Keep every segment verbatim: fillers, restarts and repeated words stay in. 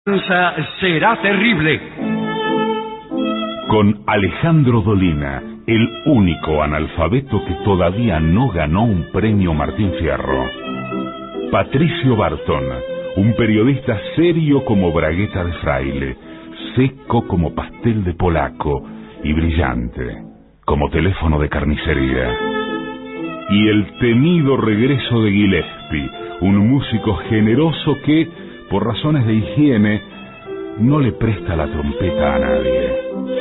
Será terrible. Con Alejandro Dolina, el único analfabeto que todavía no ganó un premio Martín Fierro. Patricio Barton, un periodista serio como bragueta de fraile, seco como pastel de polaco y brillante como teléfono de carnicería. Y el temido regreso de Gillespie, un músico generoso que, por razones de higiene, no le presta la trompeta a nadie.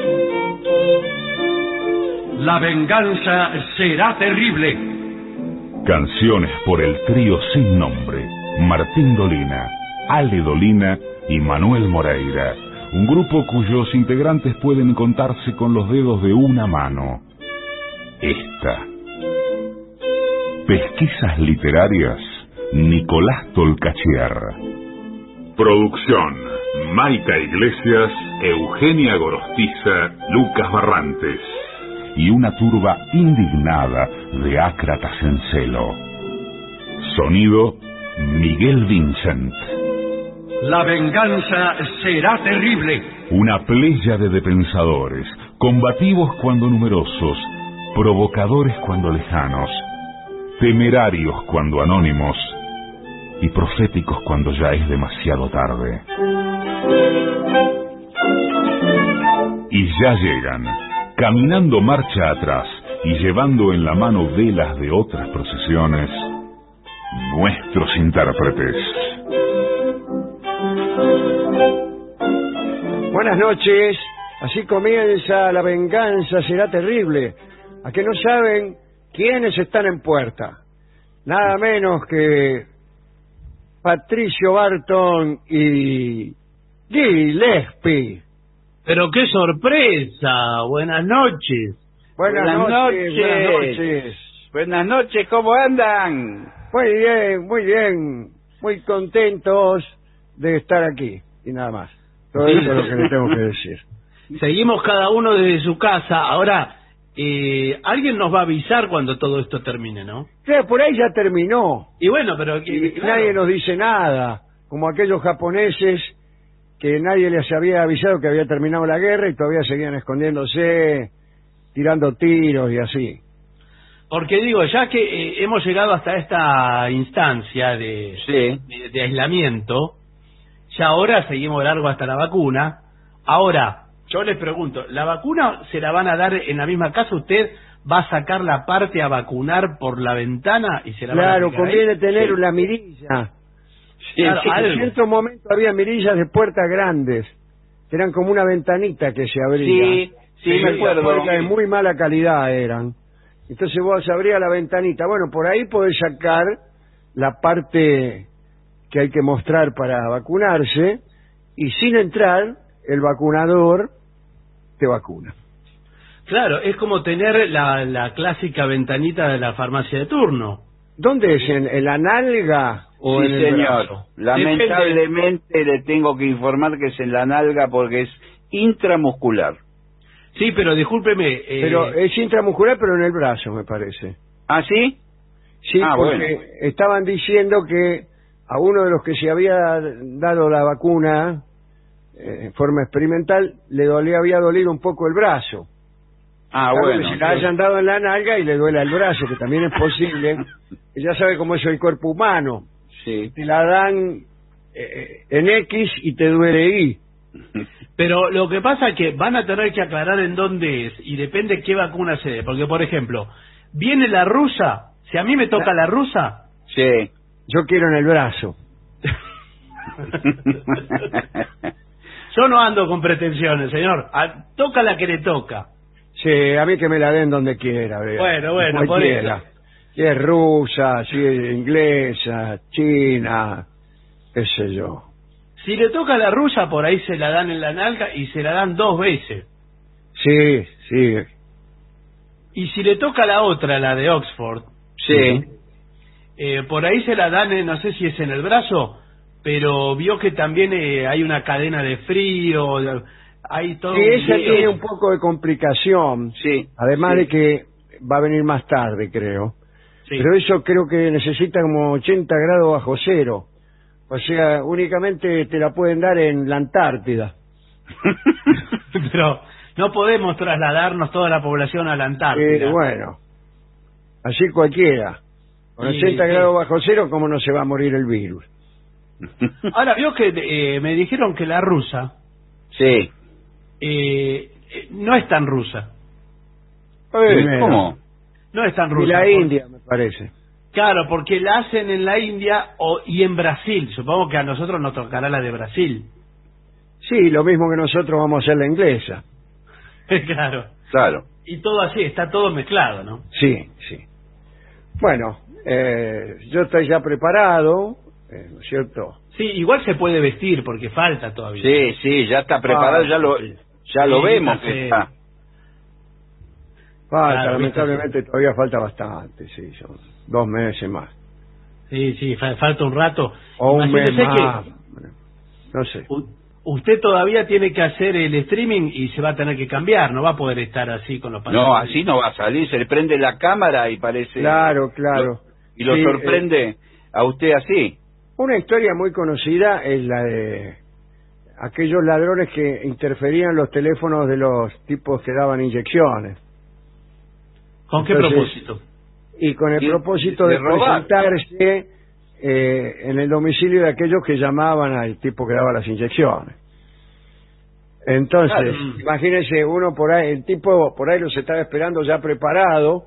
La venganza será terrible. Canciones por el trío sin nombre, Martín Dolina, Ale Dolina y Manuel Moreira, un grupo cuyos integrantes pueden contarse con los dedos de una mano. Esta. Pesquisas literarias, Nicolás Tolcachier. Producción, Maica Iglesias, Eugenia Gorostiza, Lucas Barrantes. Y una turba indignada de ácratas en celo. Sonido, Miguel Vincent. La venganza será terrible. Una pléyade de pensadores, combativos cuando numerosos, provocadores cuando lejanos, temerarios cuando anónimos y proféticos cuando ya es demasiado tarde. Y ya llegan, caminando marcha atrás y llevando en la mano velas de otras procesiones, nuestros intérpretes. Buenas noches, así comienza La venganza será terrible. ¿A que no saben quiénes están en puerta? Nada menos que Patricio Barton y Gillespie. Pero qué sorpresa. Buenas noches. Buenas, buenas noches, noches. Buenas noches. Buenas noches, ¿cómo andan? Muy bien, muy bien. Muy contentos de estar aquí. Y nada más. Todo Sí. eso es lo que le tengo que decir. Seguimos cada uno desde su casa. Ahora, eh, alguien nos va a avisar cuando todo esto termine, ¿no? Claro, por ahí ya terminó. Y bueno, pero... Y claro. nadie nos dice nada. Como aquellos japoneses que nadie les había avisado que había terminado la guerra y todavía seguían escondiéndose, tirando tiros y así. Porque digo, ya que eh, hemos llegado hasta esta instancia de, Sí. de, de aislamiento, ya ahora seguimos largo hasta la vacuna. Ahora, yo les pregunto, ¿la vacuna se la van a dar en la misma casa? ¿Usted va a sacar la parte a vacunar por la ventana y se la Claro, van a aplicar conviene ahí? tener Sí. la mirilla. Sí, Claro, sí. En algo. cierto momento había mirillas de puertas grandes, que eran como una ventanita que se abría. Sí, sí, me Las acuerdo. puertas de muy mala calidad eran. Entonces vos abrías la ventanita. Bueno, por ahí podés sacar la parte que hay que mostrar para vacunarse y sin entrar, el vacunador te vacuna. Claro, es como tener la, la clásica ventanita de la farmacia de turno. ¿Dónde es? ¿En, en la nalga o Sí, en el señor. brazo? Lamentablemente le tengo que informar que es en la nalga porque es intramuscular. Sí, pero discúlpeme. Eh, Pero es intramuscular, pero en el brazo, me parece. ¿Ah, sí? Sí, Ah, porque bueno. estaban diciendo que a uno de los que se había dado la vacuna eh, en forma experimental le dolía, había dolido un poco el brazo. Ah, Claro, bueno. que se la hayan dado en la nalga y le duele el brazo, que también es posible. Y ya sabe cómo es el cuerpo humano. Sí. Te la dan eh, en X y te duele Y. Pero lo que pasa es que van a tener que aclarar en dónde es y depende qué vacuna se dé. Porque, por ejemplo, viene la rusa. Si a mí me toca la rusa... Sí. Yo quiero en el brazo. Yo no ando con pretensiones, señor. A- toca la que le toca. Sí, a mí que me la den donde quiera. vea. Bueno, bueno, por Cualquiera. eso. Si es rusa, si es inglesa, china, qué sé yo. Si le toca la rusa, por ahí se la dan en la nalga y se la dan dos veces. Sí, sí. Y si le toca la otra, la de Oxford, Sí. eh, por ahí se la dan, eh, no sé si es en el brazo, pero vio que también eh, hay una cadena de frío, hay todo Sí, un esa lío. tiene un poco de complicación. Sí. Además Sí. de que va a venir más tarde, creo. Sí. Pero eso creo que necesita como ochenta grados bajo cero. O sea, únicamente te la pueden dar en la Antártida. Pero no podemos trasladarnos toda la población a la Antártida. Eh, bueno, así cualquiera. Con Sí, ochenta sí. grados bajo cero, ¿cómo no se va a morir el virus? Ahora, vio que eh, me dijeron que la rusa Sí. eh, eh, no es tan rusa. Eh, Primero. ¿Cómo? No es tan Y rusa. la por- India, me parece. Claro, porque la hacen en la India o, y en Brasil. Supongo que a nosotros nos tocará la de Brasil. Sí, lo mismo que nosotros vamos a hacer la inglesa. Claro. Claro. Y todo así, está todo mezclado, ¿no? Sí, sí. Bueno, eh, yo estoy ya preparado, eh, ¿no es cierto? Sí, igual se puede vestir porque falta todavía. Sí, sí, ya está preparado, Ah, ya lo sí. ya lo Sí, vemos está que fe- está. Falta, Claro, lamentablemente todavía falta bastante, sí, son dos meses más. Sí, sí, fa- falta un rato. O un mes Imagínese que más. Bueno, no sé. u- usted todavía tiene que hacer el streaming y se va a tener que cambiar, no va a poder estar así con los No, pantalones. así no va a salir, se le prende la cámara y parece... Claro, claro. Y lo Sí, sorprende a usted así. Una historia muy conocida es la de aquellos ladrones que interferían los teléfonos de los tipos que daban inyecciones. ¿Con qué Entonces, propósito? Y con el Y- propósito de de, robar. presentarse eh, en el domicilio de aquellos que llamaban al tipo que daba las inyecciones. Entonces, Claro. imagínense, uno por ahí, el tipo por ahí los estaba esperando ya preparado,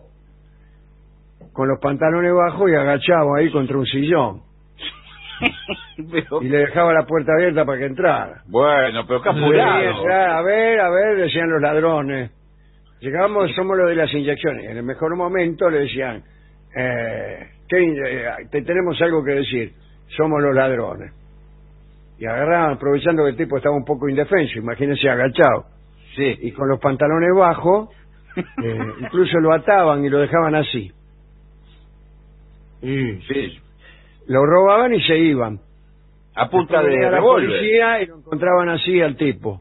con los pantalones bajos y agachado ahí contra un sillón. Pero- Y le dejaba la puerta abierta para que entrara. Bueno, pero qué Y apurado. decía, a ver, a ver, decían los ladrones. Llegamos, somos los de las inyecciones. En el mejor momento le decían, eh, ¿qué in- eh, te tenemos algo que decir, somos los ladrones. Y agarraban, aprovechando que el tipo estaba un poco indefenso, imagínense agachado, Sí. y con los pantalones bajos, eh, incluso lo ataban y lo dejaban así. Sí, sí. Lo robaban y se iban. A punta Después de venía la revólver. policía y lo encontraban así al tipo.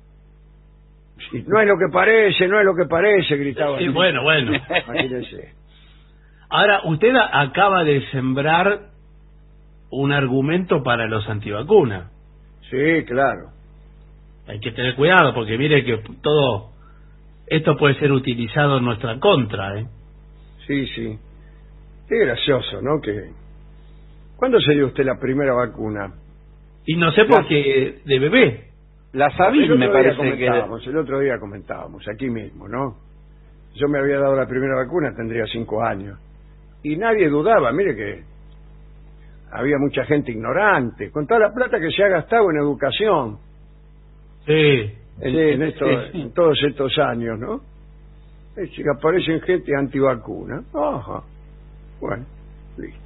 Y no es lo que parece, no es lo que parece, gritaban. Sí, bueno, bueno. Imagínense. Ahora, usted a- acaba de sembrar un argumento para los antivacunas. Sí, claro. Hay que tener cuidado porque mire que todo esto puede ser utilizado en nuestra contra, ¿eh? Sí, sí. Qué gracioso, ¿no? Que ¿cuándo se dio usted la primera vacuna? Y no sé por qué de bebé. La El Sabin otro me día parece que... comentábamos, el otro día comentábamos, aquí mismo, ¿no? Yo me había dado la primera vacuna, tendría cinco años. Y nadie dudaba, mire que había mucha gente ignorante, con toda la plata que se ha gastado en educación Sí. en, Sí, en estos- sí, sí. en todos estos años, ¿no? Es que aparecen gente antivacuna. Ajá. Bueno, listo.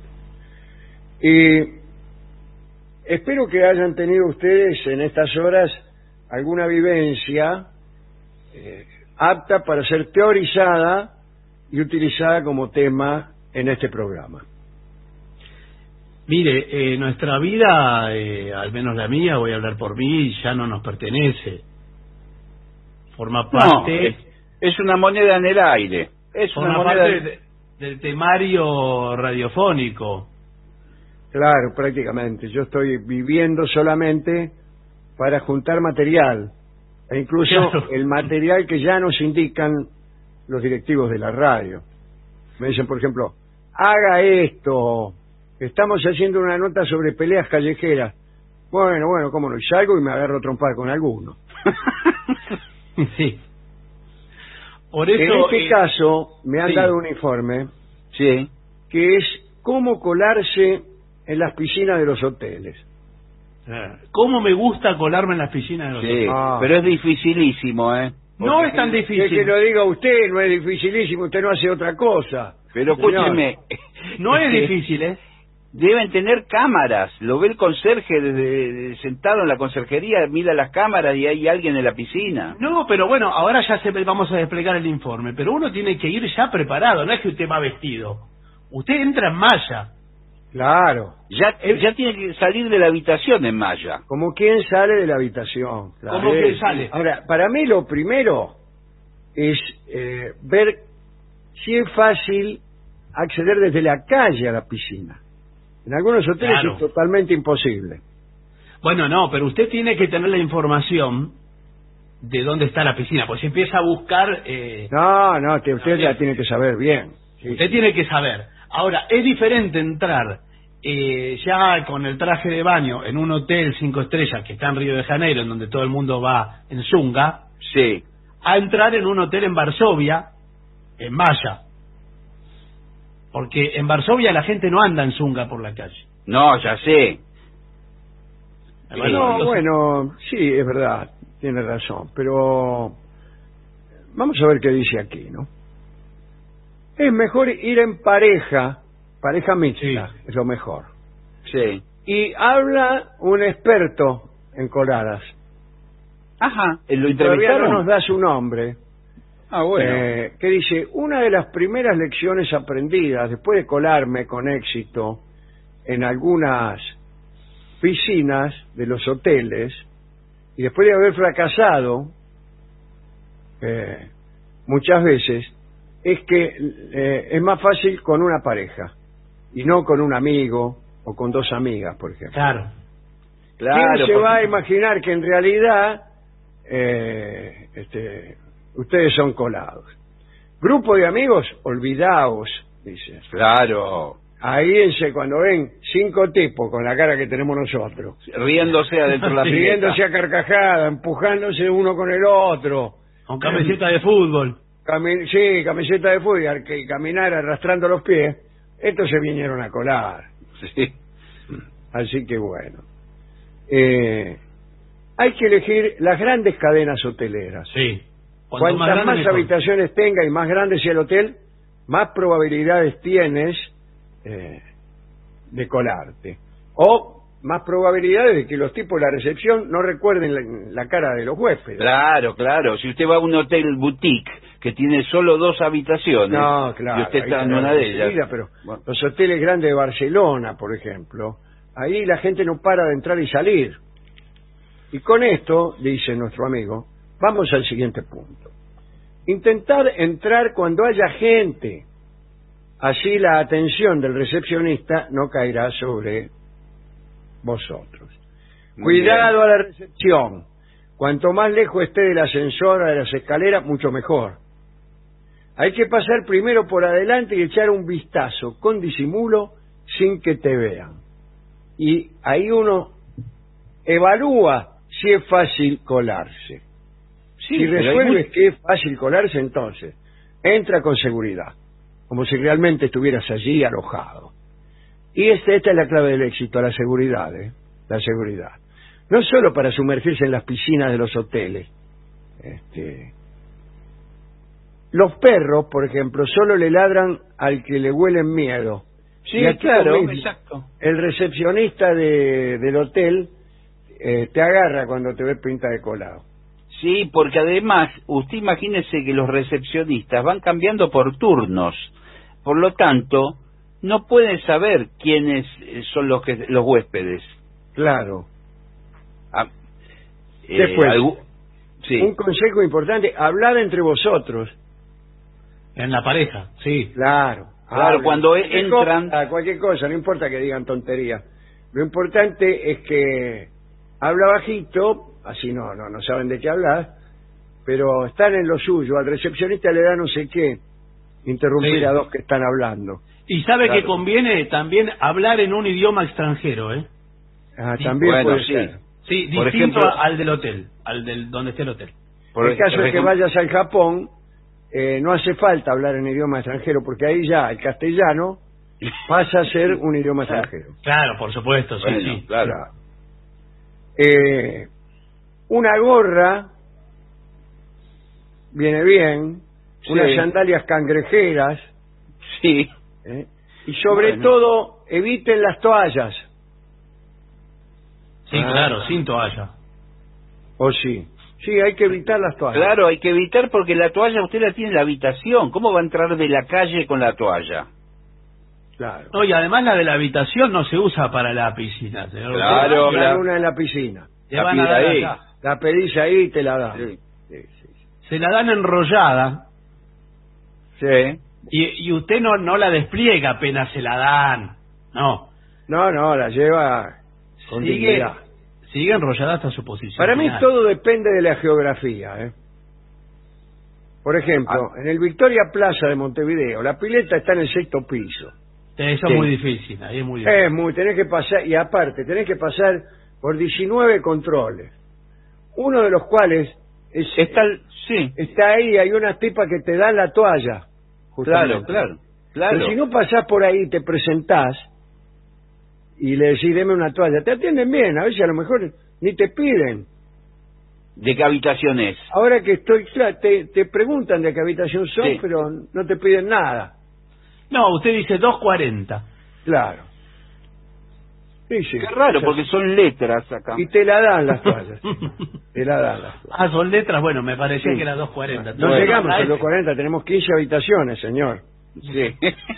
Y espero que hayan tenido ustedes en estas horas alguna vivencia eh, apta para ser teorizada y utilizada como tema en este programa. Mire, eh, nuestra vida, eh, al menos la mía, voy a hablar por mí, ya no nos pertenece. Forma No, parte, es, es una moneda en el aire. Es una forma moneda... parte de- del temario radiofónico. Claro, prácticamente. Yo estoy viviendo solamente para juntar material. E incluso Claro. el material que ya nos indican los directivos de la radio. Me dicen, por ejemplo, haga esto. Estamos haciendo una nota sobre peleas callejeras. Bueno, bueno, cómo no. Y salgo y me agarro a trompar con alguno. Sí. Por eso, en este eh, caso, me han sí. dado un informe Sí. que es cómo colarse en las piscinas de los hoteles. ¿cómo me gusta colarme en las piscinas de los Sí, hoteles? Ah. pero es dificilísimo, ¿eh? No Porque- es tan Que, difícil. que lo diga usted, no es dificilísimo, usted no hace otra cosa. Pero Señor. escúcheme. No es este, difícil, ¿eh? Deben tener cámaras. Lo ve el conserje desde, sentado en la conserjería, mira las cámaras y hay alguien en la piscina. No, pero bueno, ahora ya se, vamos a desplegar el informe, pero uno tiene que ir ya preparado, no es que usted va vestido. Usted entra en malla. Claro, Ya, ya tiene que salir de la habitación en malla. como quien sale de la habitación. Claro. ¿Cómo quien sale? Ahora, para mí lo primero es eh, ver si es fácil acceder desde la calle a la piscina. En algunos hoteles Claro. es totalmente imposible. Bueno, no, pero usted tiene que tener la información de dónde está la piscina, pues si empieza a buscar... Eh, No, no, que usted bien. la tiene que saber bien. Sí. Usted tiene que saber. Ahora, es diferente entrar eh, ya con el traje de baño en un hotel cinco estrellas que está en Río de Janeiro, en donde todo el mundo va en zunga, Sí. a entrar en un hotel en Varsovia, en malla. Porque en Varsovia la gente no anda en zunga por la calle. No, ya sé. Bueno, no, entonces- bueno, sí, es verdad, tiene razón, pero vamos a ver qué dice aquí, ¿no? Es mejor ir en pareja, pareja mixta, Sí. es lo mejor. Sí. Y habla un experto en coladas. Ajá. ¿Lo Todavía no entrevistaron? nos da su nombre. Ah, bueno. Eh, que dice, una de las primeras lecciones aprendidas después de colarme con éxito en algunas piscinas de los hoteles y después de haber fracasado eh, muchas veces, es que eh, es más fácil con una pareja y no con un amigo o con dos amigas, por ejemplo. Claro. Claro. ¿Quién se porque- va a imaginar que en realidad eh, este, ustedes son colados? Grupo de amigos, olvidaos, dice. Claro. Ahíense cuando ven cinco tipos con la cara que tenemos nosotros, Riéndose adentro de la pileta. riéndose a carcajada, empujándose uno con el otro, Con camiseta de fútbol. cami- sí, camiseta de fútbol, y que caminar arrastrando los pies, estos se vinieron a colar. Sí. Así que bueno. Eh, hay que elegir las grandes cadenas hoteleras. Sí. Cuanto Cuantas grande, más, mejor. habitaciones tenga y más grande sea el hotel, más probabilidades tienes eh, de colarte. O más probabilidades de que los tipos de la recepción no recuerden la, la cara de los huéspedes. Claro, claro. Si usted va a un hotel boutique que tiene solo dos habitaciones, No, claro. y usted ahí está en te una la de ellas. enseguida, pero Bueno. los hoteles grandes de Barcelona, por ejemplo, ahí la gente no para de entrar y salir. Y con esto, dice nuestro amigo, vamos al siguiente punto. Intentar entrar cuando haya gente. Así la atención del recepcionista no caerá sobre vosotros. Muy Cuidado bien. a la recepción. Cuanto más lejos esté del ascensor o de las escaleras, mucho mejor. Hay que pasar primero por adelante y echar un vistazo con disimulo sin que te vean. Y ahí uno evalúa si es fácil colarse. Sí, Si pero hay resuelves muy- que es fácil colarse, entonces entra con seguridad, como si realmente estuvieras allí alojado. Y esta, esta es la clave del éxito, la seguridad, ¿eh? La seguridad. No solo para sumergirse en las piscinas de los hoteles. Este, los perros, por ejemplo, solo le ladran al que le huelen miedo. Sí, Y aquí claro, lo mismo. exacto. El recepcionista de, del hotel eh, te agarra cuando te ve pinta de colado. Sí, porque además, usted imagínese que los recepcionistas van cambiando por turnos. Por lo tanto, no pueden saber quiénes eh, son los que los huéspedes. Claro. Ah, eh, Después, algu- sí. Un consejo importante, hablad entre vosotros. En la pareja, sí. Claro. Claro, hablen. cuando Cualquier entran- cosa, cualquier cosa, no importa que digan tonterías. Lo importante es que habla bajito, así no, no, no saben de qué hablar, pero están en lo suyo. Al recepcionista le da no sé qué interrumpir Sí. a dos que están hablando. Y sabe Claro. que conviene también hablar en un idioma extranjero, ¿eh? Ah, Sí, también bueno, puede sí. ser. Sí, Por distinto ejemplo- a- al del hotel, al del donde esté el hotel. Por En caso de que ejemplo- vayas al Japón, eh, no hace falta hablar en idioma extranjero, porque ahí ya el castellano pasa a ser un idioma Claro. extranjero. Claro, por supuesto, sí, Bueno, sí. claro. Eh, una gorra viene bien, Sí. unas sandalias cangrejeras, Sí. ¿eh? Y sobre Bueno. todo eviten las toallas. Sí, Ah. claro, sin toalla. ¿O sí? Sí, hay que evitar las toallas. Claro, hay que evitar porque la toalla usted la tiene en la habitación. ¿Cómo va a entrar de la calle con la toalla? Claro. No, y además la de la habitación no se usa para la piscina, señor. Claro. Te dan la- una en la piscina. Le la van a pide dar ahí. allá. La pedís ahí y te la dan. Sí. Sí, sí, sí. Se la dan enrollada Sí. y, y usted no, no la despliega apenas se la dan. No. No, no, la lleva con Sigue, dignidad. sigue enrollada hasta su posición Para mí final. todo depende de la geografía, ¿eh? Por ejemplo, Ah. en el Victoria Plaza de Montevideo, la pileta está en el sexto piso. Eso Sí. es muy difícil, ahí es muy difícil. Es muy, tenés que pasar, y aparte, tenés que pasar por diecinueve controles, uno de los cuales es, Está, el- sí, está ahí, hay unas tipas que te dan la toalla. claro, justamente. claro, claro. Pero si no pasás por ahí, te presentás y le decís, deme una toalla, te atienden bien, a veces a lo mejor ni te piden. ¿De qué habitación es? Ahora que estoy, claro, te, te preguntan de qué habitación son, Sí. pero no te piden nada. No, usted dice dos cuarenta. Claro. Sí, sí. Qué raro, porque son letras acá. Y te la dan las toallas. Te la dan las toallas. Ah, son letras, bueno, me parecía Sí. que era dos cuarenta. No Bueno, llegamos a ese. los cuarenta, tenemos quince habitaciones, señor. Sí.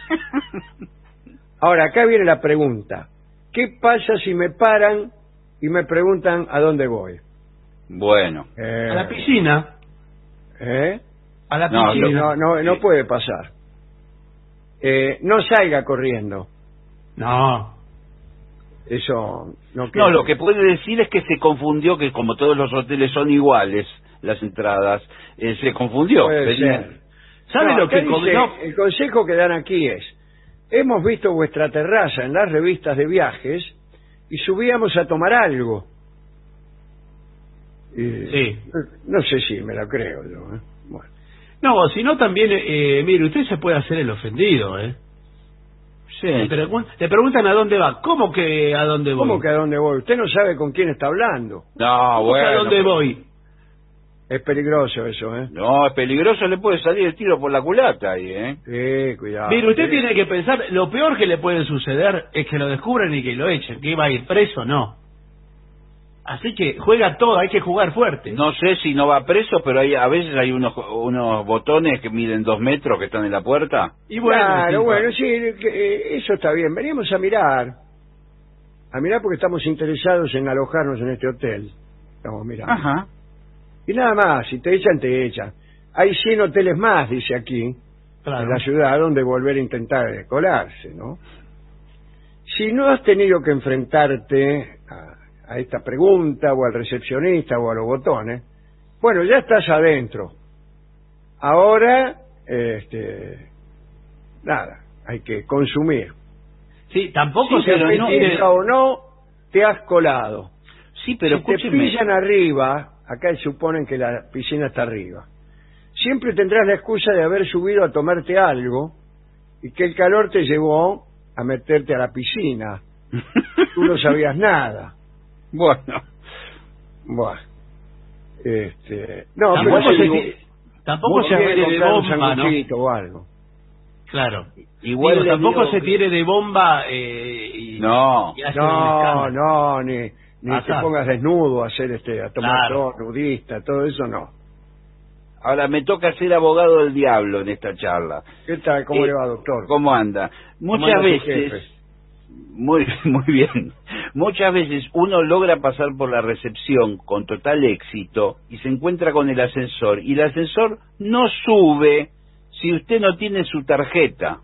Ahora, acá viene la pregunta. ¿Qué pasa si me paran y me preguntan a dónde voy? Bueno, Eh, A la piscina. ¿eh? A la No, Sí, piscina. no, no, no Sí. puede pasar. Eh, no salga corriendo. No. Eso no no, queda. lo que puede decir es que se confundió, que como todos los hoteles son iguales, las entradas, eh, se confundió. Puede Venía- ser. ¿Sabe No, lo acá que dice, cobró? el consejo que dan aquí es: hemos visto vuestra terraza en las revistas de viajes y subíamos a tomar algo. Y, Sí. No sé si me la creo yo. ¿eh? Bueno. No, si no también, eh, mire, usted se puede hacer el ofendido, ¿eh? Le, Sí. pregun- le preguntan a dónde va. ¿Cómo que a dónde voy? ¿Cómo que a dónde voy? Usted no sabe con quién está hablando. No, ¿Cómo que bueno. a dónde voy? Es peligroso eso, ¿eh? No, es peligroso, le puede salir el tiro por la culata ahí, ¿eh? Sí, cuidado. Mire, usted Sí. tiene que pensar, lo peor que le puede suceder es que lo descubran y que lo echen, que iba a ir preso, no. Así que juega todo, hay que jugar fuerte. No sé si no va preso, pero hay, a veces hay unos unos botones que miden dos metros que están en la puerta. Y bueno, Claro, sí, bueno, sí, que, eh, eso está bien. Venimos a mirar. A mirar porque estamos interesados en alojarnos en este hotel. Estamos mirando. Ajá. Y nada más, si te echan, te echan. Hay cien hoteles más, dice aquí, claro. en la ciudad, donde volver a intentar colarse, ¿no? Si no has tenido que enfrentarte a, a esta pregunta, o al recepcionista, o a los botones, bueno, ya estás adentro. Ahora, este, nada, hay que consumir. Sí, tampoco Sí, se pero lo no- mire- o no, te has colado. Sí, pero si te escúcheme. pillan arriba, acá suponen que la piscina está arriba, siempre tendrás la excusa de haber subido a tomarte algo y que el calor te llevó a meterte a la piscina. Tú no sabías nada. Bueno, Bueno, este, no, tampoco pero se, digo, ti- tampoco vos se querés tire de comprar un bomba, ¿no? sanguchito o algo. Claro. igual Digo, le tampoco digo se que- tire de bomba eh, y, No. y hace un No, escándalo. no, ni, ni te Azar. pongas desnudo a hacer este, a tomar Claro. todo, nudista, todo eso no. Ahora me toca ser abogado del diablo en esta charla. ¿Qué tal? ¿Cómo Eh, le va, doctor? ¿Cómo anda? ¿Cómo Muchas anda su veces, jefe? muy, muy bien, muchas veces uno logra pasar por la recepción con total éxito y se encuentra con el ascensor y el ascensor no sube si usted no tiene su tarjeta.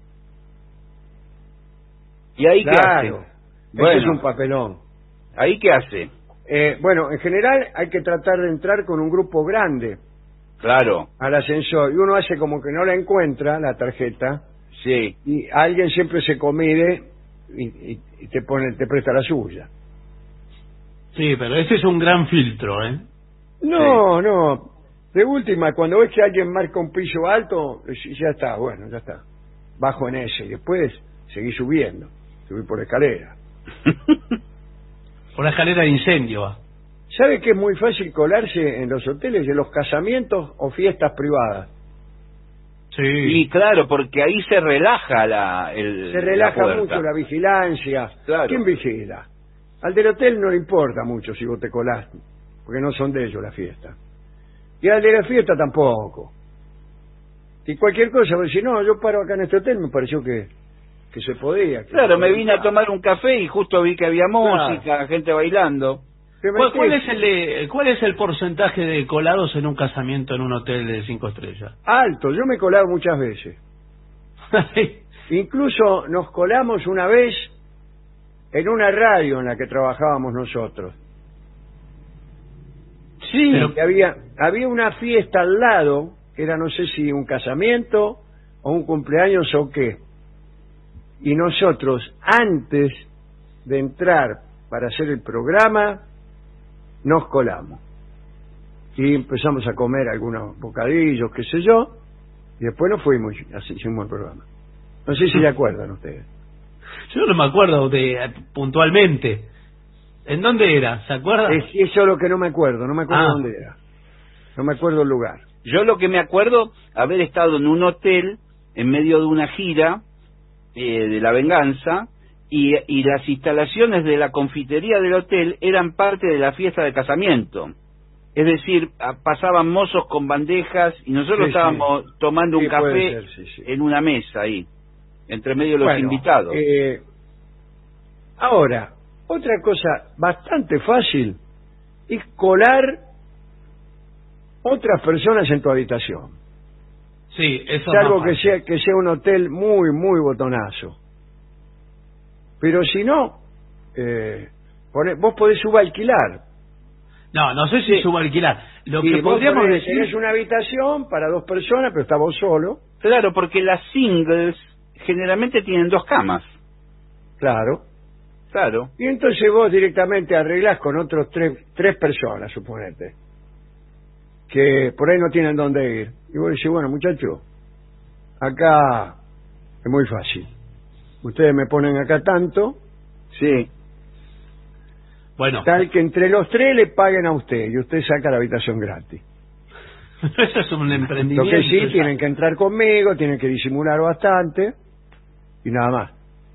¿Y ahí qué hace? Claro, Bueno. eso es un papelón. ¿Ahí qué hace? Eh, bueno, en general hay que tratar de entrar con un grupo grande Claro, al ascensor y uno hace como que no la encuentra, la tarjeta, sí. y alguien siempre se comide y, y- y te pone, te presta la suya. Sí, pero ese es un gran filtro, ¿eh? No, no. De última, cuando ves que alguien marca un piso alto, eh, ya está, bueno, ya está. Bajo en ese y después seguí subiendo, subí por escalera. Por la escalera de incendio va. ¿Sabe que es muy fácil colarse en los hoteles, en los casamientos o fiestas privadas? Sí. Y claro, porque ahí se relaja la el, Se relaja la puerta. mucho la vigilancia. Claro. ¿Quién vigila? Al del hotel no le importa mucho si vos te colás, porque no son de ellos la fiesta. Y al de la fiesta tampoco. Y cualquier cosa, porque si no, yo paro acá en este hotel, me pareció que, que se podía. que Claro, se me podía. vine a tomar un café y justo vi que había Claro. música, gente bailando. Te ¿Cuál, cuál metés- es el de- cuál es el porcentaje de colados en un casamiento en un hotel de cinco estrellas? Alto, yo me he colado muchas veces. Incluso nos colamos una vez en una radio en la que trabajábamos nosotros. Sí. Pero que había, había una fiesta al lado, que era no sé si un casamiento o un cumpleaños o qué. Y nosotros, antes de entrar para hacer el programa, nos colamos. Y empezamos a comer algunos bocadillos, qué sé yo, y después nos fuimos y así hicimos el programa. No sé si se acuerdan ustedes. Yo no me acuerdo de puntualmente. ¿En dónde era? ¿Se acuerda? Es, eso es lo que no me acuerdo, no me acuerdo Ah. dónde era. No me acuerdo el lugar. Yo lo que me acuerdo, haber estado en un hotel en medio de una gira eh, de La Venganza, y, y las instalaciones de la confitería del hotel eran parte de la fiesta de casamiento. Es decir, a- pasaban mozos con bandejas y nosotros Sí, estábamos tomando Sí, un puede café ser, sí, sí. en una mesa ahí, entre medio de los Bueno, invitados. eh, ahora, otra cosa bastante fácil es colar otras personas en tu habitación. Sí, eso Salvo es más que fácil. sea, que sea un hotel muy, muy botonazo. Pero si no, eh, pone- vos podés subalquilar. No, no sé si Sí. subalquilar. Lo Y que vos podríamos ponés- decir... tenés una habitación para dos personas, pero está vos solo. Claro, porque las singles generalmente tienen dos camas. Claro. Claro. Y entonces vos directamente arreglás con otros tres, tres personas, suponete, que por ahí no tienen dónde ir. Y vos decís, bueno, muchachos, acá es muy fácil. Ustedes me ponen acá tanto, Sí. Bueno, tal que entre los tres le paguen a usted y usted saca la habitación gratis. eso es un Lo emprendimiento. que sí, ya. tienen que entrar conmigo, tienen que disimular bastante y nada más.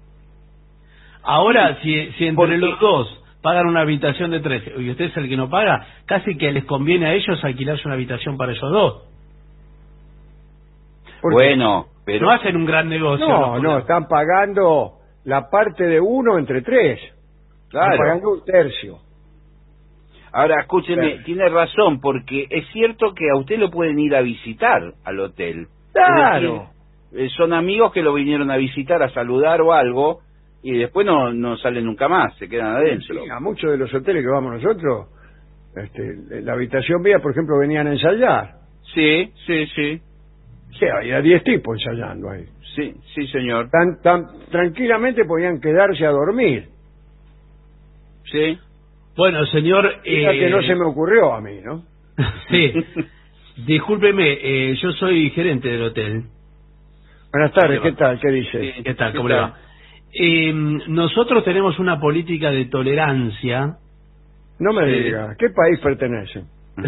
Ahora, si, si entre Porque- los dos pagan una habitación de tres y usted es el que no paga, casi que les conviene a ellos alquilarse una habitación para ellos dos. Porque- Bueno, pero... No hacen un gran negocio. no, los no, están pagando la parte de uno entre tres. Están Claro. pagando un tercio. Ahora, escúcheme, Claro. tiene razón, porque es cierto que a usted lo pueden ir a visitar al hotel. Claro. Es decir, eh, son amigos que lo vinieron a visitar, a saludar o algo, y después no, no salen nunca más, se quedan adentro. Sí, a muchos de los hoteles que vamos nosotros, este, la habitación mía, por ejemplo, venían a ensayar. Sí, sí, sí, Sí, había diez tipos ensayando ahí. sí, sí, señor. Tan, tan tranquilamente podían quedarse a dormir. Sí. Bueno, señor... Fíjate que eh, no se me ocurrió a mí, ¿no? Sí. Discúlpeme, eh, yo soy gerente del hotel. Buenas tardes, ¿Qué ¿qué tal? ¿Qué dice? Sí. ¿Qué tal? ¿Qué ¿Cómo le tal? va? Eh, nosotros tenemos una política de tolerancia, No me Sí. diga, ¿qué país pertenece?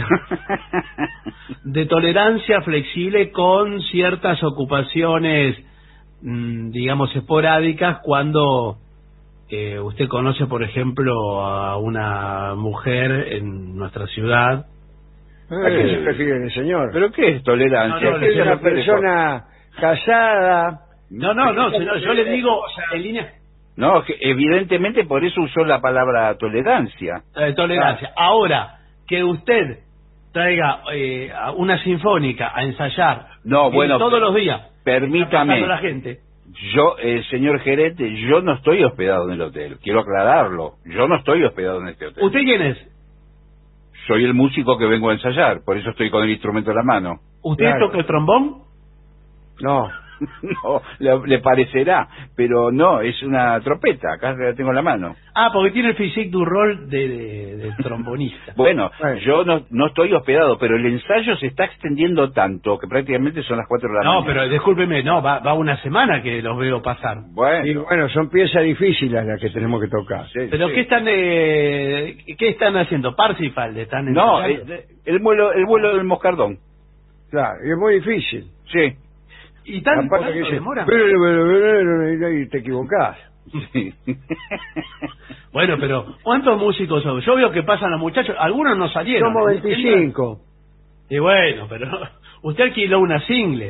de tolerancia flexible con ciertas ocupaciones, mm, digamos, esporádicas cuando eh, usted conoce, por ejemplo, a una mujer en nuestra ciudad. ¿A qué se refiere el señor? ¿Pero qué es tolerancia? No, no, ¿Qué es se una refiere persona casada. No, no, no, señor, yo le digo en línea con- No, que evidentemente por eso usó la palabra tolerancia. de tolerancia. Ahora, que usted traiga eh, a una sinfónica a ensayar No, eh, bueno, todos los días, permítame. pasando la gente. Yo, eh, señor gerente, yo no estoy hospedado en el hotel. Quiero aclararlo. Yo no estoy hospedado en este hotel. ¿Usted quién es? Soy el músico que vengo a ensayar, por eso estoy con el instrumento en la mano. ¿Usted Claro. toca el trombón? No, No, le, le parecerá, pero no, es una trompeta, acá la tengo en la mano. Ah, porque tiene el physique du rol de, de, de trombonista. Bueno, Bueno. yo no, no estoy hospedado, pero el ensayo se está extendiendo tanto que prácticamente son las cuatro de la No, mañana. pero discúlpeme, no, va, va una semana que los veo pasar. Bueno, y bueno, son piezas difíciles las que tenemos que tocar. sí, ¿Pero sí. qué están eh, qué están haciendo? ¿Parsifal? ¿Están No, ensayando? eh, el vuelo, el vuelo del moscardón. Claro, y es muy difícil. Sí. ¿Y tan Aparte tanto que dice, demora? "Pero, pero, pero", pero", y te equivocás. Sí. Bueno, pero ¿cuántos músicos son? Yo veo que pasan los muchachos, algunos no salieron. Somos ¿eh? veinticinco. Y bueno, pero usted alquiló una single.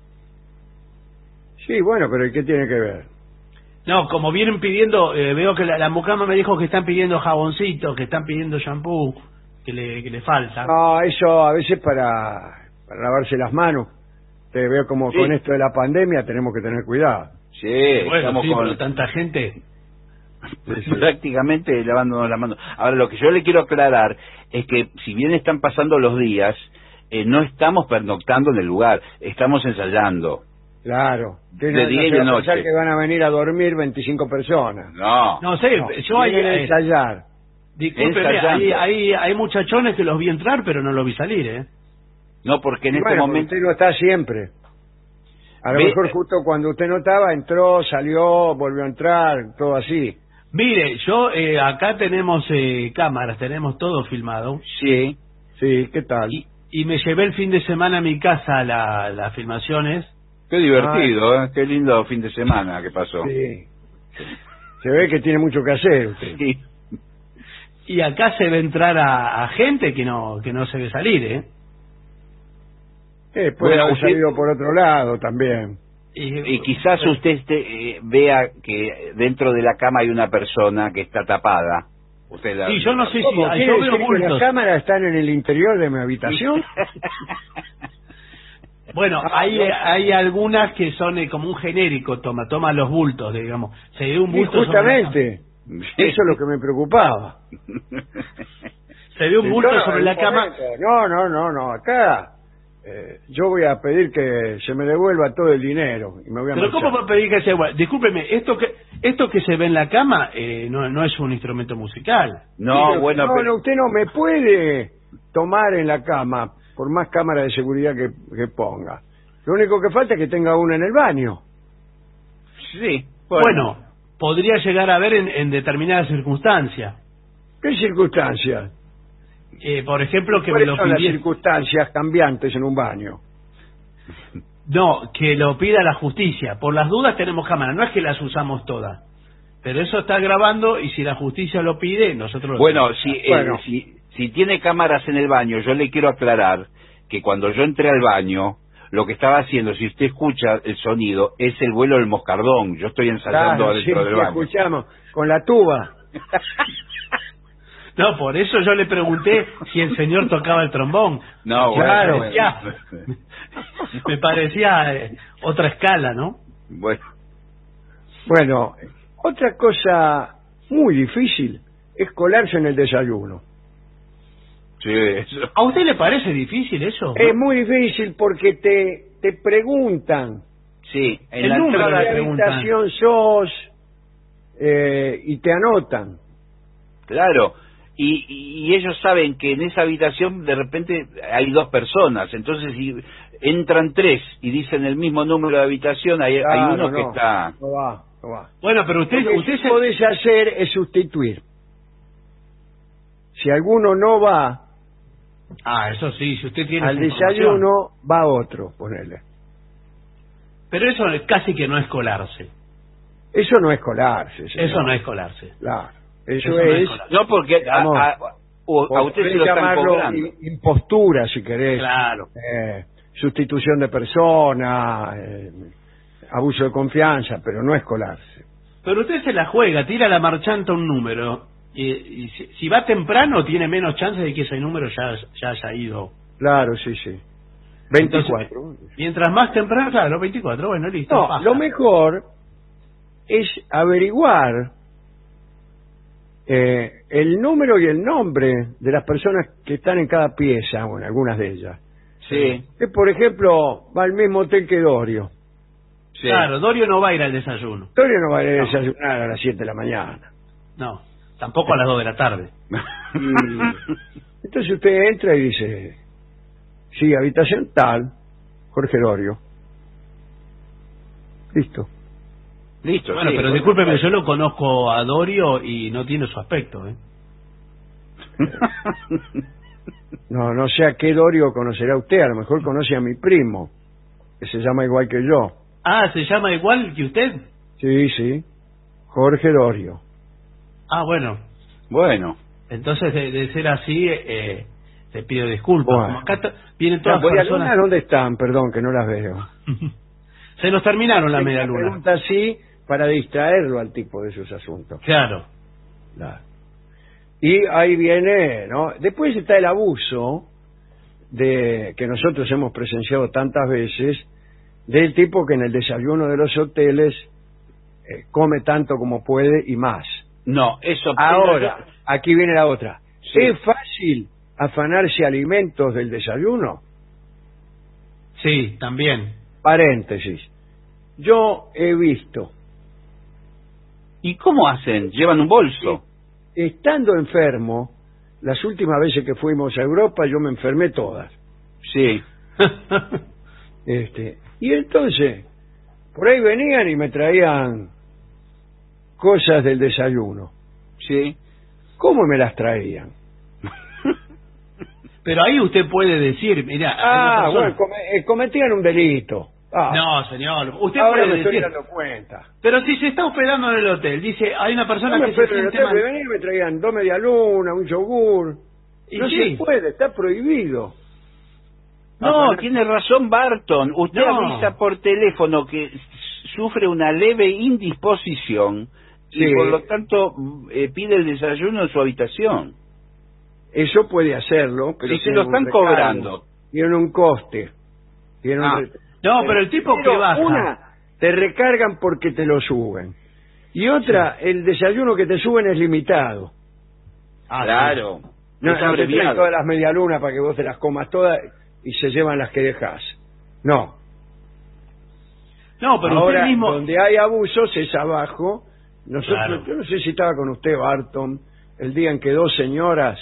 Sí, bueno, pero ¿y qué tiene que ver? No, como vienen pidiendo, eh, veo que la, la mucama me dijo que están pidiendo jaboncitos, que están pidiendo shampoo, que le, que le falta. No, eso a veces para, para lavarse las manos. Te veo como Sí. con esto de la pandemia tenemos que tener cuidado. Sí, bueno, estamos sí, con... pero tanta gente. Sí, sí. Prácticamente lavándonos las manos. Ahora, lo que yo le quiero aclarar es que si bien están pasando los días, eh, no estamos pernoctando en el lugar, estamos ensayando. Claro. De no, día y no se de va a pensar noche. que van a venir a dormir veinticinco personas. No. No sé, No, yo ahí... vienen a eh, ensayar. discúlpeme, ensayando. hay, hay, hay muchachones que los vi entrar, pero no los vi salir, ¿eh? No, porque en Y este bueno, momento... usted no está siempre. A lo Ve- mejor justo cuando usted no estaba, entró, salió, volvió a entrar, todo así. Mire, yo eh, acá tenemos eh, cámaras, tenemos todo filmado. Sí. Sí, ¿qué tal? Y, y me llevé el fin de semana a mi casa la- las filmaciones. Qué divertido, ¿eh? Qué lindo fin de semana que pasó. Sí. Se ve que tiene mucho que hacer usted. Sí. Y acá se ve entrar a, a gente que no que no se ve salir, ¿eh? Eh, puede Bueno, haber usted- salido por otro lado también. Y, Y quizás usted este, eh, vea que dentro de la cama hay una persona que está tapada. Usted la... Sí, yo no sé si... ¿Cómo? ah, ¿Quiere yo decir veo que las bultos. cámaras están en el interior de mi habitación? Bueno, Ah, hay, no. hay algunas que son eh, como un genérico, toma, toma los bultos, digamos. Se ve un Sí, bulto sobre la justamente. Eso es lo que me preocupaba. cama. Se ve un bulto No, sobre un la cama. momento. No, no, no, no. Acá eh, yo voy a pedir que se me devuelva todo el dinero y me voy a Pero marchar. ¿cómo va a pedir que sea igual? Discúlpeme, esto que esto que se ve en la cama eh, no, no es un instrumento musical. No, Sí, pero- bueno, no, pero... no, usted no me puede tomar en la cama por más cámara de seguridad que, que ponga. Lo único que falta es que tenga una en el baño. Sí. Bueno, podría llegar a ver en, en determinadas circunstancias. ¿Qué circunstancias? Eh, por ejemplo, que me ¿Cuáles lo son las pidiera... circunstancias cambiantes en un baño? No, que lo pida la justicia. Por las dudas tenemos cámaras, no es que las usamos todas. Pero eso está grabando y si la justicia lo pide, nosotros lo Bueno, tenemos. si, eh, Bueno. si, si tiene cámaras en el baño, yo le quiero aclarar que cuando yo entré al baño, lo que estaba haciendo, si usted escucha el sonido, es el vuelo del moscardón. Yo estoy ensayando Claro, adentro sí, del sí, baño. escuchamos, con la tuba. No, por eso yo le pregunté si el señor tocaba el trombón. No, Claro. bueno, Ya. bueno. Me parecía eh, otra escala, ¿no? Bueno, Bueno, otra cosa muy difícil es colarse en el desayuno. sí, eso. ¿A usted le parece difícil eso? Es muy difícil porque te, te preguntan Sí, en El la número entrada... ¿de le qué preguntan. habitación sos? Eh, y te anotan. Claro, y, y ellos saben que en esa habitación de repente hay dos personas, entonces si entran tres y dicen el mismo número de habitación, hay, hay Claro, uno que no, está... No va, no va. Bueno, pero usted, Lo que usted sí se... podés hacer es sustituir. Si alguno no va Ah, eso sí, si usted tiene al esa información. desayuno, va otro, ponele. Pero eso es- casi que no es colarse. Eso no es colarse, señor. Eso no es colarse. Claro. Eso, Eso no es es... colarse. No, porque a, Digamos, a- o- a usted podés se lo están llamarlo cobrando. i- impostura, si querés. Claro. Eh, sustitución de persona, eh, abuso de confianza, pero no es colarse. Pero usted se la juega, tira la marchanta un número. Y, y si, si va temprano, tiene menos chance de que ese número ya, ya haya ido. Claro, sí, sí. veinticuatro. Entonces, mientras más temprano, claro, veinticuatro, bueno, listo. No, pasa. lo mejor es averiguar eh, el número y el nombre de las personas que están en cada pieza, o en algunas de ellas. Sí, Que, por ejemplo, va al mismo hotel que Dorio. sí. Claro, Dorio no va a ir al desayuno. Dorio no va a ir a No. desayunar a las siete de la mañana. No, tampoco a las dos de la tarde. Y entonces usted entra y dice, sí, habitación tal, Jorge Dorio. Listo. Listo, Bueno, sí, pero bueno. discúlpeme, yo lo conozco a Dorio y no tiene su aspecto, ¿eh? No, no sé a qué Dorio conocerá usted, a lo mejor conoce a mi primo, que se llama igual que yo. Ah, ¿se llama igual que usted? Sí, sí, Jorge Dorio. Ah, bueno. Bueno, Entonces, de, de ser así, eh, te pido disculpas. Bueno. Como acá t- vienen todas Las las medialunas, personas... ¿dónde están? Perdón, que no las veo. Se nos terminaron la Una media luna. pregunta así para distraerlo al tipo de esos asuntos. Claro. Claro. Y ahí viene, ¿no? Después está el abuso de que nosotros hemos presenciado tantas veces del tipo que en el desayuno de los hoteles eh, come tanto como puede y más. No, eso... Ahora, aquí viene la otra. Sí. ¿Es fácil afanarse alimentos del desayuno? Sí, también. Paréntesis. Yo he visto, ¿Y cómo hacen? ¿Llevan un bolso? estando enfermo, las últimas veces que fuimos a Europa, yo me enfermé todas. Sí. Este, y entonces, por ahí venían y me traían cosas del desayuno. Sí. ¿Cómo me las traían? Pero ahí usted puede decir, mira, Ah, bueno, come- eh, cometían un delito. Ah, no, señor, usted ahora me puede estoy decir. dando cuenta. Pero si se está hospedando en el hotel, dice, hay una persona No me que se espero en el siente hotel, me mal. venían y me traían dos medialunas, un yogur. Y No sí. se puede, está prohibido. No, Ah, tiene razón Barton. Usted No. avisa por teléfono que s- sufre una leve indisposición Sí. y por lo tanto eh, pide el desayuno en su habitación. Eso puede hacerlo, pero Y se tiene lo un están recargo, cobrando. tiene un coste. Tiene un Ah. re- No, pero el tipo Pero que baja. una, te recargan porque te lo suben. Y otra, el desayuno que te suben es limitado. Ah, Claro. No, Es no te traen abreviado. todas las medialunas para que vos te las comas todas y se llevan las que dejas. No. sí. No, pero Ahora, usted mismo. donde hay abusos es abajo. Nosotros, Claro. yo no sé si estaba con usted, Barton, el día en que dos señoras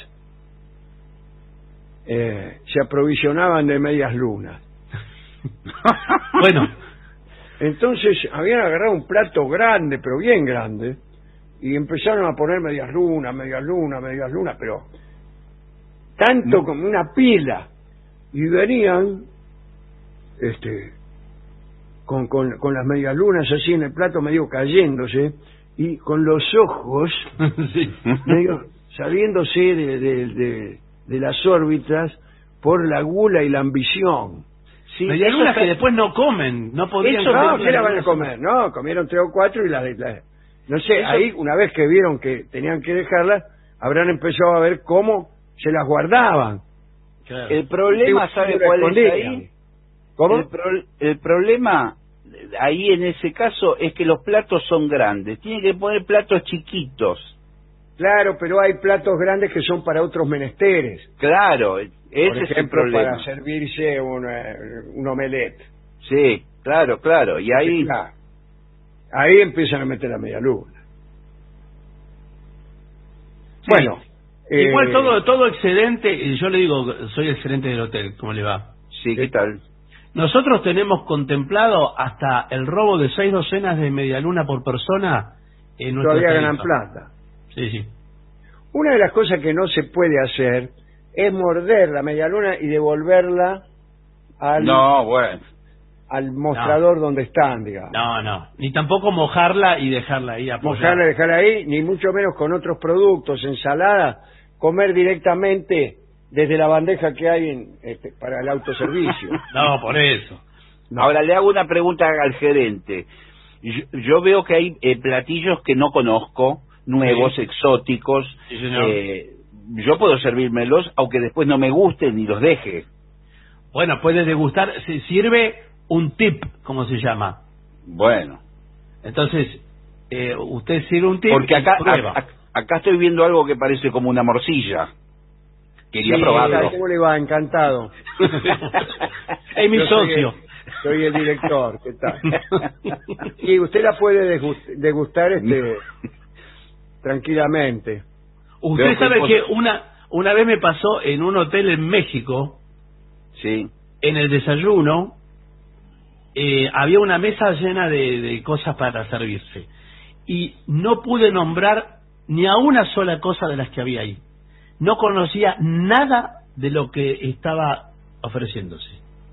eh, se aprovisionaban de medias lunas. Bueno, Entonces habían agarrado un plato grande, pero bien grande, y empezaron a poner medias lunas, medias lunas, medias lunas, pero tanto como una pila. Y venían este con, con, con las medias lunas así en el plato medio cayéndose y con los ojos sí. medio saliéndose de, de, de, de las órbitas por la gula y la ambición. Sí, Medialunas eso que está- después no comen, no podían Eso no, comer ¿qué la van a medialunas. comer? No, comieron tres o cuatro y las... las- no sé, Eso- ahí una vez que vieron que tenían que dejarlas, habrán empezado a ver cómo se las guardaban. Claro. El problema, Sí, ¿sabe la cuál es escondían. ahí? ¿Cómo? El, pro- el problema ahí en ese caso es que los platos son grandes. Tiene que poner platos chiquitos. Claro, pero hay platos grandes que son para otros menesteres. Claro, ese Por es el ejemplo, problema. para servirse un, eh, un omelette. Sí, claro, claro. Y ahí... Claro. Ahí empiezan a meter la media luna. Sí. Bueno. Igual eh, todo todo excedente, y yo le digo, soy el gerente del hotel, ¿cómo le va? Sí, ¿qué tal? Nosotros tenemos contemplado hasta el robo de seis docenas de medialuna por persona en nuestra todavía ganan tarifa. plata. Sí, sí. Una de las cosas que no se puede hacer es morder la media luna y devolverla al, No, bueno. al mostrador donde están, digamos. No, no. Ni tampoco mojarla y dejarla ahí apoyada. Mojarla, dejarla ahí, ni mucho menos con otros productos, ensalada, comer directamente desde la bandeja que hay en, este, para el autoservicio. No, por eso. No. Ahora le hago una pregunta al gerente. Yo, yo veo que hay eh, platillos que no conozco, nuevos, Sí. exóticos. Sí, señor. Eh, yo puedo servírmelos, aunque después no me gusten ni los deje. Bueno, puede degustar, se sirve un tip, como se llama. Bueno, Entonces, eh, usted sirve un tip porque y acá, prueba. a- a- acá estoy viendo algo que parece como una morcilla. Quería Sí, probarlo. ¿cómo le va? Encantado. Es mi Yo soy socio. el- Soy el director, ¿qué tal? Y usted la puede degus- degustar este, tranquilamente. Usted Veo que sabe cosas- que una una vez me pasó en un hotel en México, Sí. en el desayuno, eh, había una mesa llena de, de cosas para servirse. Y no pude nombrar ni a una sola cosa de las que había ahí. No conocía nada de lo que estaba ofreciéndose.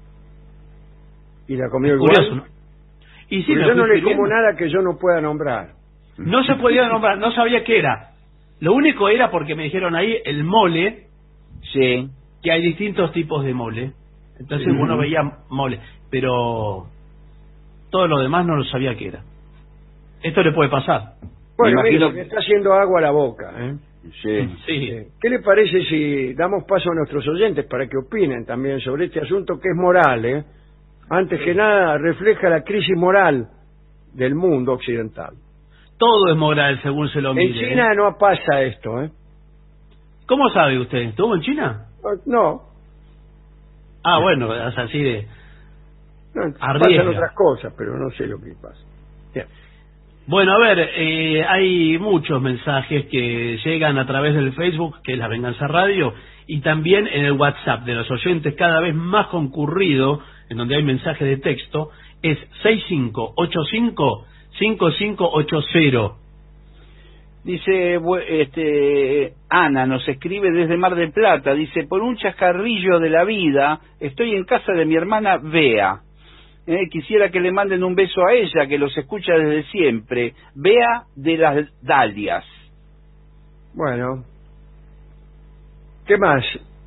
Y la comió Curioso, igual. ¿no? Y sí, Porque me yo no fui le como sirviendo. nada que yo no pueda nombrar. No se podía nombrar, no sabía qué era. Lo único era porque me dijeron ahí el mole, Sí. que hay distintos tipos de mole. Entonces Sí. uno veía mole, pero todo lo demás no lo sabía qué era. Esto le puede pasar. Bueno, Me mire, imagino- me está haciendo agua a la boca. ¿eh? Sí. Sí. Eh, ¿Qué le parece si damos paso a nuestros oyentes para que opinen también sobre este asunto que es moral? ¿eh? Antes que nada, refleja la crisis moral del mundo occidental. Todo es moral según se lo mire. En China ¿eh? no pasa esto, ¿eh? ¿Cómo sabe usted? ¿Estuvo en China? No, Ah, bueno, es así de... no Arriesga. pasan otras cosas, pero no sé lo que pasa. Bien. Bueno, a ver, eh, hay muchos mensajes que llegan a través del Facebook, que es La Venganza Radio, y también en el WhatsApp de los oyentes, cada vez más concurrido, en donde hay mensajes de texto, es seis cinco ocho cinco, cinco cinco ocho cero. Dice, bu- este, Ana nos escribe desde Mar del Plata, dice, por un chascarrillo de la vida, estoy en casa de mi hermana Bea. Eh, quisiera que le manden un beso a ella, que los escucha desde siempre. Bea de las Dalias. Bueno. ¿Qué más?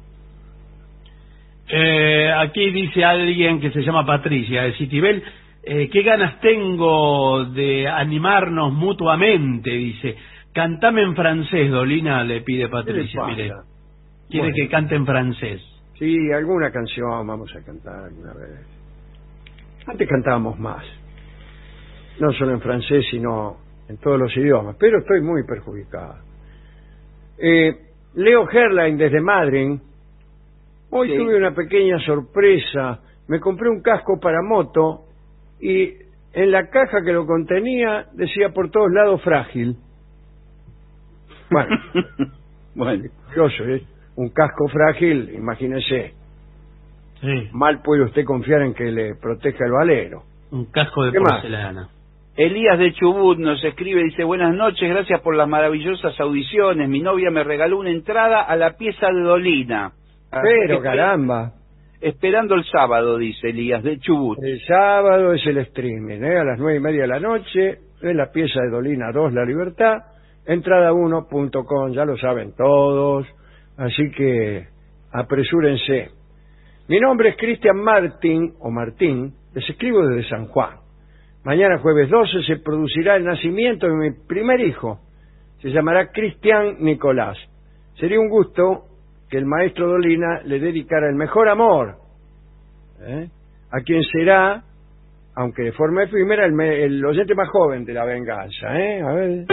Eh, aquí dice alguien que se llama Patricia de Citibel, eh, qué ganas tengo de animarnos mutuamente, dice. Cantame en francés, Dolina, le pide Patricia, ¿Qué le mire. pasa? Quiere Bueno. que cante en francés. Sí, alguna canción vamos a cantar alguna vez. Antes cantábamos más. No solo en francés, sino en todos los idiomas. Pero estoy muy perjudicado. Eh, Leo Herlein desde Madrid. Hoy Sí. tuve una pequeña sorpresa. Me compré un casco para moto y en la caja que lo contenía decía por todos lados frágil. Bueno, Bueno, curioso, ¿eh? Un casco frágil, imagínese. Sí. Mal puede usted confiar en que le proteja el valero. Un casco de ¿Qué más? porcelana. Elías de Chubut nos escribe, dice, buenas noches, gracias por las maravillosas audiciones. Mi novia me regaló una entrada a la pieza de Dolina. Así que Pero estoy caramba, esperando el sábado, dice Elías de Chubut. el sábado es el streaming, ¿eh? A las nueve y media de la noche, en la pieza de Dolina dos, La Libertad, entrada uno punto com, ya lo saben todos, así que apresúrense. Mi nombre es Cristian Martín, o Martín, les escribo desde San Juan. Mañana jueves doce se producirá el nacimiento de mi primer hijo. Se llamará Cristian Nicolás. Sería un gusto que el maestro Dolina le dedicara el mejor amor, ¿eh? A quien será, aunque de forma efímera, el, me- el oyente más joven de La Venganza, ¿eh? A ver.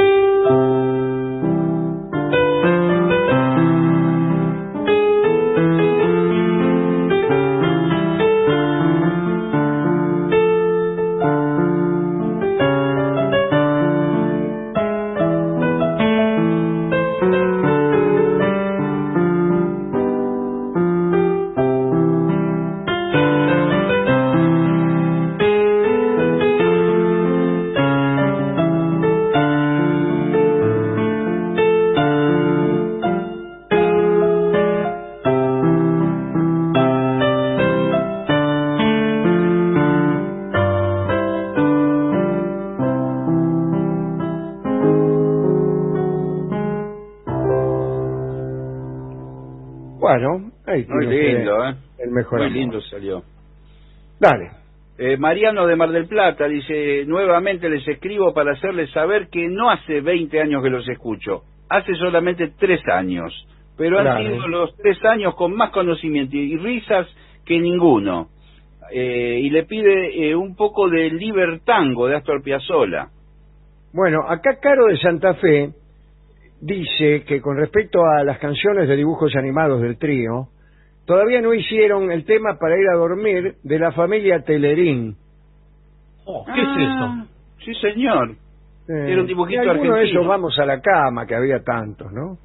Bueno, ahí Muy tiene usted lindo, ¿eh? el mejor Muy amor. lindo salió. Dale. Eh, Mariano de Mar del Plata dice, nuevamente les escribo para hacerles saber que no hace veinte años que los escucho, hace solamente tres años, pero Claro. han sido los tres años con más conocimiento y risas que ninguno. Eh, y le pide eh, un poco de Libertango de Astor Piazzolla. Bueno, acá Caro de Santa Fe dice que con respecto a las canciones de dibujos animados del trío, todavía no hicieron el tema para ir a dormir de la familia Telerín. Oh, ¿qué es eso? Sí, señor. Eh, Era un dibujito y alguno de argentino. esos Vamos a la cama, que había tantos, ¿no?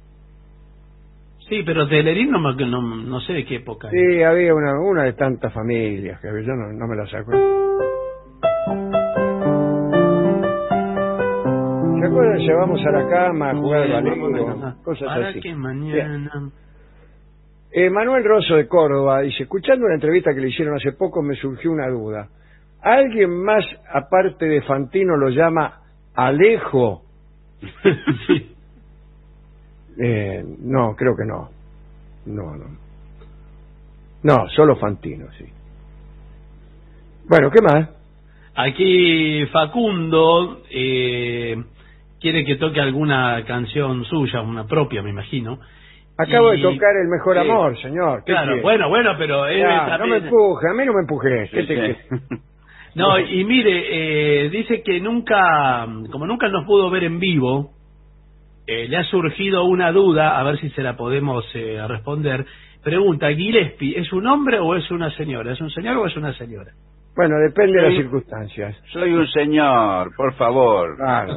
Sí, pero Telerín no, me- no, no sé de qué época. es. Sí, había una, una de tantas familias, que yo no, no me la saco. ¿Se acuerdan? Llevamos a la cama a jugar al balón, cosas Para así. que mañana... Eh, Manuel Rosso de Córdoba dice, escuchando una entrevista que le hicieron hace poco me surgió una duda. ¿Alguien más aparte de Fantino lo llama Alejo? Sí. Eh, no, creo que no. No, no. No, solo Fantino, sí. Bueno, ¿qué más? Aquí Facundo eh, quiere que toque alguna canción suya, una propia, me imagino. Acabo Y- de tocar El Mejor sí. Amor, señor. ¿Qué Claro, quiere? bueno, bueno, pero él Ya, no me también- empuje, a mí no me empujes. ¿Qué Sí, te sí. qué? No, y mire, eh, dice que nunca, como nunca nos pudo ver en vivo, eh, le ha surgido una duda, a ver si se la podemos eh, responder. Pregunta, Gillespie, ¿es un hombre o es una señora? ¿Es un señor o es una señora? Bueno, depende de las Soy- circunstancias. Soy un señor, por favor. Claro.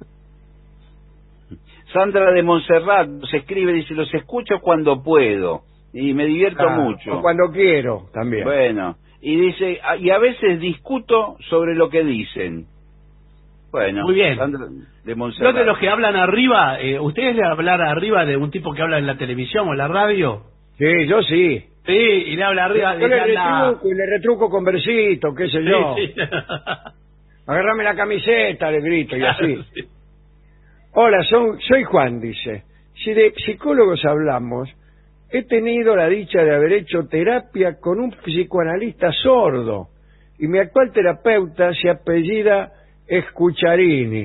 Sandra de Montserrat nos escribe, dice, los escucho cuando puedo y me divierto Claro, mucho. o cuando quiero, también. Bueno, y dice, "Ah, y a veces discuto sobre lo que dicen". Bueno, Muy bien. Sandra de ¿No Montserrat. de los que hablan arriba? Eh, ¿Ustedes le hablan arriba de un tipo que habla en la televisión o en la radio? Sí, yo sí. Sí, y le habla arriba Yo de le retruco, y le retruco con versitos, qué sé yo. Sí, sí. Agárrame la camiseta, le grito, y así. Claro, sí. Hola, son, soy Juan, dice. Si de psicólogos hablamos, he tenido la dicha de haber hecho terapia con un psicoanalista sordo, y mi actual terapeuta se apellida Escucharini.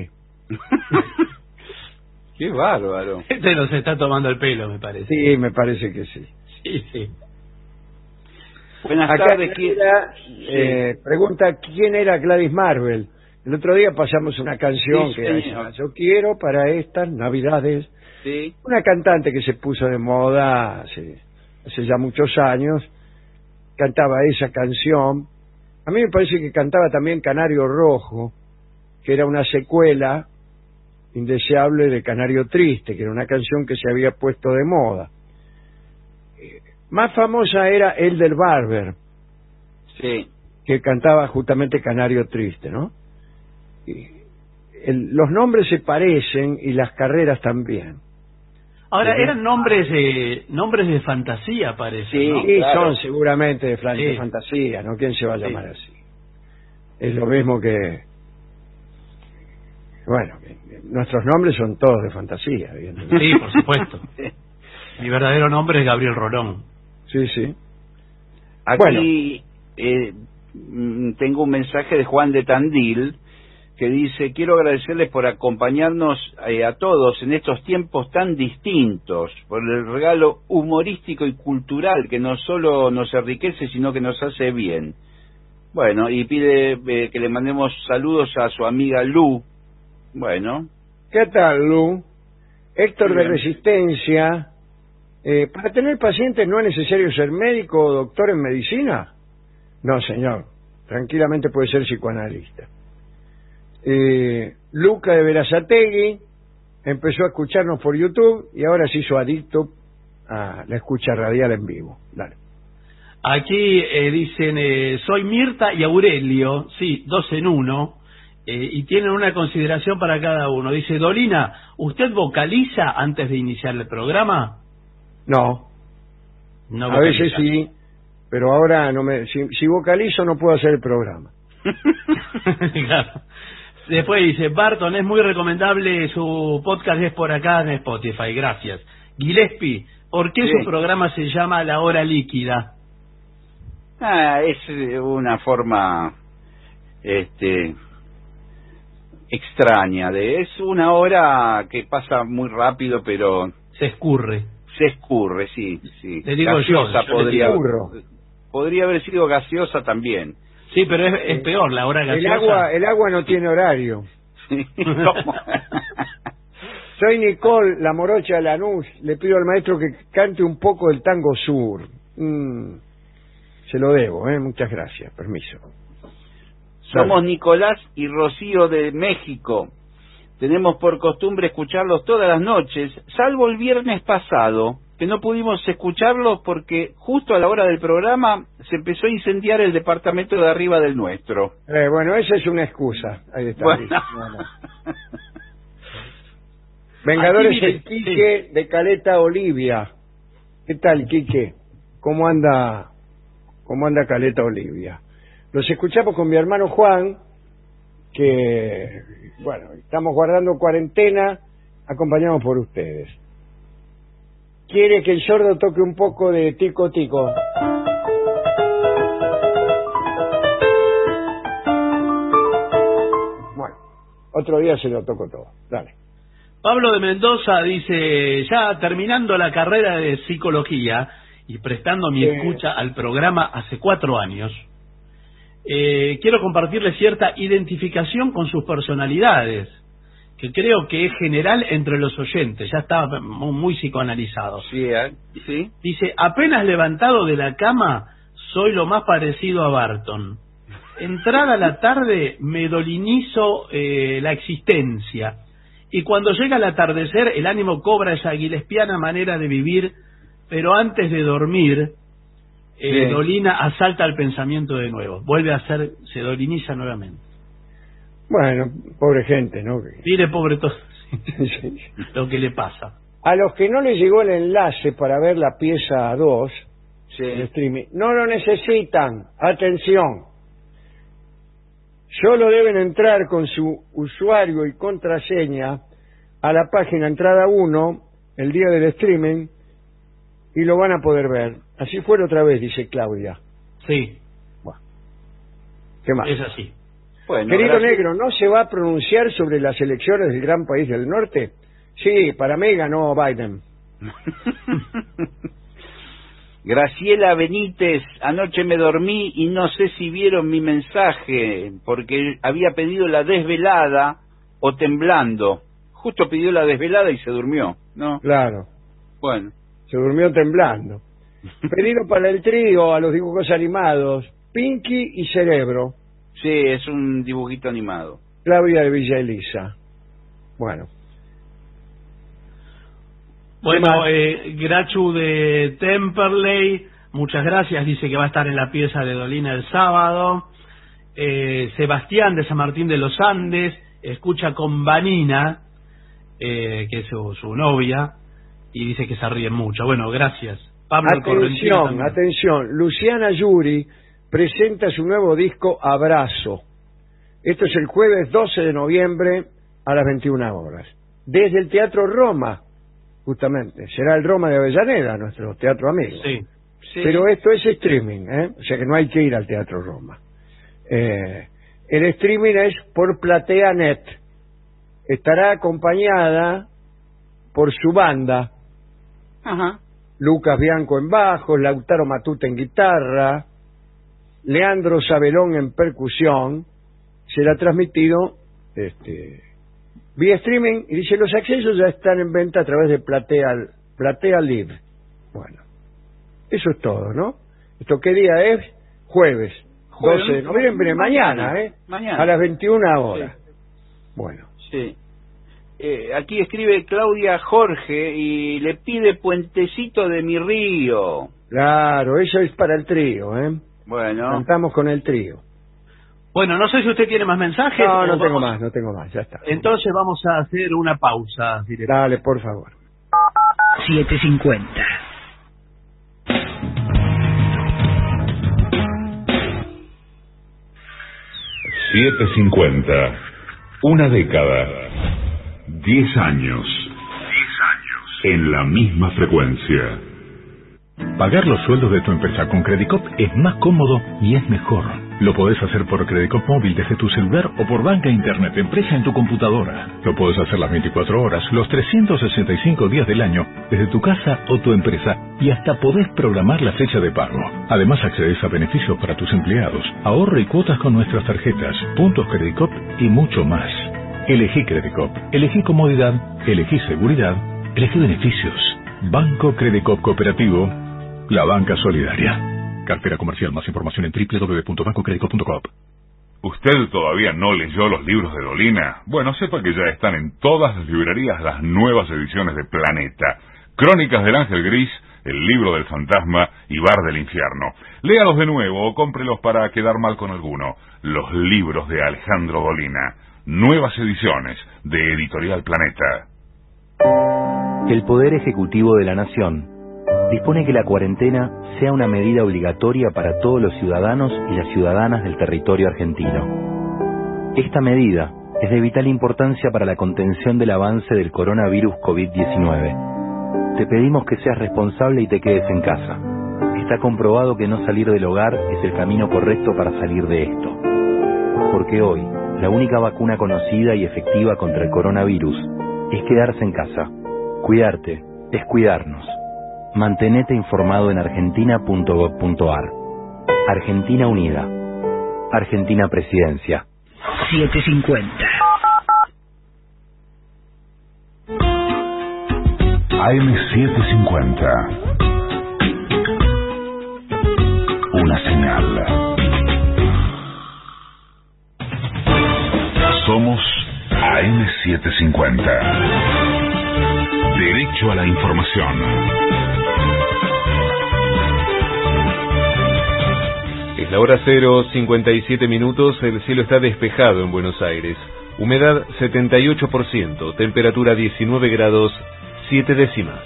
Qué bárbaro. Este nos está tomando el pelo, me parece. Sí, me parece que sí. Sí, sí. Buenas Acá tardes. ¿quién- Clara, eh, pregunta quién era Gladys Marvel. El otro día pasamos una canción Sí, que señor. decía, yo quiero para estas navidades. Sí. Una cantante que se puso de moda hace, hace ya muchos años, cantaba esa canción. A mí me parece que cantaba también Canario Rojo, que era una secuela indeseable de Canario Triste, que era una canción que se había puesto de moda. Eh, Más famosa era El del Barber, Sí. que cantaba justamente Canario Triste, ¿no? Y el- los nombres se parecen y las carreras también. Ahora, Sí. eran nombres de nombres de fantasía, parece, Sí. ¿no? Y claro. son seguramente de, flan- de Sí. fantasía, ¿no? ¿Quién se va a Sí. llamar así? Es lo mismo que... Bueno, que nuestros nombres son todos de fantasía, evidentemente. Sí, por supuesto. Mi verdadero nombre es Gabriel Rolón. Sí, sí. Aquí eh, mm, tengo un mensaje de Juan de Tandil que dice, quiero agradecerles por acompañarnos eh, a todos en estos tiempos tan distintos, por el regalo humorístico y cultural que no solo nos enriquece, sino que nos hace bien. Bueno, y pide eh, que le mandemos saludos a su amiga Lu. Bueno, ¿Qué tal, Lu? Héctor de Bien. Resistencia. Eh, ¿Para tener pacientes no es necesario ser médico o doctor en medicina? No, señor. Tranquilamente puede ser psicoanalista. Eh, Luca de Verazategui empezó a escucharnos por YouTube y ahora se hizo adicto a la escucha radial en vivo. Dale. Aquí eh, dicen, eh, soy Mirta y Aurelio, sí, dos en uno, eh, y tienen una consideración para cada uno. Dice, Dolina, ¿usted vocaliza antes de iniciar el programa? No, No a vocaliza. veces sí, pero ahora no me, si, si vocalizo no puedo hacer el programa. Claro. Después dice, Barton, es muy recomendable su podcast, es por acá en Spotify, gracias. Gillespie, ¿por qué Sí. su programa se llama La Hora Líquida? ah, es eh, una forma este extraña de es una hora que pasa muy rápido, pero Se escurre. se escurre, sí, sí. Le digo yo, gaseosa yo le podría escurro. podría haber sido gaseosa también. Sí, pero es, es peor, la hora El gaseosa. agua, el agua no tiene horario. ¿Cómo? Soy Nicole, la morocha de Lanús. Le pido al maestro que cante un poco el tango sur. Mm, se lo debo, ¿eh? Muchas gracias. Permiso. Somos Nicolás y Rocío de México. Tenemos por costumbre escucharlos todas las noches, salvo el viernes pasado, que no pudimos escucharlos porque justo a la hora del programa se empezó a incendiar el departamento de arriba del nuestro. Eh, bueno, esa es una excusa. Ahí está. Bueno. listo. No, no. Vengadores Aquí, mire, el Quique de Caleta Olivia. ¿Qué tal, Quique? ¿Cómo anda, cómo anda Caleta Olivia? Los escuchamos con mi hermano Juan, que, bueno, estamos guardando cuarentena, acompañados por ustedes. ¿Quiere que el sordo toque un poco de tico tico? Bueno, otro día se lo toco todo. Dale. Pablo de Mendoza dice, ya terminando la carrera de psicología y prestando mi Sí. escucha al programa hace cuatro años, eh, quiero compartirles cierta identificación con sus personalidades, que creo que es general entre los oyentes, ya está muy, muy psicoanalizado. Sí, ¿eh? Sí. Dice, apenas levantado de la cama, soy lo más parecido a Barton. Entrada la tarde, me dolinizo eh, la existencia. Y cuando llega el atardecer, el ánimo cobra esa gillespiana manera de vivir, pero antes de dormir, eh, Dolina asalta el pensamiento de nuevo. Vuelve a ser, se doliniza nuevamente. Bueno, pobre gente, ¿no? Mire, pobre todo Sí. lo que le pasa. A los que no les llegó el enlace para ver la pieza dos, Sí. el streaming, no lo necesitan. Atención. Solo deben entrar con su usuario y contraseña a la página entrada uno el día del streaming y lo van a poder ver. Así fue la otra vez, dice Claudia. Sí, Bueno, ¿qué más? es así. Bueno, Querido gracias. Negro, ¿no se va a pronunciar sobre las elecciones del gran país del norte? Sí, para mí ganó Biden. Graciela Benítez, anoche me dormí y no sé si vieron mi mensaje, porque había pedido la desvelada o temblando. Justo pidió la desvelada y se durmió, ¿no? Claro, Bueno. se durmió temblando. Pedido para el trío a los dibujos animados, Pinky y Cerebro, Sí, es un dibujito animado. Claudia de Villa Elisa. Bueno, Bueno, eh, Grachu de Temperley, muchas gracias, dice que va a estar en la pieza de Dolina el sábado. Eh, Sebastián de San Martín de los Andes, escucha con Vanina, eh, que es su, su novia, y dice que se ríen mucho. Bueno, gracias. Pablo Correntino atención, también. atención, Luciana Yuri presenta su nuevo disco Abrazo. Esto es el jueves doce de noviembre a las veintiuna horas. Desde el Teatro Roma, justamente. Será el Roma de Avellaneda, nuestro teatro amigo. Sí. Sí. Pero esto es streaming, ¿eh? O sea que no hay que ir al Teatro Roma. Eh, el streaming es por PlateaNet. Estará acompañada por su banda, Ajá. Lucas Bianco en bajo, Lautaro Matute en guitarra, Leandro Sabelón en percusión. Será transmitido este, vía streaming y dice los accesos ya están en venta a través de Platea, Platea Live. Bueno, eso es todo, ¿no? ¿Esto qué día es? Jueves, Jueves, doce de noviembre, mañana, mañana, ¿eh? mañana. A las veintiuna horas. Sí. Bueno, Sí. Eh, aquí escribe Claudia Jorge y le pide Puentecito de mi río. claro, eso es para el trío, ¿eh? Bueno. Cantamos con el trío. Bueno, no sé si usted tiene más mensajes. No, o no tengo vamos- más, no tengo más, ya está. Entonces vamos a hacer una pausa. directa. Dale, por favor. siete cincuenta. siete cincuenta. Una década. Diez años. Diez años. En la misma frecuencia. Pagar los sueldos de tu empresa con Credicop es más cómodo y es mejor. Lo podés hacer por Credicop móvil desde tu celular o por banca internet empresa en tu computadora. Lo podés hacer las veinticuatro horas, los trescientos sesenta y cinco días del año, desde tu casa o tu empresa, y hasta podés programar la fecha de pago. Además accedes a beneficios para tus empleados, ahorro y cuotas con nuestras tarjetas, puntos Credicop y mucho más. Elegí Credicop, elegí comodidad, elegí seguridad, elegí beneficios. Banco Credicop Cooperativo, la banca solidaria. Cartera comercial. Más información en doble u doble u doble u punto banco credicop punto com. ¿Usted todavía no leyó los libros de Dolina? Bueno, sepa que ya están en todas las librerías las nuevas ediciones de Planeta. Crónicas del Ángel Gris, El libro del fantasma y Bar del infierno. Léalos de nuevo o cómprelos para quedar mal con alguno. Los libros de Alejandro Dolina. Nuevas ediciones de Editorial Planeta. El Poder Ejecutivo de la Nación dispone que la cuarentena sea una medida obligatoria para todos los ciudadanos y las ciudadanas del territorio argentino. Esta medida es de vital importancia para la contención del avance del coronavirus COVID diecinueve. Te pedimos que seas responsable y te quedes en casa. Está comprobado que no salir del hogar es el camino correcto para salir de esto. Porque hoy, la única vacuna conocida y efectiva contra el coronavirus es quedarse en casa. Cuidarte es cuidarnos. Mantenete informado en argentina punto gov punto ar. Argentina Unida. Argentina Presidencia. setecientos cincuenta. A M setecientos cincuenta. Una señal. Somos A M setecientos cincuenta. Derecho a la información. Es la hora cero, cincuenta y siete minutos, el cielo está despejado en Buenos Aires. Humedad setenta y ocho por ciento, temperatura diecinueve grados, siete décimas.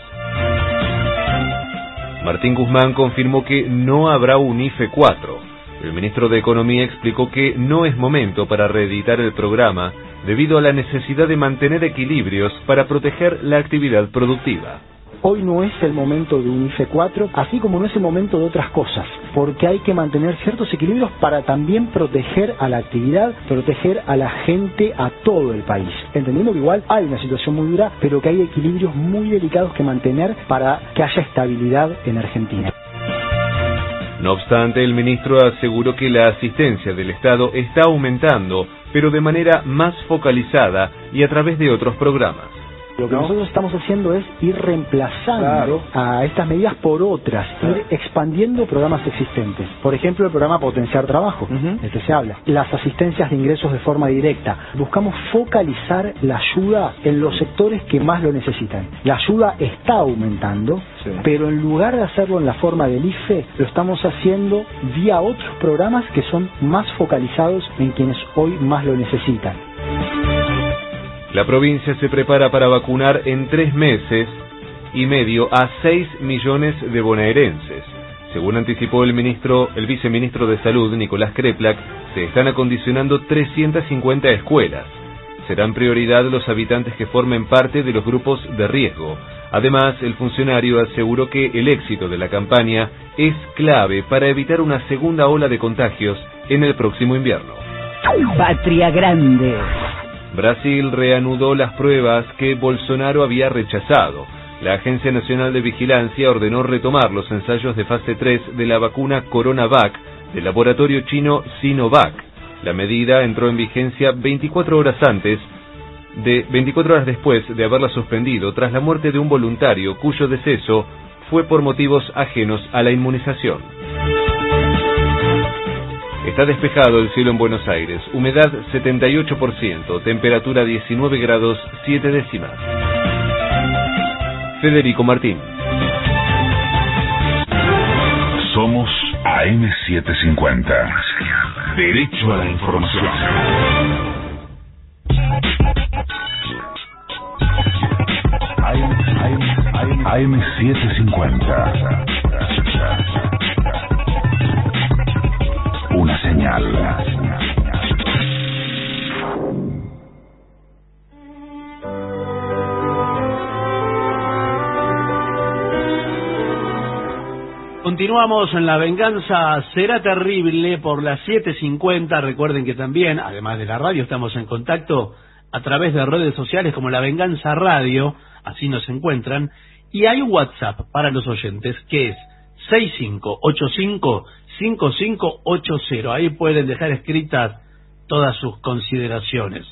Martín Guzmán confirmó que no habrá un I F E cuatro. El ministro de Economía explicó que no es momento para reeditar el programa debido a la necesidad de mantener equilibrios para proteger la actividad productiva. Hoy no es el momento de un I F E cuatro, así como no es el momento de otras cosas, porque hay que mantener ciertos equilibrios para también proteger a la actividad, proteger a la gente, a todo el país. Entendiendo que igual hay una situación muy dura, pero que hay equilibrios muy delicados que mantener para que haya estabilidad en Argentina. No obstante, el ministro aseguró que la asistencia del Estado está aumentando, pero de manera más focalizada y a través de otros programas. Lo que ¿no? nosotros estamos haciendo es ir reemplazando claro. a estas medidas por otras, claro. ir expandiendo programas existentes. Por ejemplo, el programa Potenciar Trabajo, uh-huh. del que se habla. Las asistencias de ingresos de forma directa. Buscamos focalizar la ayuda en los sectores que más lo necesitan. La ayuda está aumentando, sí. pero en lugar de hacerlo en la forma del I F E, lo estamos haciendo vía otros programas que son más focalizados en quienes hoy más lo necesitan. La provincia se prepara para vacunar en tres meses y medio a seis millones de bonaerenses. Según anticipó el ministro, el viceministro de Salud, Nicolás Kreplak, se están acondicionando trescientas cincuenta escuelas. Serán prioridad los habitantes que formen parte de los grupos de riesgo. Además, el funcionario aseguró que el éxito de la campaña es clave para evitar una segunda ola de contagios en el próximo invierno. Patria Grande. Brasil reanudó las pruebas que Bolsonaro había rechazado. La Agencia Nacional de Vigilancia ordenó retomar los ensayos de fase tres de la vacuna Coronavac del laboratorio chino Sinovac. La medida entró en vigencia veinticuatro horas antes de veinticuatro horas después de haberla suspendido tras la muerte de un voluntario cuyo deceso fue por motivos ajenos a la inmunización. Está despejado el cielo en Buenos Aires, humedad setenta y ocho por ciento, temperatura diecinueve grados, siete décimas. Federico Martín. Somos A M setecientos cincuenta. Derecho a la información. A M setecientos cincuenta. Una señal. Continuamos en La Venganza Será Terrible por las siete cincuenta. Recuerden que también, además de la radio, estamos en contacto a través de redes sociales como La Venganza Radio, así nos encuentran, y hay un WhatsApp para los oyentes que es seis cinco ocho cinco cinco cinco ocho cero. Ahí pueden dejar escritas todas sus consideraciones.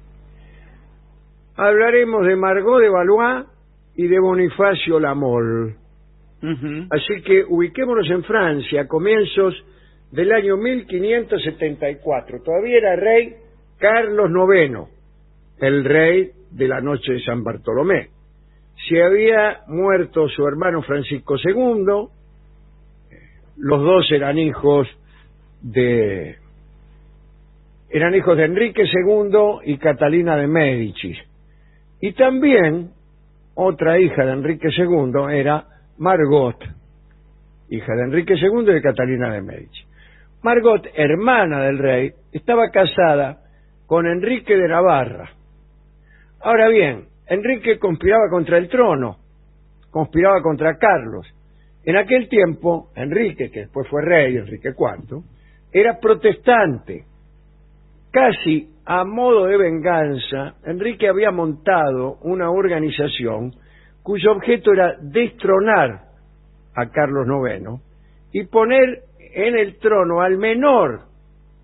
Hablaremos de Margot de Valois y de Bonifacio Lamol. Uh-huh. Así que ubiquémonos en Francia, a comienzos del año mil quinientos setenta y cuatro. Todavía era rey Carlos noveno, el rey de la noche de San Bartolomé. Se había muerto su hermano Francisco segundo. Los dos eran hijos de eran hijos de Enrique segundo y Catalina de Médicis. Y también otra hija de Enrique segundo era Margot, hija de Enrique segundo y de Catalina de Médicis. Margot, hermana del rey, estaba casada con Enrique de Navarra. Ahora bien, Enrique conspiraba contra el trono, conspiraba contra Carlos. En aquel tiempo, Enrique, que después fue rey, Enrique cuarto, era protestante. Casi a modo de venganza, Enrique había montado una organización cuyo objeto era destronar a Carlos noveno y poner en el trono al menor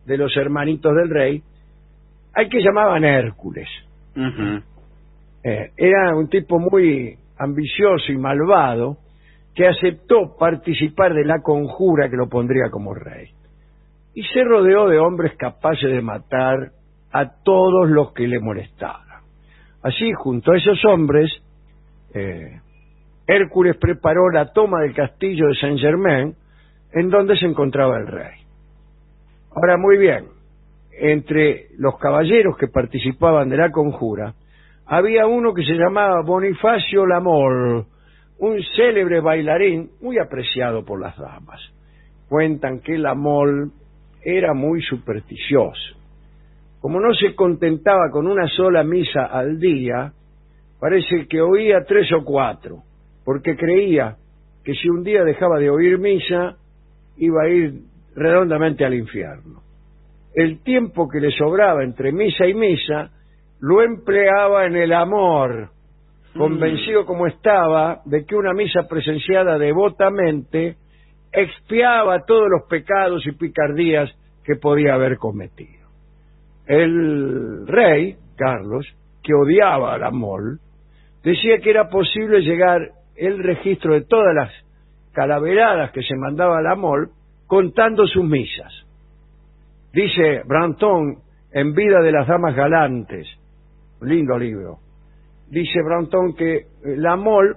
de los hermanitos del rey, al que llamaban Hércules. Uh-huh. Eh, era un tipo muy ambicioso y malvado que aceptó participar de la conjura que lo pondría como rey. Y se rodeó de hombres capaces de matar a todos los que le molestaran. Así, junto a esos hombres, eh, Hércules preparó la toma del castillo de Saint-Germain, en donde se encontraba el rey. Ahora, muy bien, entre los caballeros que participaban de la conjura, había uno que se llamaba Bonifacio La Mole, un célebre bailarín muy apreciado por las damas. Cuentan que La Mole era muy supersticioso. Como no se contentaba con una sola misa al día, parece que oía tres o cuatro, porque creía que si un día dejaba de oír misa, iba a ir redondamente al infierno. El tiempo que le sobraba entre misa y misa, lo empleaba en el amor, convencido como estaba de que una misa presenciada devotamente expiaba todos los pecados y picardías que podía haber cometido. El rey, Carlos, que odiaba a La Mole, decía que era posible llegar el registro de todas las calaveradas que se mandaba a La Mole contando sus misas. Dice Brantón en Vida de las Damas Galantes, un lindo libro, dice Brantón que La Mole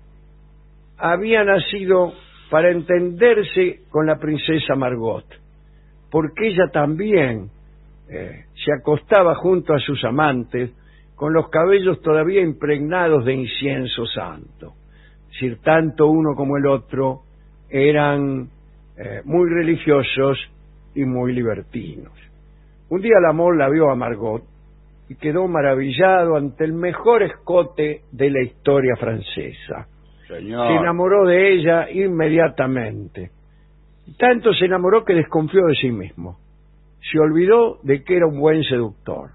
había nacido para entenderse con la princesa Margot, porque ella también eh, se acostaba junto a sus amantes con los cabellos todavía impregnados de incienso santo. Es decir, tanto uno como el otro eran eh, muy religiosos y muy libertinos. Un día La Mole la vio a Margot y quedó maravillado ante el mejor escote de la historia francesa. Señor. Se enamoró de ella inmediatamente. Tanto se enamoró que desconfió de sí mismo. Se olvidó de que era un buen seductor.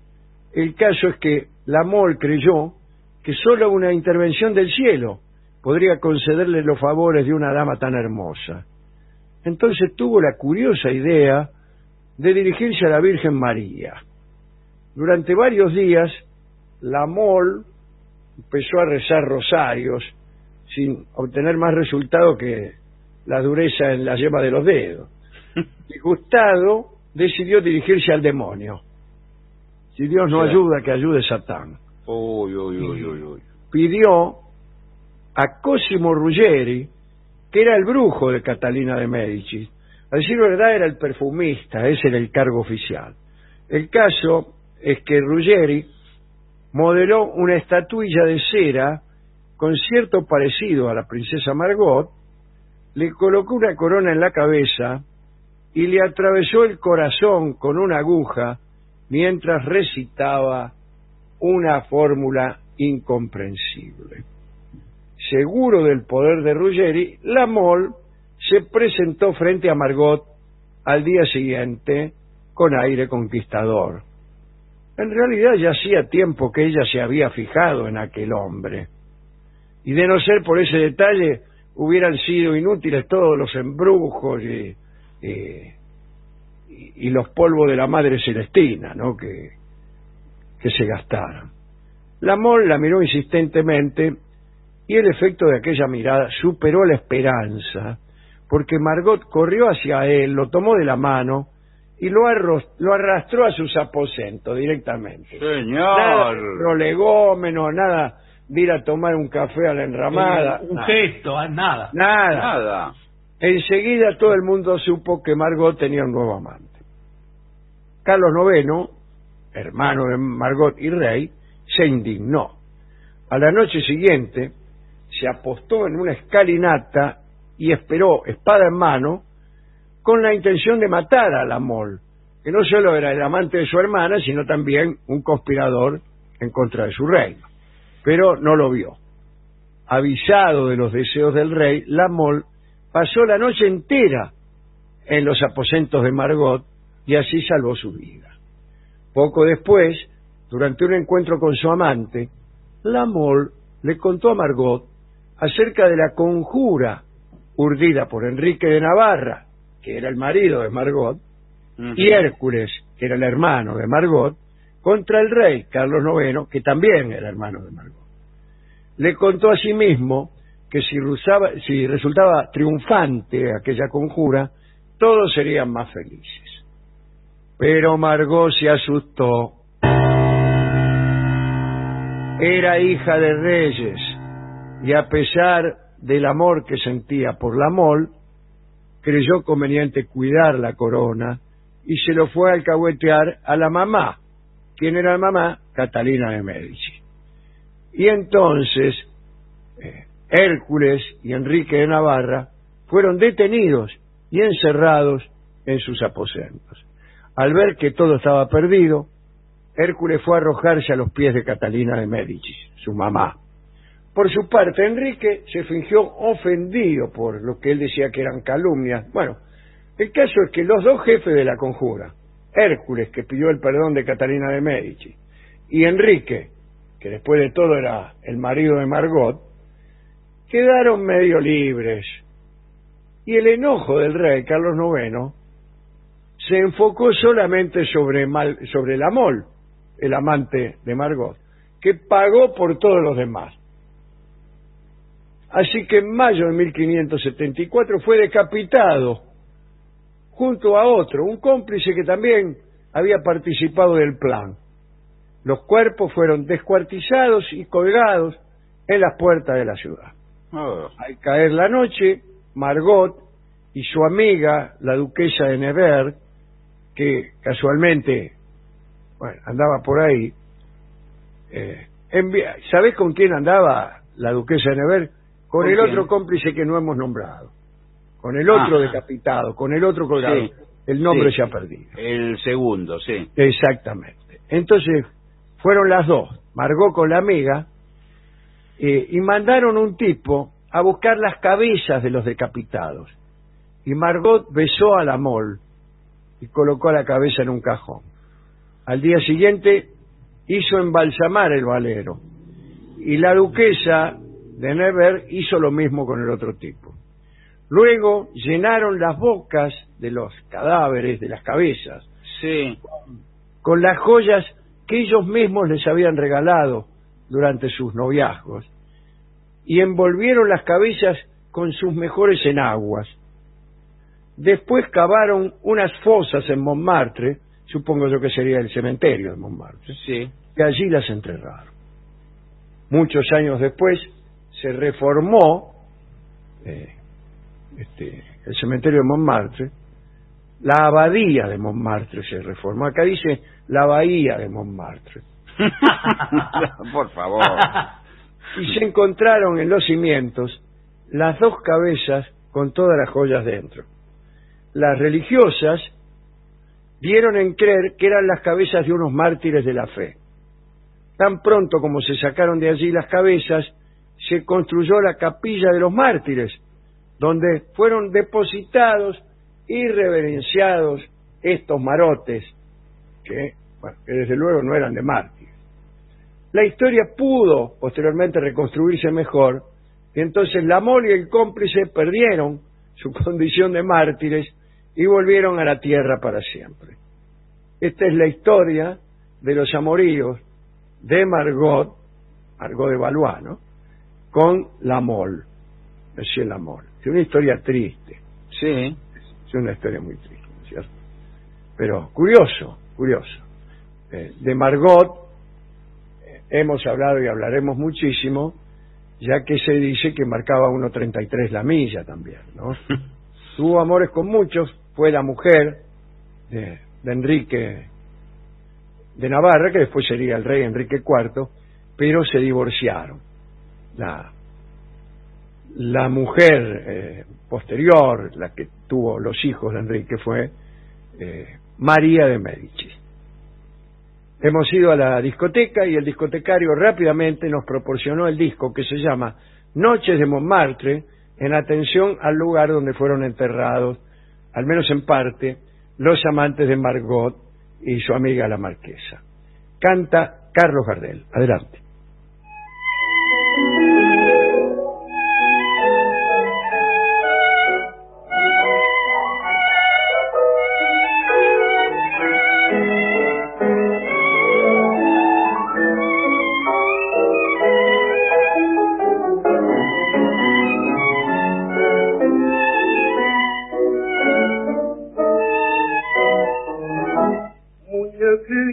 El caso es que La Mole creyó que solo una intervención del cielo podría concederle los favores de una dama tan hermosa. Entonces tuvo la curiosa idea de dirigirse a la Virgen María. Durante varios días, La Mole empezó a rezar rosarios sin obtener más resultado que la dureza en la yema de los dedos. Disgustado, decidió dirigirse al demonio. Si Dios no ayuda, que ayude Satán. Uy, uy, uy, uy, uy. Pidió a Cosimo Ruggeri, que era el brujo de Catalina de Médicis. A decir verdad, era el perfumista, ese era el cargo oficial. El caso es que Ruggeri modeló una estatuilla de cera con cierto parecido a la princesa Margot, le colocó una corona en la cabeza y le atravesó el corazón con una aguja mientras recitaba una fórmula incomprensible. Seguro del poder de Ruggeri, La Mole se presentó frente a Margot al día siguiente con aire conquistador. En realidad ya hacía tiempo que ella se había fijado en aquel hombre, y de no ser por ese detalle hubieran sido inútiles todos los embrujos y, y, y los polvos de la Madre Celestina, ¿no?, que, que se gastaron. La Mole la miró insistentemente y el efecto de aquella mirada superó la esperanza, porque Margot corrió hacia él, lo tomó de la mano y lo, arro lo arrastró a sus aposentos directamente. Señor. Nada de prolegómenos, nada de ir a tomar un café a la enramada. Eh, un nada. gesto, nada. Nada. Nada. Enseguida todo el mundo supo que Margot tenía un nuevo amante. Carlos noveno, hermano de Margot y rey, se indignó. A la noche siguiente se apostó en una escalinata y esperó, espada en mano, con la intención de matar a La Mole, que no solo era el amante de su hermana, sino también un conspirador en contra de su reino. Pero no lo vio. Avisado de los deseos del rey, La Mole pasó la noche entera en los aposentos de Margot y así salvó su vida. Poco después, durante un encuentro con su amante, La Mole le contó a Margot acerca de la conjura urdida por Enrique de Navarra, que era el marido de Margot, uh-huh. y Hércules, que era el hermano de Margot, contra el rey Carlos noveno, que también era hermano de Margot. Le contó a sí mismo que si, rusaba, si resultaba triunfante aquella conjura, todos serían más felices. Pero Margot se asustó. Era hija de reyes, y a pesar del amor que sentía por la mole, creyó conveniente cuidar la corona y se lo fue a alcahuetear a la mamá. ¿Quién era la mamá? Catalina de Médici. Y entonces eh, Hércules y Enrique de Navarra fueron detenidos y encerrados en sus aposentos. Al ver que todo estaba perdido, Hércules fue a arrojarse a los pies de Catalina de Médici, su mamá. Por su parte, Enrique se fingió ofendido por lo que él decía que eran calumnias. Bueno, el caso es que los dos jefes de la conjura, Hércules, que pidió el perdón de Catalina de Médici, y Enrique, que después de todo era el marido de Margot, quedaron medio libres. Y el enojo del rey Carlos noveno se enfocó solamente sobre, Mal, sobre la mole, el amante de Margot, que pagó por todos los demás. Así que en mayo de mil quinientos setenta y cuatro fue decapitado junto a otro, un cómplice que también había participado del plan. Los cuerpos fueron descuartizados y colgados en las puertas de la ciudad. Oh. Al caer la noche, Margot y su amiga, la duquesa de Nevers, que casualmente bueno, andaba por ahí, eh, ¿sabés con quién andaba la duquesa de Nevers? Con el otro cómplice que no hemos nombrado, con el otro ah, decapitado, con el otro colgado. Sí, el nombre sí, se ha perdido. El segundo, sí. Exactamente. Entonces, fueron las dos, Margot con la amiga, eh, y mandaron un tipo a buscar las cabezas de los decapitados. Y Margot besó a la mole y colocó la cabeza en un cajón. Al día siguiente hizo embalsamar el valero. Y la duquesa de Nevers hizo lo mismo con el otro tipo. Luego llenaron las bocas de los cadáveres, de las cabezas, sí, con las joyas que ellos mismos les habían regalado durante sus noviazgos, y envolvieron las cabezas con sus mejores enaguas. Después cavaron unas fosas en Montmartre, supongo yo que sería el cementerio de Montmartre, sí, y allí las enterraron. Muchos años después se reformó eh, este, el cementerio de Montmartre, la abadía de Montmartre se reformó. Acá dice la bahía de Montmartre. Por favor. Y se encontraron en los cimientos las dos cabezas con todas las joyas dentro. Las religiosas dieron en creer que eran las cabezas de unos mártires de la fe. Tan pronto como se sacaron de allí las cabezas, se construyó la capilla de los mártires, donde fueron depositados y reverenciados estos marotes, que, bueno, que desde luego no eran de mártires. La historia pudo posteriormente reconstruirse mejor, y entonces la mole y el cómplice perdieron su condición de mártires y volvieron a la tierra para siempre. Esta es la historia de los amoríos de Margot, Margot de Valois, ¿no?, con la mole, Monsieur la mole. Es una historia triste. Sí. Es una historia muy triste, ¿no es cierto? Pero curioso, curioso. Eh, de Margot eh, hemos hablado y hablaremos muchísimo, ya que se dice que marcaba uno treinta y tres la milla también, ¿no? Tuvo amores con muchos, fue la mujer de, de Enrique de Navarra, que después sería el rey Enrique cuarto, pero se divorciaron. La, la mujer eh, posterior, la que tuvo los hijos de Enrique, fue eh, María de Médici. Hemos ido a la discoteca y el discotecario rápidamente nos proporcionó el disco que se llama Noches de Montmartre, en atención al lugar donde fueron enterrados, al menos en parte, los amantes de Margot y su amiga la marquesa. Canta Carlos Gardel. Adelante.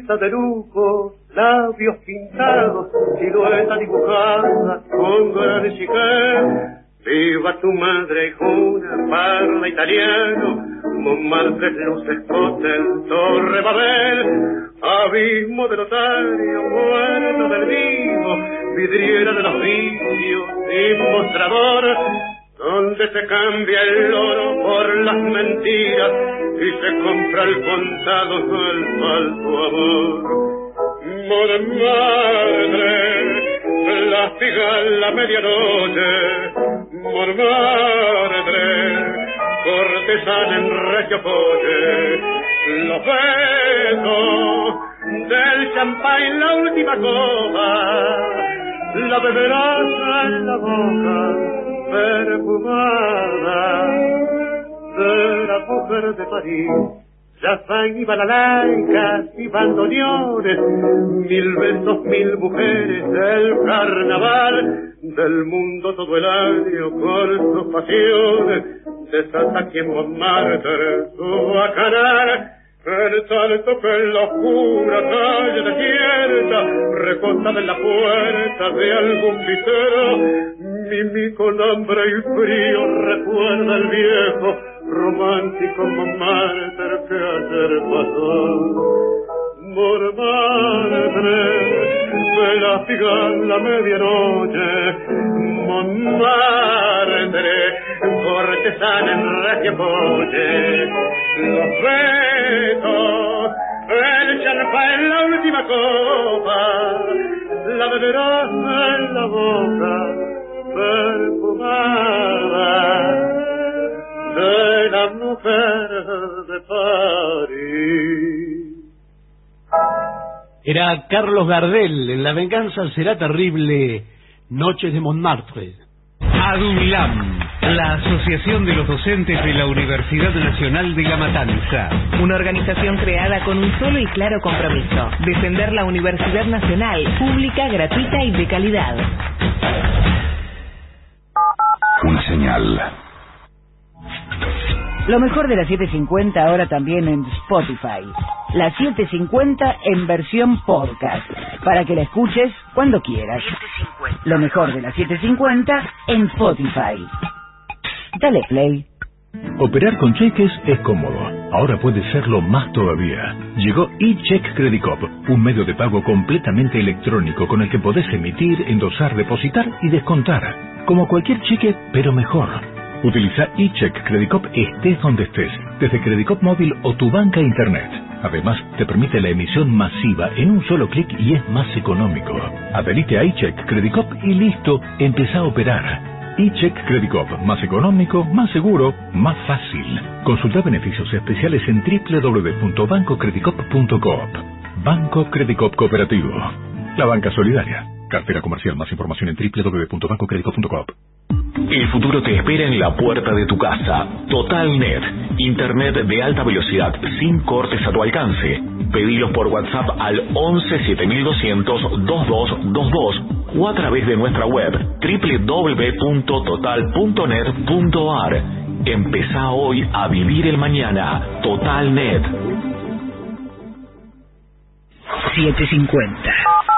sonrisa de lujo, labios pintados, silueta dibujada con gran chiquén. Viva tu madre hijuna, parla italiano, Montmartre, luces, hotel, Torre Babel, abismo de notario, muerto del vivo, vidriera de los vicios y mostrador, donde se cambia el oro por las mentiras y se compra el contado el falso amor. Montmartre, lastiga la medianoche, Montmartre, cortesana en recio poche, los besos del champán, la última copa, la beberás en la boca perfumada de la mujer de París. Ya van y balalaicas y bandoneones, mil besos, mil mujeres del carnaval, del mundo todo el año con sus pasiones, desata aquí en Montmartre su bacanal. El tanto que en la oscura calle desierta, recostada en la puerta de algún vitero, Mimi con hambre y frío recuerda el viejo romántico Montmartre que ayer pasó. Montmartre, me lastiga la medianoche, Montmartre, cortesana en recio poche, los besos, el champán, la última copa, la beberás en la boca perfumada de la mujer de París. Era Carlos Gardel, en La venganza será terrible, Noches de Montmartre. ADUNLAM, la Asociación de los Docentes de la Universidad Nacional de La Matanza. Una organización creada con un solo y claro compromiso: defender la Universidad Nacional, pública, gratuita y de calidad. Una señal. Lo mejor de la siete cincuenta ahora también en Spotify. La siete cincuenta en versión podcast, para que la escuches cuando quieras. Lo mejor de la siete cincuenta en Spotify. Dale play. Operar con cheques es cómodo. Ahora puede serlo más todavía. Llegó eCheck Credit Cop, un medio de pago completamente electrónico con el que podés emitir, endosar, depositar y descontar. Como cualquier cheque, pero mejor. Utiliza eCheck Credit Cop estés donde estés, desde Credit Cop móvil o tu banca internet. Además, te permite la emisión masiva en un solo clic y es más económico. Adherite a eCheck Credit Cop y listo, empezá a operar. eCheck Credit Cop, más económico, más seguro, más fácil. Consulta beneficios especiales en doble u doble u doble u punto banco credit cop punto coop. Banco Credit Cop Cooperativo. La banca solidaria. Cartera comercial. Más información en doble u doble u doble u punto banco credit cop punto coop. El futuro te espera en la puerta de tu casa. TotalNet, internet de alta velocidad sin cortes a tu alcance. Pedilos por WhatsApp al once siete mil doscientos veintidós veintidós o a través de nuestra web doble u doble u doble u punto total punto net punto a r. Empezá hoy a vivir el mañana. TotalNet. siete cincuenta.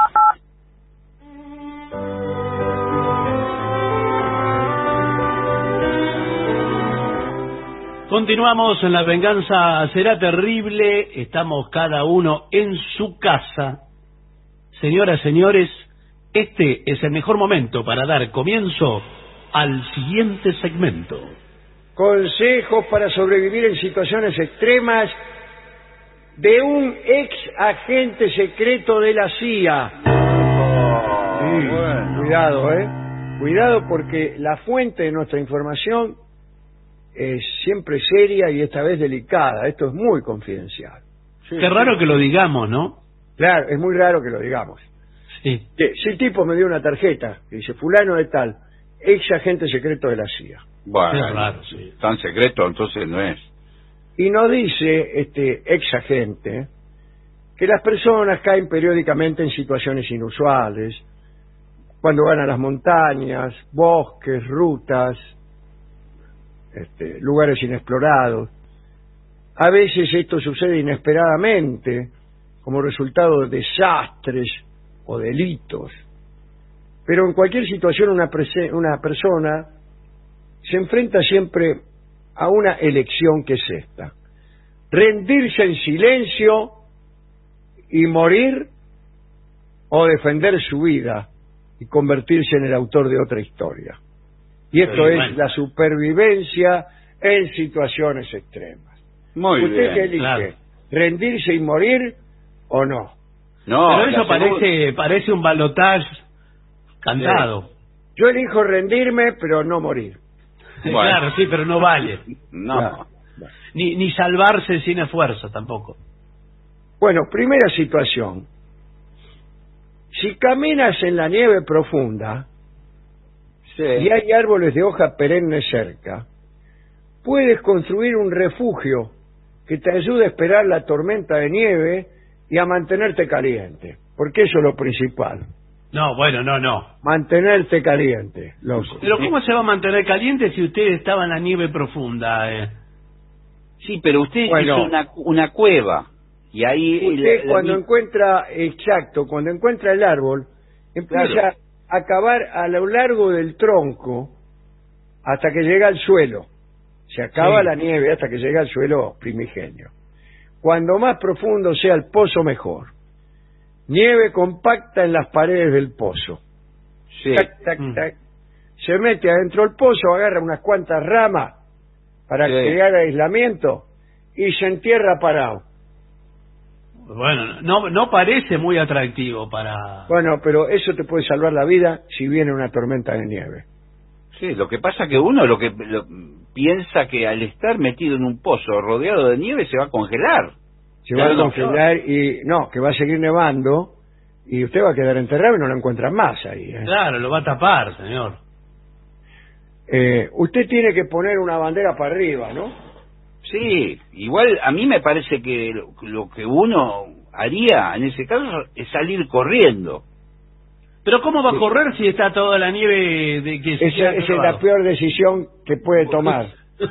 Continuamos en La venganza será terrible. Estamos cada uno en su casa. Señoras, señores, este es el mejor momento para dar comienzo al siguiente segmento. Consejos para sobrevivir en situaciones extremas de un ex agente secreto de la C I A. Sí, bueno. Cuidado, ¿eh? Cuidado, porque la fuente de nuestra información es siempre seria y esta vez delicada. Esto es muy confidencial. Sí, Qué raro sí. que lo digamos, ¿no? Claro, es muy raro que lo digamos. Sí. Que, si el tipo me dio una tarjeta que dice fulano de tal, ex agente secreto de la C I A. Bueno, es raro, sí. Tan secreto entonces no es. Y nos dice este ex agente que las personas caen periódicamente en situaciones inusuales, cuando van a las montañas, bosques, rutas, Este, lugares inexplorados. A veces esto sucede inesperadamente como resultado de desastres o delitos. Pero en cualquier situación una, una persona se enfrenta siempre a una elección que es esta: rendirse en silencio y morir, o defender su vida y convertirse en el autor de otra historia. Y esto Muy es bueno. la supervivencia en situaciones extremas. Muy ¿Usted bien, qué elige? claro. ¿Rendirse y morir o no? No, Pero eso la parece parece un balotaje cantado. Sí. Yo elijo rendirme, pero no morir. Bueno. Claro, sí, pero no vale. No. Claro. Ni, ni salvarse sin esfuerzo tampoco. Bueno, primera situación. Si caminas en la nieve profunda Sí. y hay árboles de hoja perenne cerca, puedes construir un refugio que te ayude a esperar la tormenta de nieve y a mantenerte caliente, porque eso es lo principal. No, bueno, no, no. Mantenerte caliente, loco. Pero ¿cómo se va a mantener caliente si usted estaba en la nieve profunda? Eh? Sí, pero usted Bueno. hizo una, una cueva. Y ahí... Usted la- la- cuando encuentra, exacto, cuando encuentra el árbol, empieza Claro. a cavar a lo largo del tronco hasta que llega al suelo. Se acaba Sí. la nieve hasta que llega al suelo primigenio. Cuando más profundo sea el pozo, mejor. Nieve compacta en las paredes del pozo. Sí. Tac, tac, Mm. tac. Se mete adentro del pozo, agarra unas cuantas ramas para Sí. crear aislamiento y se entierra parado. Bueno, no no parece muy atractivo para... Bueno, pero eso te puede salvar la vida si viene una tormenta de nieve. Sí, lo que pasa que uno lo que lo- piensa que al estar metido en un pozo rodeado de nieve se va a congelar. Se va a Claro, congelar y no, que va a seguir nevando y usted va a quedar enterrado y no lo encuentran más ahí. ¿eh? Claro, lo va a tapar, señor. Eh, usted tiene que poner una bandera para arriba, ¿no? Sí, igual a mí me parece que lo, lo que uno haría en ese caso es salir corriendo. Pero ¿cómo va a correr si está toda la nieve de que se Esa, queda esa es clavado? la peor decisión que puede tomar.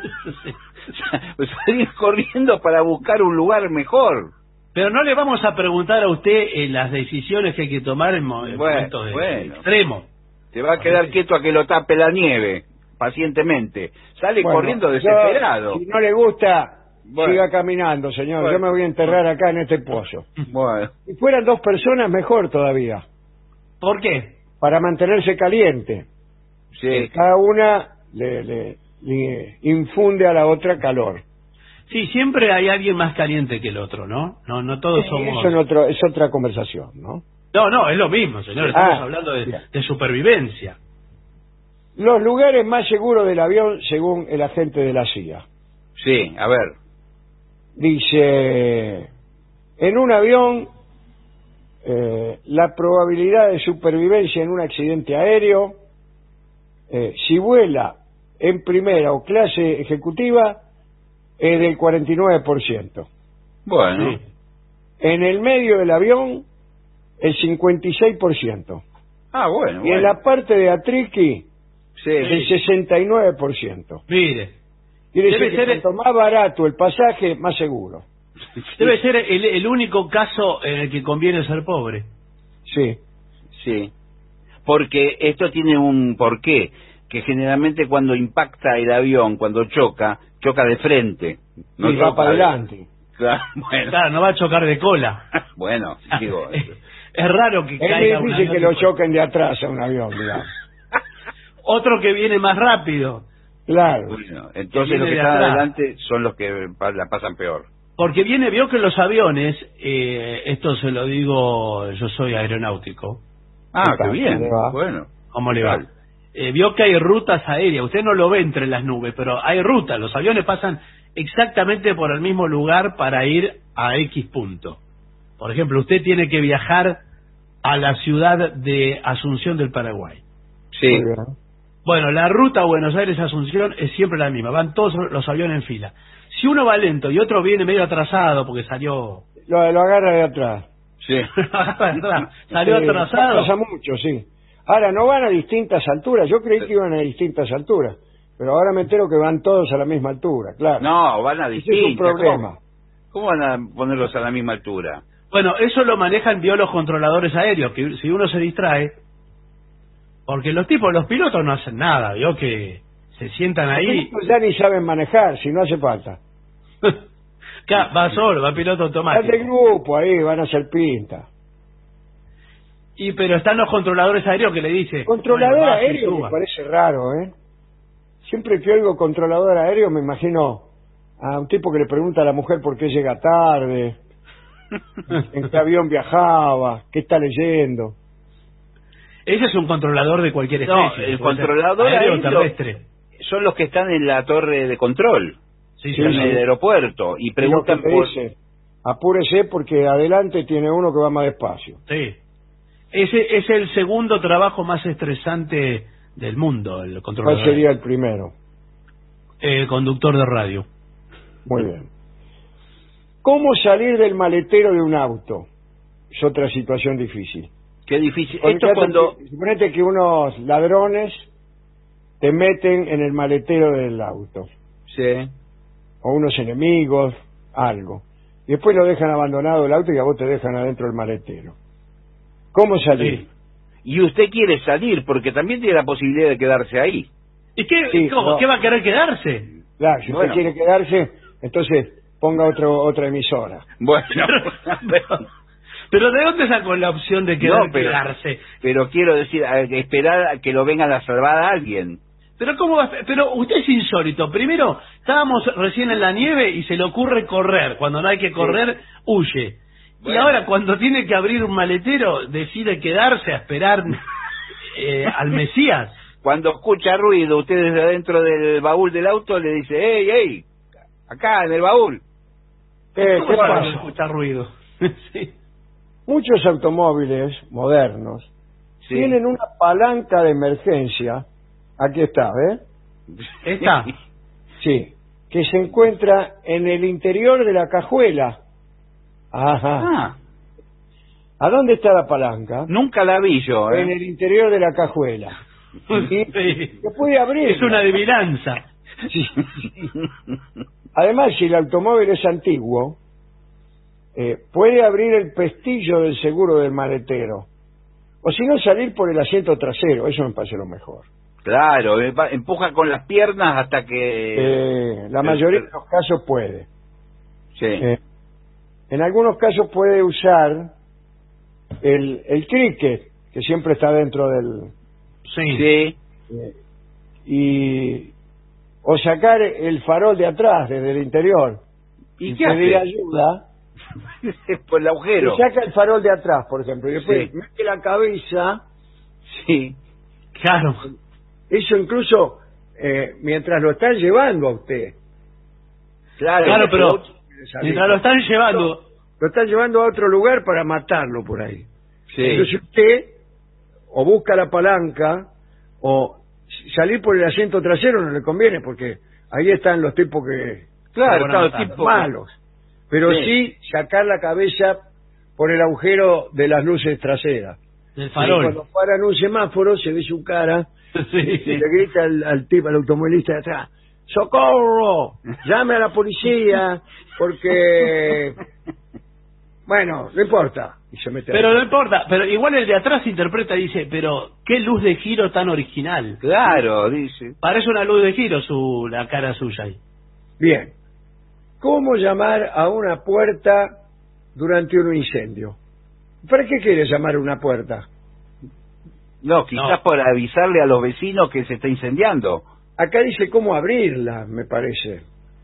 Salir corriendo para buscar un lugar mejor. Pero no le vamos a preguntar a usted eh, las decisiones que hay que tomar en, mo- en Bueno, momentos de bueno. extremo. Te va a quedar quieto a que lo tape la nieve, pacientemente. Sale Bueno, corriendo yo, desesperado. si no le gusta, Bueno. siga caminando, señor. Bueno. Yo me voy a enterrar acá en este pozo. Bueno, Si fueran dos personas, mejor todavía, ¿Por qué? para mantenerse caliente. sí. Cada una le, le- le infunde a la otra calor. Sí, siempre hay alguien más caliente que el otro, ¿no? No, no todos Sí, somos... eso en otro- es otra conversación, ¿no? No, no, es lo mismo, señor. Estamos Ah, hablando de, bien. de supervivencia. Los lugares más seguros del avión, según el agente de la C I A. Sí, a ver. Dice, en un avión, eh, la probabilidad de supervivencia en un accidente aéreo, eh, si vuela en primera o clase ejecutiva, es del cuarenta y nueve por ciento. Bueno, Sí. En el medio del avión, el cincuenta y seis por ciento. ah, bueno, Y en bueno. la parte de atriqui, Sí. el sesenta y nueve por ciento. Mire, Quiere Debe decir que ser- cuanto más barato el pasaje, más seguro. debe ser el, el único caso en el que conviene ser pobre. Sí. Sí, porque esto tiene un porqué, que generalmente cuando impacta el avión, cuando choca, choca de frente. Y choca va para de- adelante. Claro, bueno, Claro, no va a chocar de cola. bueno, digo, Es raro que Es caiga un difícil avión que de lo cola. choquen de atrás a un avión, digamos. Otro que viene más rápido. Claro. bueno, entonces viene los que de están atrás. adelante son los que pa- la pasan peor. Porque viene, vio que los aviones, eh, esto se lo digo, yo soy aeronáutico. Ah, ¿Qué qué tal? bien, ¿Cómo le va? bueno. ¿Cómo le va? Tal. Eh, vio que hay rutas aéreas, usted no lo ve entre las nubes, pero hay rutas, los aviones pasan exactamente por el mismo lugar para ir a X punto. Por ejemplo, usted tiene que viajar a la ciudad de Asunción del Paraguay. Sí, Muy bien. Bueno, la ruta Buenos Aires-Asunción es siempre la misma, van todos los aviones en fila. Si uno va lento y otro viene medio atrasado porque salió... Lo, lo agarra de atrás. sí. salió Sí, atrasado. Pasa mucho, sí. Ahora, no van a distintas alturas. Yo creí que iban a distintas alturas. Pero ahora me entero que van todos a la misma altura, claro. No, van a Ese es distintas. un problema. ¿Cómo, ¿Cómo van a ponerlos a la misma altura? Bueno, eso lo manejan bien los controladores aéreos, que si uno se distrae, porque los tipos, los pilotos no hacen nada, vio que se sientan ahí. Los ya ni saben manejar, si no hace falta. Va solo, va piloto automático. Está de grupo ahí, van a hacer pinta. Y pero están los controladores aéreos que le dicen. Controlador bueno, aéreo me parece raro, ¿eh? Siempre que oigo controlador aéreo me imagino a un tipo que le pregunta a la mujer por qué llega tarde, en qué avión viajaba, qué está leyendo. Ese es un controlador de cualquier especie. No, el controlador aéreo, aéreo terrestre. Son los que están en la torre de control, sí, sí, en sí. el aeropuerto, y preguntan por... Dice, apúrese porque adelante tiene uno que va más despacio. Sí. Ese es el segundo trabajo más estresante del mundo, el controlador. ¿Cuál sería el primero? El conductor de radio. Muy bien. ¿Cómo salir del maletero de un auto? Es otra situación difícil. Qué difícil. Porque Esto cuando... te, suponete que unos ladrones te meten en el maletero del auto. Sí. O unos enemigos, algo. Y después lo dejan abandonado el auto y a vos te dejan adentro del maletero. ¿Cómo salir? Sí. Y usted quiere salir porque también tiene la posibilidad de quedarse ahí. ¿Y qué, sí, cómo, no. ¿qué va a querer quedarse? Claro, si bueno. usted quiere quedarse, entonces ponga otro, otra emisora. Bueno, pero, pero ¿de dónde sacó la opción de querer no, pero, quedarse? Pero quiero decir, a, esperar a que lo vengan a salvar a alguien. Pero cómo va, pero usted es insólito. Primero, estábamos recién en la nieve y se le ocurre correr. Cuando no hay que correr, sí. huye. Bueno. Y ahora cuando tiene que abrir un maletero, decide quedarse a esperar eh, al Mesías. Cuando escucha ruido, usted desde adentro del baúl del auto le dice, ¡ey, ey! Acá, en el baúl. ¿Qué, ¿qué pasa? Escucha ruido. Sí. Muchos automóviles modernos sí. tienen una palanca de emergencia. Aquí está, ¿ves? ¿Está? Sí, que se encuentra en el interior de la cajuela. Ajá. Ah. ¿A dónde está la palanca? Nunca la vi yo, ¿eh? En el interior de la cajuela. Y sí. se puede abrir. Es una adivinanza. Sí. Además, si el automóvil es antiguo, eh, puede abrir el pestillo del seguro del maletero. O si no, salir por el asiento trasero. Eso me parece lo mejor. Claro, empuja con las piernas hasta que... Eh, la mayoría de los casos puede. Sí. Eh, en algunos casos puede usar el, el cricket, que siempre está dentro del... Sí. Sí. Eh, y... o sacar el farol de atrás, desde el interior. ¿Y, y qué pedir hace? ayuda. Por el agujero. Y saca el farol de atrás, por ejemplo, y después sí. mete la cabeza. Sí. Claro. Eso incluso eh, mientras lo están llevando a usted. Claro, claro pero mientras lo están llevando... Lo, lo están llevando a otro lugar para matarlo por ahí. Sí. Entonces usted o busca la palanca o salir por el asiento trasero no le conviene porque ahí están los tipos que... Claro, que claro, tipos malos. Pero sí. sí sacar la cabeza por el agujero de las luces traseras. Del farol. Y cuando paran un semáforo se ve su cara sí. y le grita al, al tipo, al automovilista de atrás, ¡socorro! ¡Llame a la policía! Porque... bueno, no importa. Y se mete pero ahí. no importa, pero igual el de atrás interpreta y dice, pero qué luz de giro tan original. Claro, dice. Parece una luz de giro su la cara suya ahí. Bien. ¿Cómo llamar a una puerta durante un incendio? ¿Para qué quiere llamar a una puerta? No, quizás no. por avisarle a los vecinos que se está incendiando. Acá dice cómo abrirla, me parece.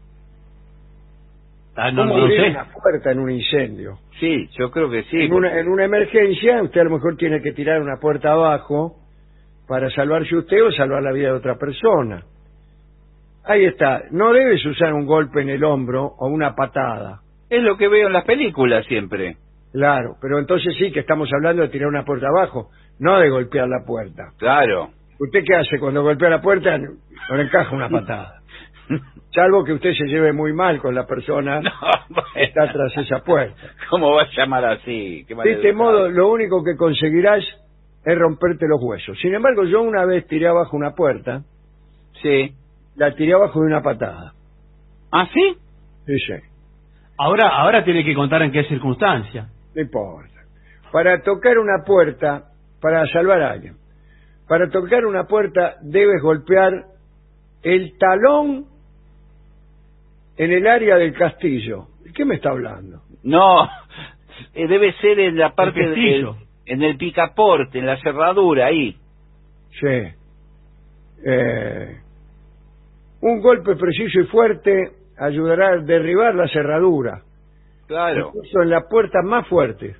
Ah, no, ¿Cómo no abrir sé. una puerta en un incendio? Sí, yo creo que sí. En una, en una emergencia, usted a lo mejor tiene que tirar una puerta abajo para salvarse usted o salvar la vida de otra persona. Ahí está. No debes usar un golpe en el hombro o una patada. Es lo que veo en las películas siempre. Claro, pero entonces sí que estamos hablando de tirar una puerta abajo, no de golpear la puerta. Claro. ¿Usted qué hace cuando golpea la puerta? No le encaja una patada. Salvo que usted se lleve muy mal con la persona no, bueno. que está tras esa puerta. ¿Cómo va a llamar así? Qué de este modo, lo único que conseguirás es romperte los huesos. Sin embargo, yo una vez tiré abajo una puerta. Sí. La tiré abajo de una patada. ¿Ah, sí? Sí, sí. Ahora, ahora tiene que contar en qué circunstancia. No importa. Para tocar una puerta, para salvar a alguien, para tocar una puerta debes golpear el talón en el área del castillo. ¿De qué me está hablando? No, eh, debe ser en la parte El del, en el picaporte, en la cerradura, ahí. Sí. Eh, un golpe preciso y fuerte ayudará a derribar la cerradura. Claro. Incluso en la puerta más fuerte.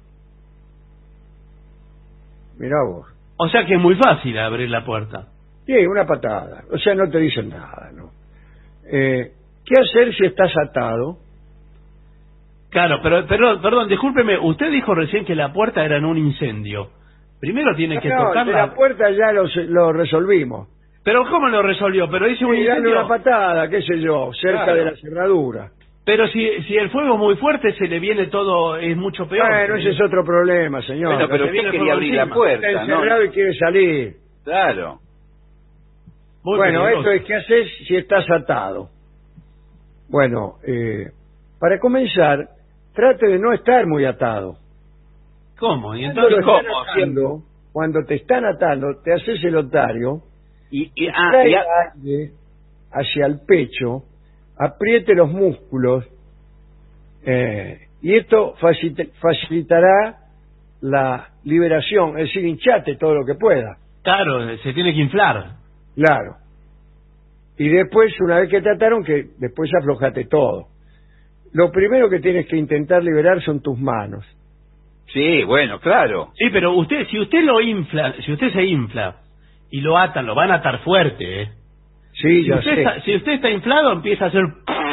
Mirá vos. O sea que es muy fácil abrir la puerta. Sí, una patada. O sea, no te dicen nada, ¿no? Eh, ¿Qué hacer si estás atado? Claro, pero, pero perdón, discúlpeme, usted dijo recién que la puerta era en un incendio. Primero tiene que no, tocarla. de la puerta ya lo, lo resolvimos. Pero ¿cómo lo resolvió? Pero dice un Sí, darle incendio. una patada, qué sé yo, cerca Claro. de la cerradura. Pero si, si el fuego es muy fuerte, se le viene todo, es mucho peor. Bueno, ese es otro problema, señor. Bueno, pero Se viene usted por quería abrir la encima. puerta, Está ¿no? encerrado y quiere salir. Claro. Muy Bueno, peligroso. esto es qué haces si estás atado. Bueno, eh, para comenzar, trate de no estar muy atado. ¿Cómo? ¿Y Cuando entonces lo están cómo? atando, cuando te están atando, te haces el otario, Y, y, ah, trae y a- aire hacia el pecho, apriete los músculos, eh, y esto facilita- facilitará la liberación, es decir, hinchate todo lo que pueda. Claro, se tiene que inflar. Claro. Y después, una vez que te ataron, que después aflojate todo. Lo primero que tienes que intentar liberar son tus manos. sí, bueno, claro. Sí, pero usted, si usted lo infla, si usted se infla y lo atan, lo van a atar fuerte, ¿eh? Sí, Si ya usted, sé. está, si usted está inflado, empieza a hacer...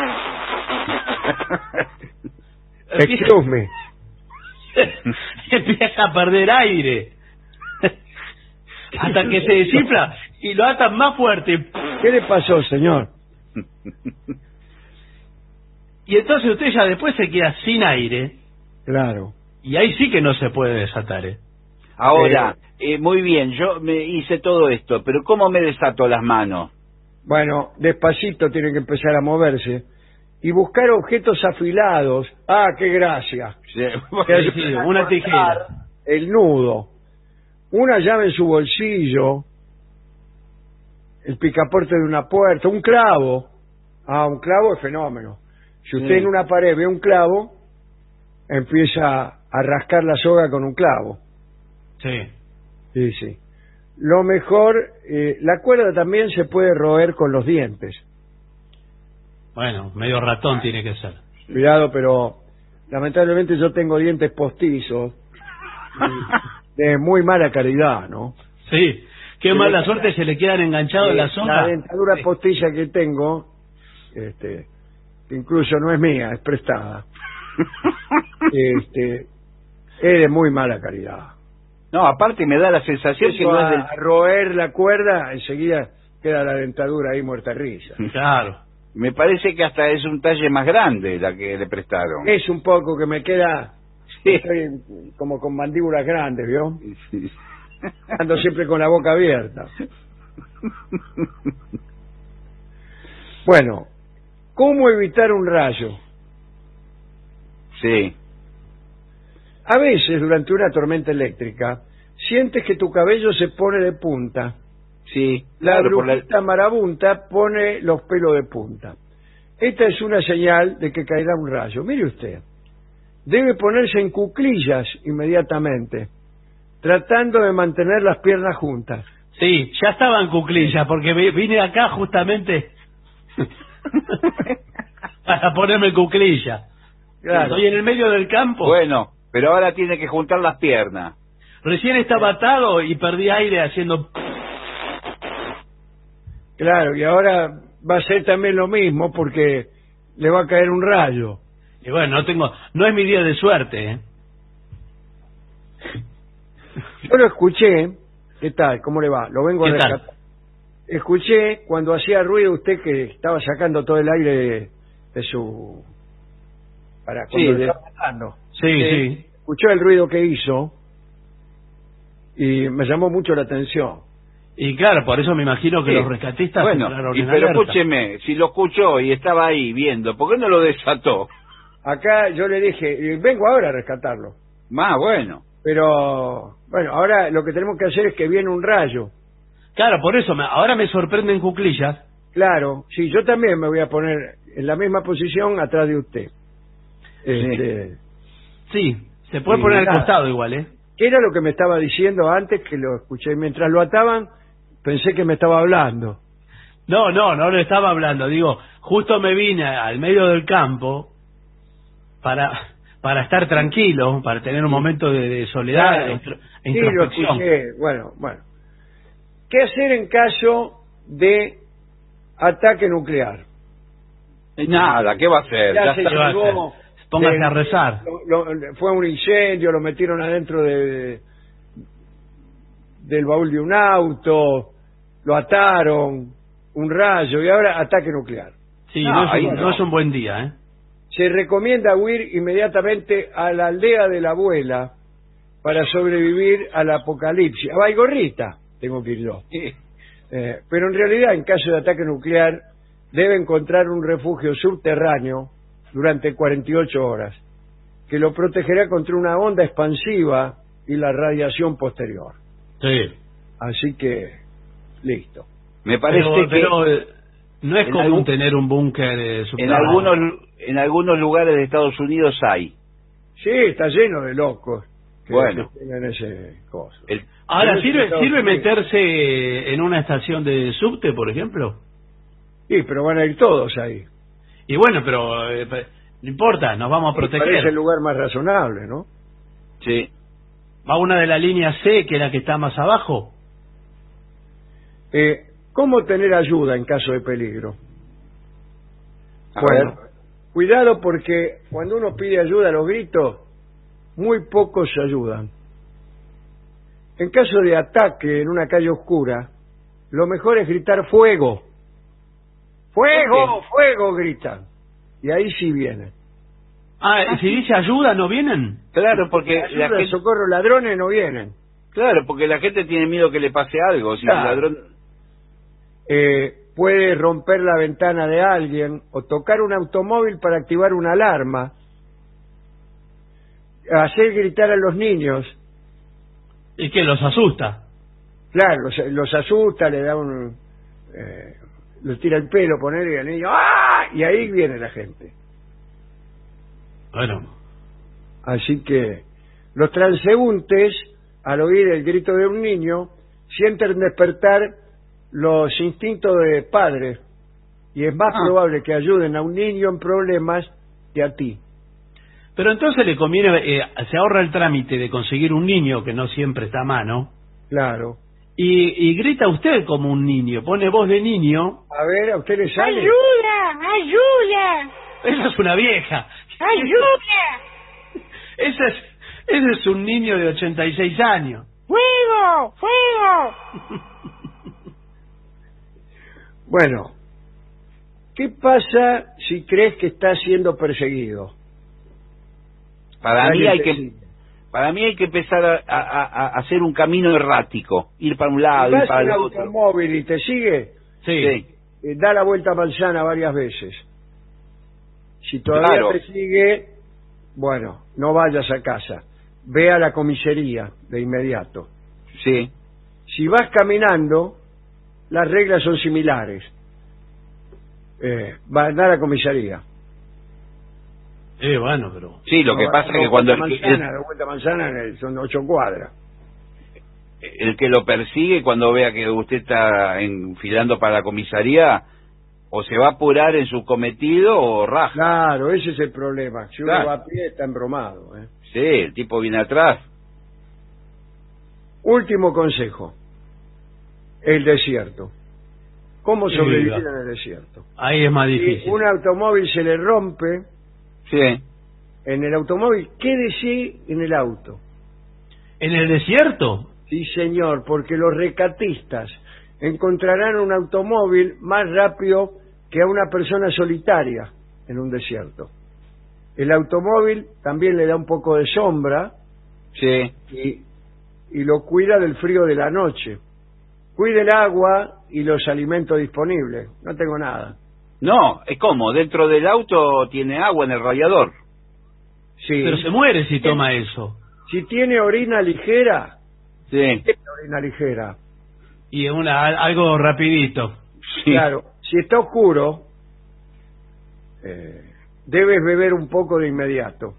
Excuse me. empieza a perder aire. Hasta que se desinfla y lo atan más fuerte. ¿Qué le pasó, señor? Y entonces usted ya después se queda sin aire. Claro. Y ahí sí que no se puede desatar, ¿eh? Ahora, eh, muy bien, yo me hice todo esto, pero ¿cómo me desato las manos? Bueno, despacito tiene que empezar a moverse y buscar objetos afilados. Ah, qué gracia. Sí, Que Sí, sí, una tijera. El nudo, una llave en su bolsillo, el picaporte de una puerta, un clavo. Ah, un clavo es fenómeno. Si usted Sí. en una pared ve un clavo, empieza a rascar la soga con un clavo. Sí. Sí, sí. Lo mejor, eh, la cuerda también se puede roer con los dientes. Bueno, medio ratón tiene que ser. Cuidado, pero lamentablemente yo tengo dientes postizos y de muy mala calidad, ¿no? Sí. Qué Sí, mala la- suerte se le quedan enganchados en la soga. La dentadura Sí. postiza que tengo, este, que incluso no es mía, es prestada, este, es de muy mala calidad. No, aparte me da la sensación que Empiezo no a, es del... a roer la cuerda, enseguida queda la dentadura ahí muerta de risa. Claro. Me parece que hasta es un talle más grande la que le prestaron. Es un poco que me queda, Sí. estoy como con mandíbulas grandes, ¿vio? Ando siempre con la boca abierta. Bueno, ¿cómo evitar un rayo? Sí. A veces, durante una tormenta eléctrica, sientes que tu cabello se pone de punta. Sí, La claro, por la- brujita marabunta pone los pelos de punta. Esta es una señal de que caerá un rayo. Mire usted, debe ponerse en cuclillas inmediatamente, tratando de mantener las piernas juntas. Sí, ya estaba en cuclillas, porque vi- vine acá justamente para ponerme cuclilla. Claro. Estoy en el medio del campo. Bueno, pero ahora tiene que juntar las piernas. Recién estaba atado y perdí aire haciendo... Claro, y ahora va a ser también lo mismo porque le va a caer un rayo. Y bueno, no tengo, no es mi día de suerte, ¿eh? Yo lo escuché, ¿qué tal? ¿Cómo le va? Lo vengo a ¿Qué tal? rescatar. Escuché cuando hacía ruido usted que estaba sacando todo el aire de, de su... para cuando Sí, lo de- estaba matando. Sí, sí. Escuchó el ruido que hizo y me llamó mucho la atención. Y claro, por eso me imagino que Sí. los rescatistas Bueno, entraron y, en pero alerta. escúcheme, si lo escuchó y estaba ahí viendo, ¿por qué no lo desató? Acá yo le dije, y vengo ahora a rescatarlo. Más bueno. Pero, bueno, ahora lo que tenemos que hacer es que viene un rayo. Claro, por eso, me, ahora me sorprenden cuclillas. Claro, sí, yo también me voy a poner en la misma posición atrás de usted. Este, sí, se puede sí, poner al nada. costado igual, ¿eh? ¿Qué era lo que me estaba diciendo antes que lo escuché? Mientras lo ataban, pensé que me estaba hablando. No, no, no le estaba hablando. Digo, justo me vine al medio del campo para para estar tranquilo, para tener un momento de, de soledad Claro. e intro- e Sí, lo introspección. escuché. Bueno, bueno. ¿Qué hacer en caso de ataque nuclear? Nada, ¿qué va a hacer? Ya Ya se está. llegó, Póngase eh, a rezar. lo- lo- fue un incendio, lo metieron adentro de, del baúl de un auto, lo ataron, un rayo, y ahora ataque nuclear. Sí, No, no, es ahí un, no. no es un buen día, ¿eh? Se recomienda huir inmediatamente a la aldea de la abuela para sobrevivir al apocalipsis. A Baigorrita tengo que ir yo. Eh, pero en realidad, en caso de ataque nuclear, debe encontrar un refugio subterráneo durante cuarenta y ocho horas, que lo protegerá contra una onda expansiva y la radiación posterior. Sí. Así que, listo. Me parece Pero, que pero, eh, no es en común algún- tener un búnker eh, en subterráneo. algunos en algunos lugares de Estados Unidos hay. Sí, está lleno de locos que, Bueno. que tengan ese coso. El- Ahora, Pero ¿sirve, Estados ¿sirve Unidos. meterse en una estación de subte, por ejemplo? Sí, pero van a ir todos ahí. Y bueno, pero eh, pe- no importa, nos vamos a Me parece el proteger. lugar más razonable, ¿no? sí. Va una de la línea C, que es la que está más abajo. Eh, ¿Cómo tener ayuda en caso de peligro? A Bueno, ver. cuidado porque cuando uno pide ayuda a los gritos, muy pocos se ayudan. En caso de ataque en una calle oscura, lo mejor es gritar fuego. ¡Fuego! ¡Fuego! Gritan. Y ahí sí vienen. Ah, y si dice ayuda, ¿no vienen? Claro, porque Ayuda, la gente, socorro, ladrones no vienen. claro, porque la gente tiene miedo que le pase algo. Si Claro. el ladrón, Eh, puede romper la ventana de alguien o tocar un automóvil para activar una alarma, hacer gritar a los niños, Y que los asusta. claro, los, los asusta, le da un... Eh, los tira el pelo, poner y el niño ¡ah! Y ahí viene la gente. Bueno, Así que los transeúntes, al oír el grito de un niño, sienten despertar los instintos de padre, y es más Ah. probable que ayuden a un niño en problemas que a ti. pero entonces le conviene, eh, se ahorra el trámite de conseguir un niño que no siempre está a mano, Claro. y, y grita usted como un niño, pone voz de niño. A ver, ¿a usted le sale? ¡Ayuda! ¡Ayuda! Esa es una vieja. ¡Ayuda! Ese es, ese es un niño de ochenta y seis años. ¡Fuego! ¡Fuego! Bueno, ¿qué pasa si crees que está siendo perseguido? para mí Alguien hay te que sigue. para mí hay que empezar a, a- a- a hacer un camino errático, ir para un lado, Si ir vas para en el otro. automóvil y te sigue, Sí. Sí. eh, da la vuelta a manzana varias veces. Si todavía Claro. te sigue, bueno, no vayas a casa. Ve a la comisaría de inmediato. Sí. Si vas caminando, las reglas son similares. Eh, va a andar a la comisaría. Eh, bueno, pero... Sí, lo que No, pasa es no, que cuando el, vuelta que- manzana, la vuelta a manzana eh, son ocho cuadras. el, el que lo persigue, cuando vea que usted está enfilando para la comisaría, o se va a apurar en su cometido o raja. Claro, ese es el problema. Si uno Claro. va a pie, está embromado. ¿eh? Sí, el tipo viene atrás. Último consejo. El desierto. ¿Cómo Sí, sobrevivir la- en el desierto? Ahí es más Si difícil. un automóvil se le rompe, Sí. en el automóvil, quédese en el auto. ¿En el desierto? Sí, señor, porque los recatistas encontrarán un automóvil más rápido que a una persona solitaria en un desierto. El automóvil también le da un poco de sombra Sí. y, y lo cuida del frío de la noche. Cuide el agua y los alimentos disponibles. No tengo nada. No, es como, dentro del auto tiene agua en el radiador. Sí. Pero se muere si toma eso. Si tiene orina ligera, Sí. tiene orina ligera. Y una, algo rapidito. Sí. Claro, si está oscuro, eh, debes beber un poco de inmediato.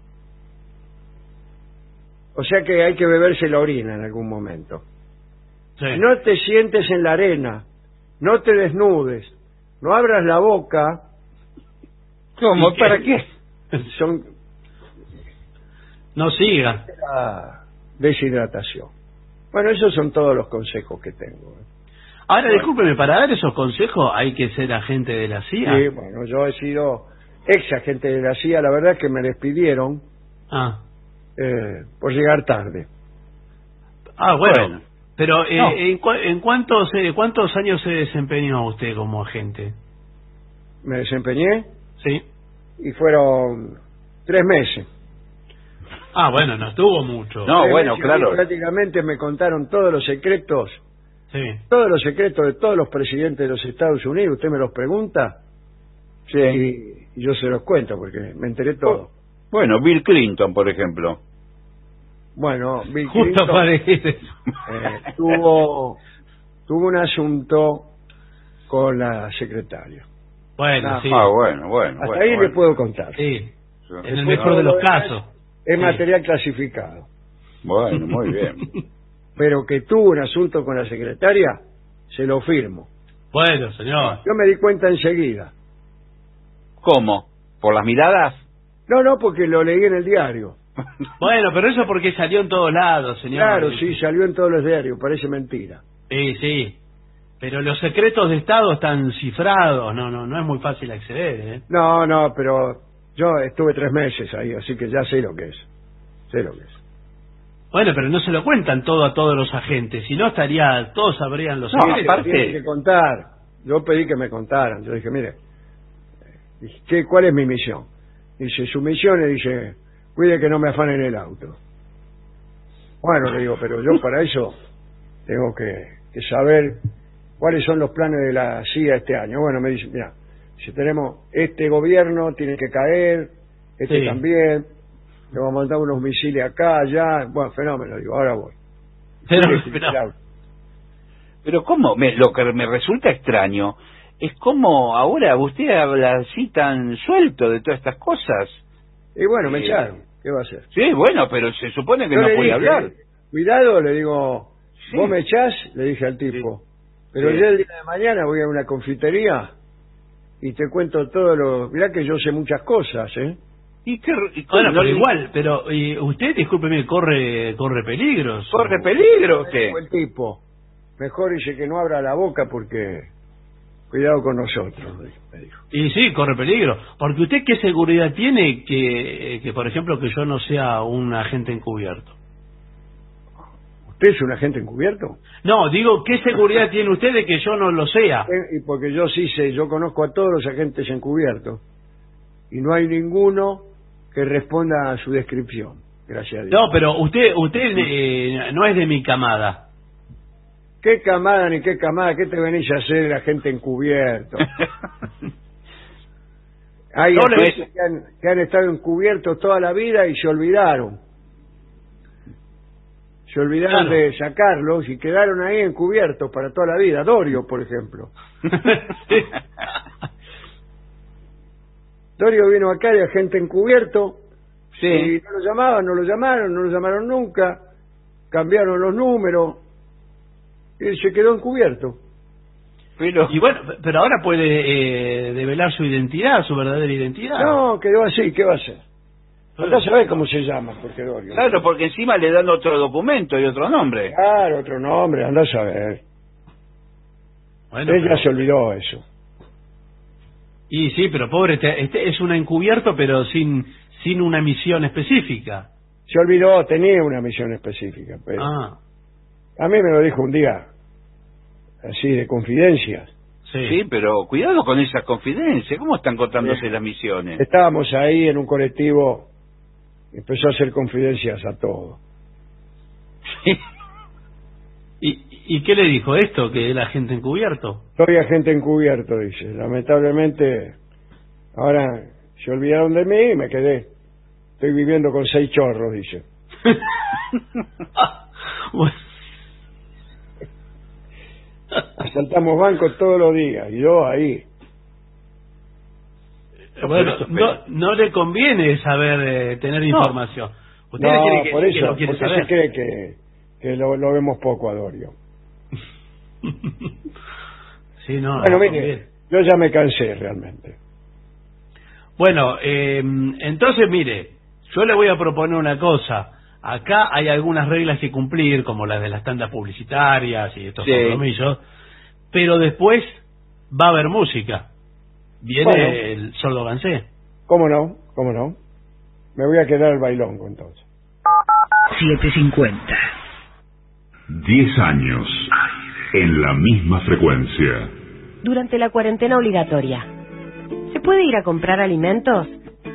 O sea que hay que beberse la orina en algún momento. Sí. No te sientes en la arena, no te desnudes, no abras la boca. ¿Cómo? ¿Y ¿Para qué? qué? Son No siga. la deshidratación. Bueno, esos son todos los consejos que tengo. Ahora, discúlpeme, para dar esos consejos hay que ser agente de la C I A. Sí, bueno, yo he sido ex agente de la C I A, la verdad es que me despidieron Ah, eh, por llegar tarde. ah bueno. Bueno. Pero, eh, No. ¿en, cua- en cuántos, eh, cuántos años se desempeñó usted como agente? Me desempeñé Sí. y fueron tres meses. Ah, bueno, no estuvo mucho. No, Tres bueno, meses claro. y prácticamente me contaron todos los secretos, Sí. todos los secretos de todos los presidentes de los Estados Unidos. Usted me los pregunta Sí. y, y yo se los cuento porque me enteré todo. Bueno, Bill Clinton, por ejemplo. Bueno, Bill Justo Clinton, para decir eso. eh, tuvo tuvo un asunto con la secretaria. Bueno, Ah, sí. Ah, bueno, bueno. Hasta bueno, ahí bueno. les puedo contar. Sí. Sí. En el Después mejor de todo los lo demás casos. Es Sí. material clasificado. Bueno, muy bien. Pero que tuvo un asunto con la secretaria, se lo firmo. Bueno, señor. Yo me di cuenta enseguida. ¿Cómo? ¿Por las miradas? No, no, porque lo leí en el diario. Bueno, pero eso porque salió en todos lados, señor. Claro, sí, salió en todos los diarios, parece mentira. Sí, sí. Pero los secretos de Estado están cifrados, no, no, no es muy fácil acceder, ¿eh? No, no, pero yo estuve tres meses ahí, así que ya sé lo que es. Sé lo que es. Bueno, pero no se lo cuentan todo a todos los agentes, si no estaría, todos sabrían los No, secretos. aparte- Tienen que contar. Yo pedí que me contaran. Yo dije, mire, dije, ¿qué, ¿cuál es mi misión? Dice, su misión es, dice, cuide que no me afanen el auto. Bueno, le digo, pero yo para eso tengo que, que saber cuáles son los planes de la C I A este año. Bueno, me dice, mira, si tenemos este gobierno, tiene que caer, este Sí. también, le vamos a mandar unos misiles acá, allá. Bueno, fenómeno, digo, ahora voy. Pero, Cuide que pero- el auto. Pero ¿cómo? Me, lo que me resulta extraño es cómo ahora usted habla así tan suelto de todas estas cosas. Y bueno, me Eh, echaron. ¿Qué va a hacer? Sí, bueno, pero se supone que Yo no le puede dije, hablar. Cuidado, le digo, Sí. vos me echás, le dije al tipo. Pero Sí. yo el día de mañana voy a una confitería y te cuento todo lo... Mirá que yo sé muchas cosas, ¿eh? ¿Y qué, y Bueno, no pero le- igual, pero y usted, discúlpeme, corre corre peligros. corre peligro Me usted. dijo el tipo, mejor dice que no abra la boca porque... Cuidado con nosotros, me dijo. Y sí, corre peligro. Porque usted, ¿qué seguridad tiene que, que, por ejemplo, que yo no sea un agente encubierto? ¿Usted es un agente encubierto? No, digo, ¿qué seguridad tiene usted de que yo no lo sea? Eh, Y porque yo sí sé, yo conozco a todos los agentes encubiertos y no hay ninguno que responda a su descripción, gracias a Dios. No, pero usted usted eh, no es de mi camada. ¿Qué camada ni qué camada? ¿Qué te venís a hacer, agente encubierto? Hay No le- agentes que han, que han estado encubiertos toda la vida y se olvidaron. Se olvidaron Claro. de sacarlos y quedaron ahí encubiertos para toda la vida. Dorio, por ejemplo. Dorio vino acá de agente encubierto Sí. y no lo llamaban, no lo llamaron, no lo llamaron nunca. Cambiaron los números y se quedó encubierto. Pero, Y bueno, pero ahora puede eh, develar su identidad, su verdadera identidad. No, quedó así, ¿qué va a hacer? Andá a saber cómo se llama, porque Dorio. claro, porque encima le dan otro documento y otro nombre. Claro, otro nombre, andá a saber. Bueno, Ella pero- se olvidó eso. Y sí, pero pobre, este, este es un encubierto, pero sin sin una misión específica. Se olvidó, tenía una misión específica, pero Ah, a mí me lo dijo un día, así de confidencias. sí. Sí, pero cuidado con esas confidencias. ¿Cómo están contándose Sí. las misiones? Estábamos ahí en un colectivo, empezó a hacer confidencias a todo. ¿Y, ¿Y qué le dijo esto? ¿Que era agente encubierto? Soy agente encubierto, dice. Lamentablemente, ahora se olvidaron de mí y me quedé. Estoy viviendo con seis chorros, dice. Bueno. Asaltamos bancos todos los días, y yo ahí. Bueno, no, no le conviene saber, eh, tener no. información. Usted no, quiere que, por eso, que lo quiere porque saber. se cree que, que lo, lo vemos poco a Dorio. Sí, no. Bueno, no mire, conviene. yo ya me cansé realmente. Bueno, eh, entonces mire, yo le voy a proponer una cosa. Acá hay algunas reglas que cumplir, como las de las tandas publicitarias y estos sí. compromisos, pero después va a haber música. Viene bueno, el Sordo Gansé. ¿Cómo no? ¿Cómo no? Me voy a quedar al bailongo entonces. siete cincuenta. Diez años en la misma frecuencia. Durante la cuarentena obligatoria, ¿se puede ir a comprar alimentos?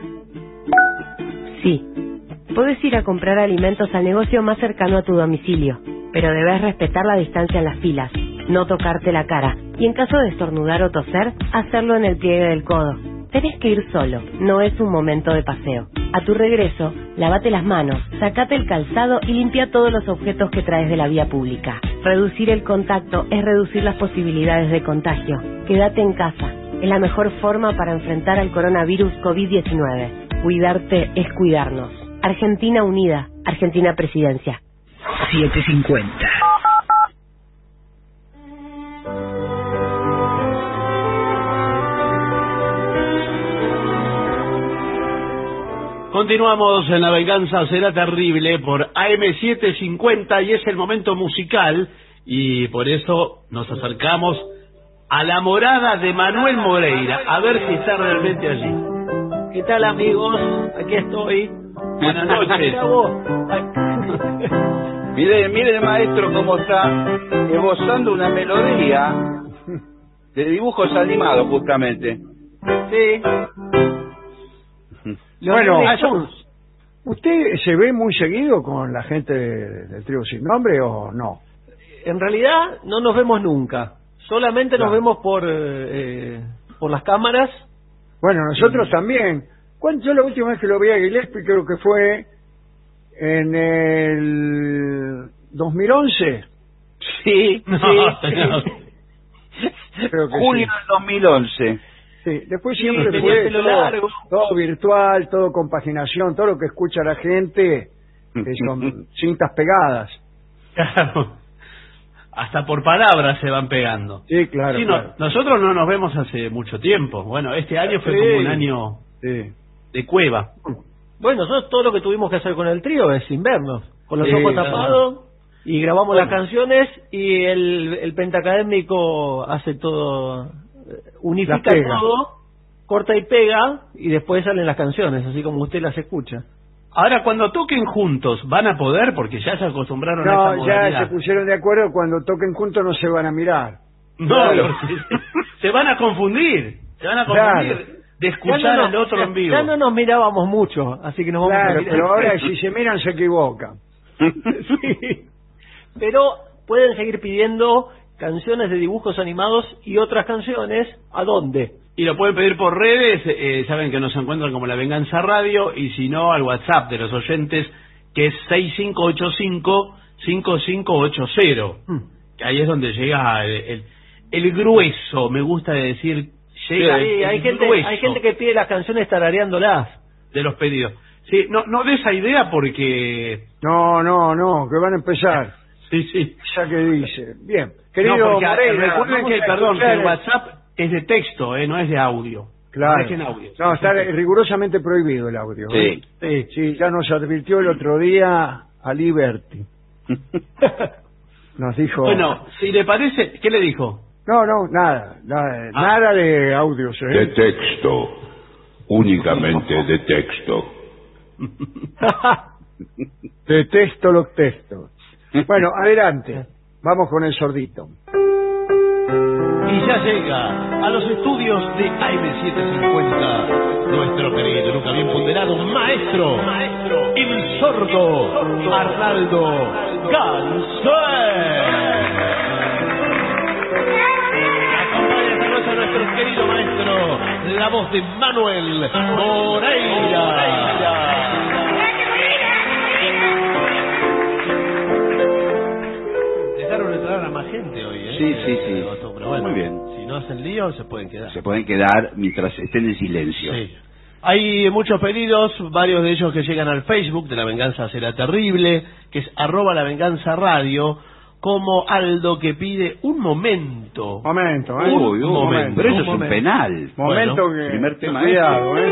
Sí. Puedes ir a comprar alimentos al negocio más cercano a tu domicilio, pero debes respetar la distancia en las filas, no tocarte la cara, y en caso de estornudar o toser, hacerlo en el pliegue del codo. Tenés que ir solo, no es un momento de paseo. A tu regreso, lávate las manos, sacate el calzado y limpia todos los objetos que traes de la vía pública. Reducir el contacto es reducir las posibilidades de contagio. Quédate en casa, es la mejor forma para enfrentar al coronavirus COVID diecinueve. Cuidarte es cuidarnos. Argentina Unida, Argentina Presidencia. siete cincuenta. Continuamos en La Venganza Será Terrible por A M setecientos cincuenta y es el momento musical y por eso nos acercamos a la morada de Manuel Moreira, a ver si está realmente allí. ¿Qué tal, amigos? Aquí estoy. Buenas noches. Mire, mire, maestro, cómo está esbozando una melodía de dibujos animados, justamente. Sí. Bueno, ¿usted se ve muy seguido con la gente del Trío Sin Nombre o no? En realidad no nos vemos nunca. Solamente claro. nos vemos por eh, por las cámaras. Bueno, nosotros sí. también. ¿Cuándo? Yo la última vez que lo vi a Gillespie creo que fue en el dos mil once. Sí, no, sí. No. Creo que Junio sí. del dos mil once. Sí, después siempre sí, fue todo, largo. todo virtual, todo compaginación, todo lo que escucha la gente, que son cintas pegadas. Claro. Hasta por palabras se van pegando. Sí, claro. Sí, claro. No, nosotros no nos vemos hace mucho tiempo. Bueno, este año fue sí. como un año sí. de cueva. Bueno, nosotros todo lo que tuvimos que hacer con el trío es sin vernos, con los sí, ojos claro. tapados, y grabamos bueno. las canciones y el, el pentacadémico hace todo, unifica todo, corta y pega, y después salen las canciones, así como usted las escucha. Ahora, cuando toquen juntos, ¿van a poder? Porque ya se acostumbraron no, a esta modalidad. ya se pusieron de acuerdo, cuando toquen juntos no se van a mirar. No, claro. porque se, se van a confundir. Se van a confundir Claro. de escuchar no al nos, otro en vivo. Ya no nos mirábamos mucho, así que nos vamos Claro, a mirar. pero ahora si se miran se equivocan. Sí. Pero pueden seguir pidiendo canciones de dibujos animados y otras canciones. ¿A dónde? Y lo pueden pedir por redes, eh, saben que nos encuentran como La Venganza Radio, y si no, al WhatsApp de los oyentes, que es seis cinco ocho cinco, cinco cinco ocho cero. Hmm. Ahí es donde llega el, el, el grueso, me gusta decir, llega sí, el, hay, el gente, grueso hay gente que pide las canciones tarareándolas. De los pedidos. Sí, no, no de esa idea porque... No, no, no, que van a empezar. Sí, sí. Ya que dice. Bien. Querido no, porque, Moreira, recuerden que, perdón, que el WhatsApp es de texto, eh, no es de audio. Claro. No es en audio. No, está rigurosamente prohibido el audio. Sí. ¿eh? Sí, sí, ya nos advirtió el otro día a Liberty. Nos dijo... Bueno, si le parece, ¿qué le dijo? No, no, nada, nada, ah. nada de audios. ¿eh? De texto, únicamente de texto. Detesto los textos. Bueno, adelante, vamos con el sordito. Y ya llega a los estudios de A M setecientos cincuenta nuestro querido, nunca bien ponderado maestro, maestro el sordo Arnaldo Gansé. Acompaña esta noche a nuestro querido maestro, la voz de Manuel Moreira. Sí, sí, sí. Pero bueno, muy bien. Si no hacen lío, se pueden quedar. Se pueden quedar mientras estén en silencio. Sí. Hay muchos pedidos, varios de ellos que llegan al Facebook de La Venganza Será Terrible, que es arroba La Venganza Radio, como Aldo que pide un momento. Momento, ¿eh? Uy, un momento. Pero eso un es un momento. penal. Momento Bueno, que... primer tema Cuidado, este. ¿eh?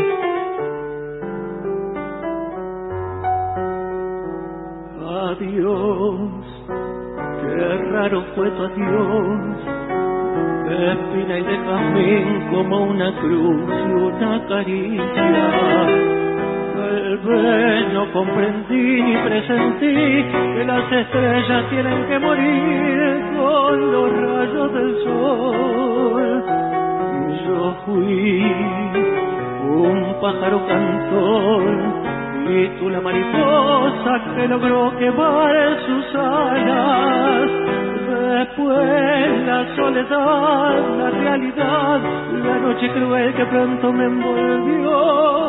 Adiós, qué raro fue tu adiós, de espina y de jazmín como una cruz y una caricia. Tal vez no comprendí ni presentí que las estrellas tienen que morir con los rayos del sol. Yo fui un pájaro cantor y tú la mariposa que logró quemar sus alas. Después la soledad, la realidad, la noche cruel que pronto me envolvió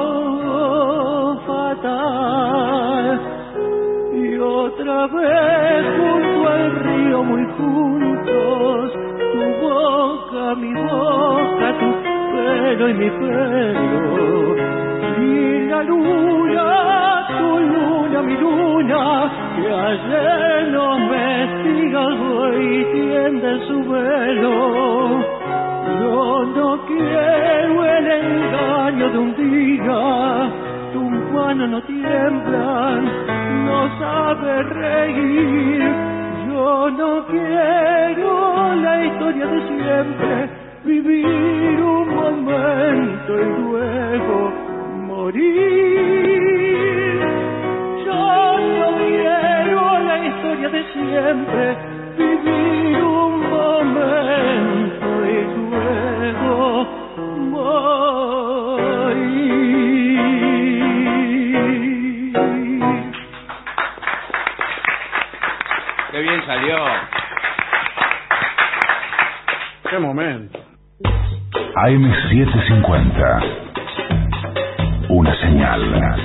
fatal. Y otra vez junto al río muy juntos, tu boca, mi boca, tu pelo y mi pelo. Y la luna, tu luna, mi luna, que ayer no me siga hoy tiende su velo. Yo no quiero el engaño de un día, tus manos no tiemblan, no sabe reír. Yo no quiero la historia de siempre, vivir un momento y luego morir. Yo no quiero la historia de siempre, vivir un momento y luego morir. Qué bien salió. Qué momento. A M setecientos cincuenta. Una señal.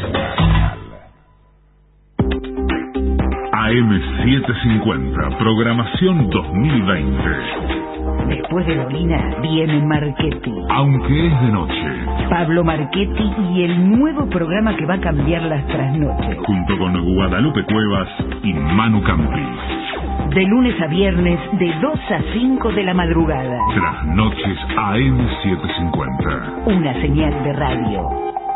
A M setecientos cincuenta, programación dos mil veinte. Después de Dolina viene Marchetti. Aunque es de noche. Pablo Marchetti y el nuevo programa que va a cambiar las trasnoches. Junto con Guadalupe Cuevas y Manu Campi. De lunes a viernes, de dos a cinco de la madrugada. Trasnoches A M setecientos cincuenta. Una señal de radio.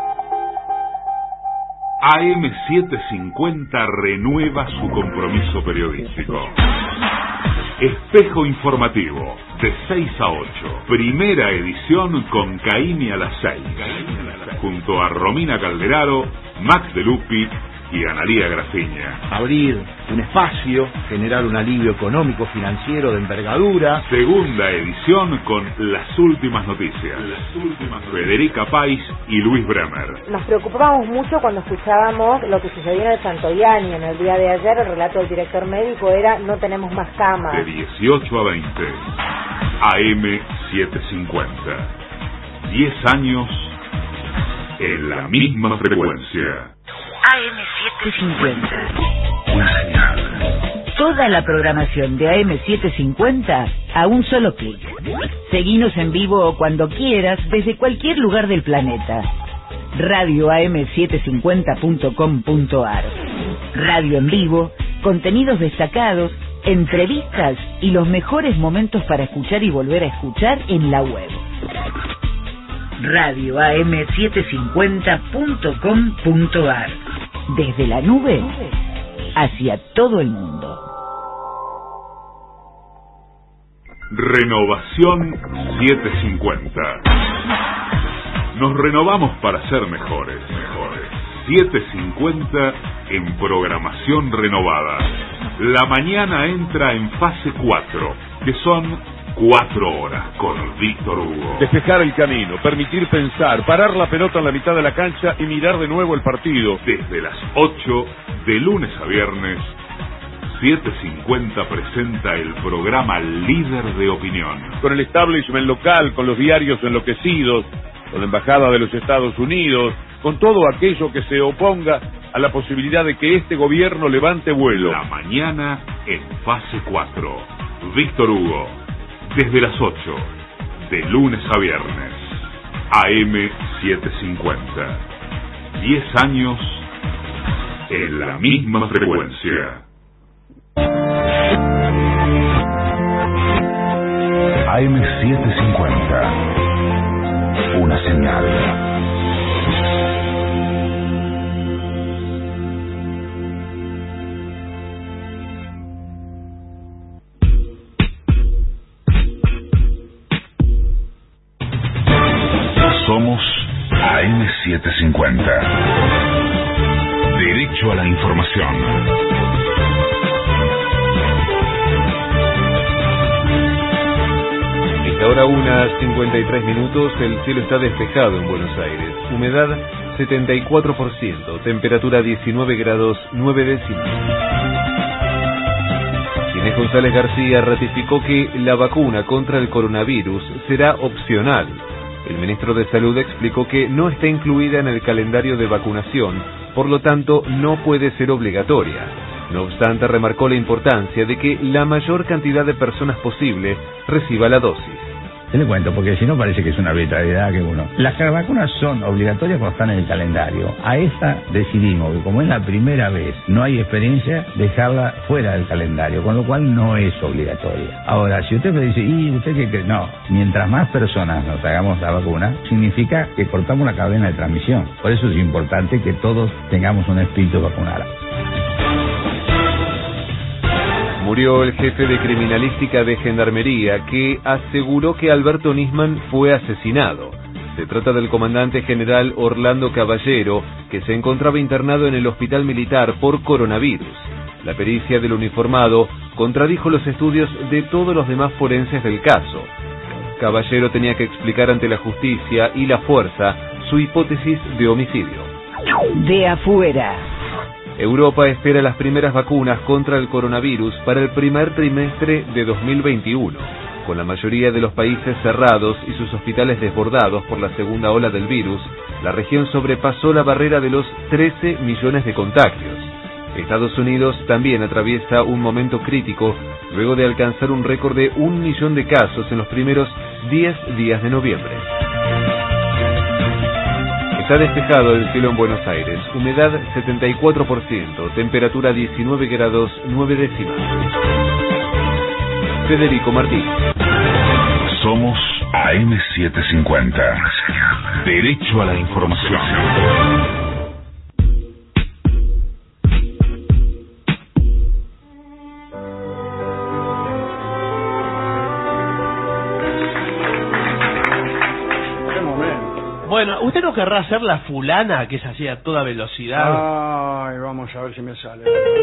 A M setecientos cincuenta renueva su compromiso periodístico. Espejo Informativo, de seis a ocho. Primera edición con Caimi a las seis. Junto a Romina Calderaro, Max de Lupi y Analía Graciña. Abrir un espacio, generar un alivio económico, financiero de envergadura. Segunda edición con Las Últimas Noticias. Las últimas. Federica País y Luis Bremer. Nos preocupábamos mucho cuando escuchábamos lo que sucedió en el Santoyani en el día de ayer. El relato del director médico era: no tenemos más camas. De dieciocho a veinte. A M setecientos cincuenta. diez años en la misma frecuencia. A M setecientos cincuenta. Una señal. Toda la programación de A M setecientos cincuenta a un solo clic. Seguinos en vivo o cuando quieras desde cualquier lugar del planeta. radio a m setecientos cincuenta punto com punto a r. Radio en vivo, contenidos destacados, entrevistas y los mejores momentos para escuchar y volver a escuchar en la web. radio a m setecientos cincuenta punto com punto a r. Desde la nube hacia todo el mundo. Renovación setecientos cincuenta. Nos renovamos para ser mejores. Mejores. setecientos cincuenta en programación renovada. La mañana entra en fase cuatro, que son cuatro horas con Víctor Hugo. Despejar el camino, permitir pensar, parar la pelota en la mitad de la cancha y mirar de nuevo el partido. Desde las ocho, de lunes a viernes, setecientos cincuenta presenta el programa Líder de Opinión. Con el establishment local, con los diarios enloquecidos, con la Embajada de los Estados Unidos, con todo aquello que se oponga a la posibilidad de que este gobierno levante vuelo. La mañana en fase cuatro. Víctor Hugo, desde las ocho, de lunes a viernes. A M setecientos cincuenta. diez años en la misma frecuencia. A M setecientos cincuenta. Una señal. Somos A M setecientos cincuenta. Derecho a la información. Esta hora una cincuenta y tres minutos, el cielo está despejado en Buenos Aires. Humedad setenta y cuatro por ciento, temperatura diecinueve grados nueve décimas. Inés González García ratificó que la vacuna contra el coronavirus será opcional. El ministro de Salud explicó que no está incluida en el calendario de vacunación, por lo tanto no puede ser obligatoria. No obstante, remarcó la importancia de que la mayor cantidad de personas posible reciba la dosis. Te le cuento, porque si no parece que es una arbitrariedad que uno... Las vacunas son obligatorias cuando están en el calendario. A esta decidimos que como es la primera vez, no hay experiencia, dejarla fuera del calendario, con lo cual no es obligatoria. Ahora, si usted me dice, ¿y usted qué cree? No, mientras más personas nos hagamos la vacuna, significa que cortamos la cadena de transmisión. Por eso es importante que todos tengamos un espíritu vacunal. Murió el jefe de criminalística de Gendarmería, que aseguró que Alberto Nisman fue asesinado. Se trata del comandante general Orlando Caballero, que se encontraba internado en el hospital militar por coronavirus. La pericia del uniformado contradijo los estudios de todos los demás forenses del caso. Caballero tenía que explicar ante la justicia y la fuerza su hipótesis de homicidio. De afuera. Europa espera las primeras vacunas contra el coronavirus para el primer trimestre de dos mil veintiuno. Con la mayoría de los países cerrados y sus hospitales desbordados por la segunda ola del virus, la región sobrepasó la barrera de los trece millones de contagios. Estados Unidos también atraviesa un momento crítico luego de alcanzar un récord de un millón de casos en los primeros diez días de noviembre. Está despejado el cielo en Buenos Aires, humedad setenta y cuatro por ciento, temperatura diecinueve grados nueve décimas. Federico Martín. Somos A M setecientos cincuenta. Derecho a la información. Bueno, ¿usted no querrá hacer la fulana que es así a toda velocidad? Ay, vamos a ver si me sale.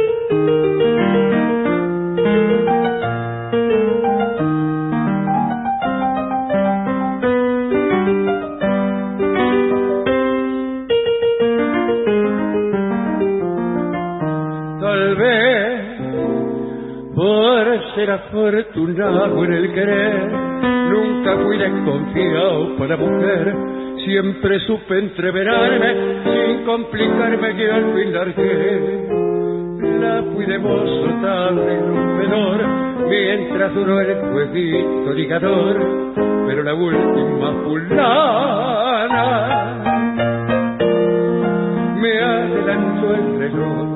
Tal vez por ser afortunado en el querer, nunca fui desconfiado para mujer. Siempre supe entreverarme sin complicarme que al fin largué. La fui de mozo tarde y rompedor mientras duró el jueguito ligador, pero la última fulana me adelantó el reloj.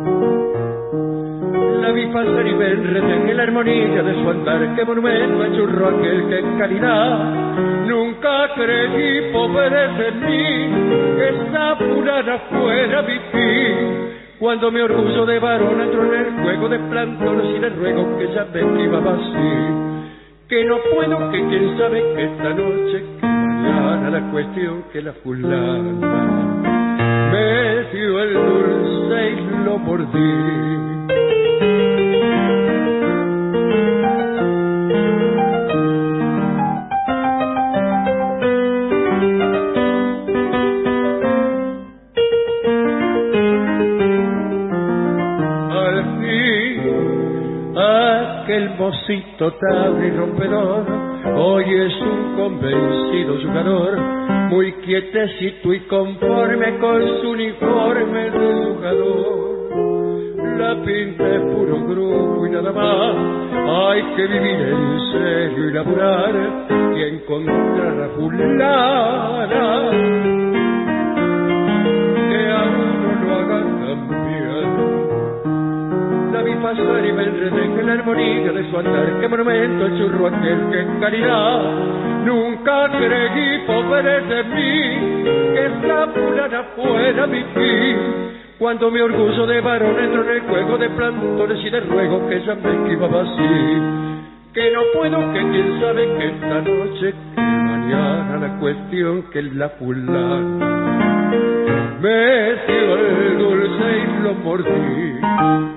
La vi pasar y me enredé en la armonía de su andar. Qué monumento achurró aquel que en calidad nunca creí poder de mí que esa fulana fuera mi fin. Cuando mi orgullo de varón entró en el juego de plantones y le ruego que ya me esquivaba así, que no puedo, que quién sabe que esta noche, que mañana, la cuestión que la fulana me dio el dulce y lo mordí. El mocito tabla y rompedor hoy es un convencido jugador, muy quietecito y conforme con su uniforme de jugador. La la pinta es puro grupo y nada más. Hay que vivir en serio y laburar y encontrar a fulana que a uno lo haga cambiar. La vi pasar y me enredé en la armonía de su andar. Qué monumento el churro aquel que en caridad. Nunca creí, pobre de mí, que esta fulana fuera mi fin. Cuando mi orgullo de varón entró en el juego de plantones y de ruego que ella me esquivaba así. Que no puedo, que quién sabe que esta noche, que mañana la cuestión que la fulana me dio el dulce y lo mordí.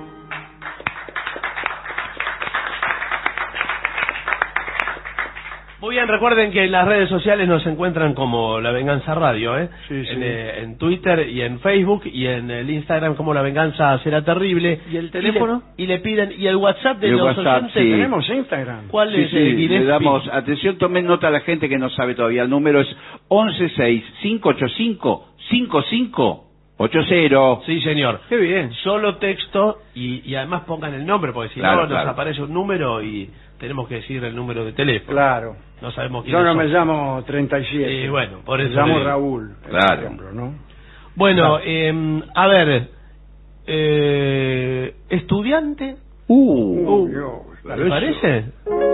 Muy bien, recuerden que en las redes sociales nos encuentran como La Venganza Radio, ¿eh? Sí, sí. En, eh, en Twitter y en Facebook y en el Instagram como La Venganza Será Terrible. ¿Y el teléfono? Y le, y le piden, y el WhatsApp de el los WhatsApp, oyentes. sí. Tenemos Instagram. ¿Cuál Sí, es? sí, eh, le Gillespie? damos atención, tomen nota a la gente que no sabe todavía. El número es once seis cinco ocho cinco cinco cinco ocho cero. Sí, señor. Qué bien. Solo texto y, y además pongan el nombre, porque si Claro, no nos claro. aparece un número y tenemos que decir el número de teléfono. Claro. No sabemos quién Yo no son. me llamo treinta y siete. Y bueno, por me eso llamo le digo. Raúl, por Claro. ejemplo, ¿no? Bueno, Claro. eh, a ver, eh, estudiante, Uh, Yo, ¿le parece?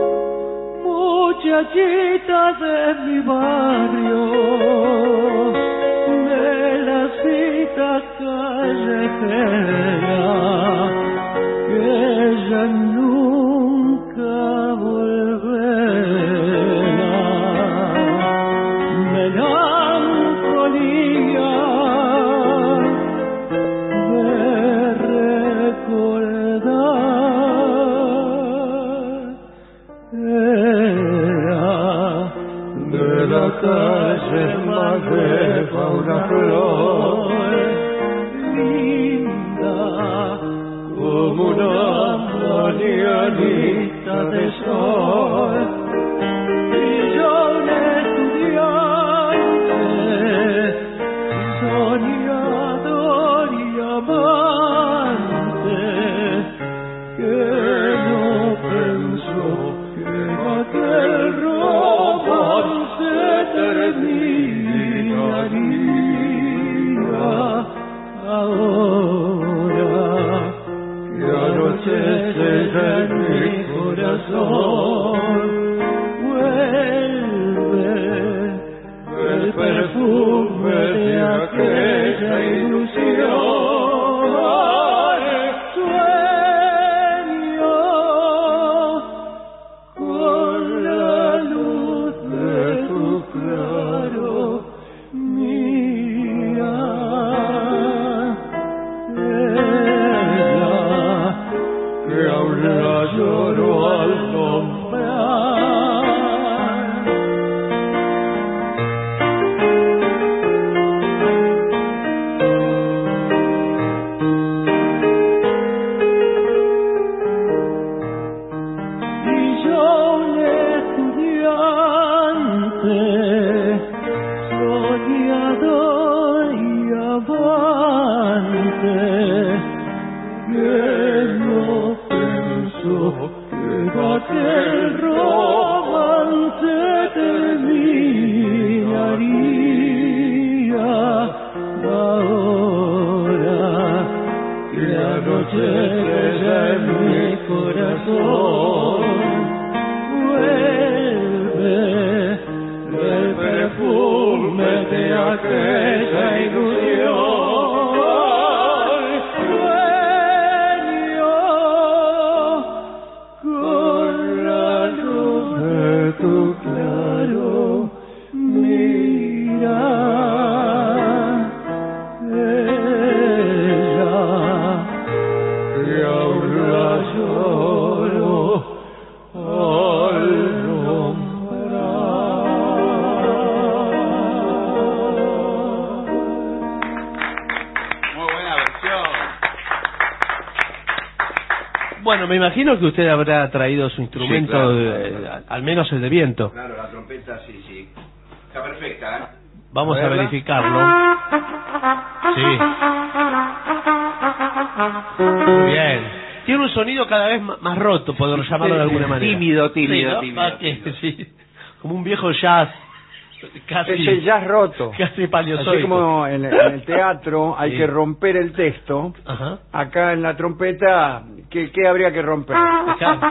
Muchachita de mi barrio, de la cita callejera, que ella nunca volverá. Melancolía de recordar. De la calle más lejos una flor linda como una mañanita de sol. Y yo un estudiante soñador y amante que no pensó que aquel romance terminaría ahora que anochece ya en mi corazón. Vuelve el perfume de aquella ilusión. Sueño con la luz de tu claro mía. Ella que aún la lloro al nombrar. Y yo un estudiante soñador y avante que no pensó que aquel romance terminaría ahora que anochece ya en mi corazón. Vuelve el perfume de aquella ilusión. Sueño con la luz de tu claro mira. Ella que aún la lloro al Muy buena versión. Bueno, me imagino que usted habrá traído su instrumento, Sí, claro, de- claro, claro. al menos el de viento. Claro, la trompeta sí, sí. Está perfecta, ¿eh? Vamos a verla? verificarlo. Sí. Muy bien. Tiene un sonido cada vez más, más roto, podemos llamarlo de alguna manera. Tímido, tímido, sí, ¿no? tímido, Ah, tímido. Sí, como un viejo jazz. Casi, Es el jazz roto. Casi paleozoico. Así como en, en el teatro hay Sí. que romper el texto, Ajá. acá en la trompeta, ¿qué, qué habría que romper? Perfecto.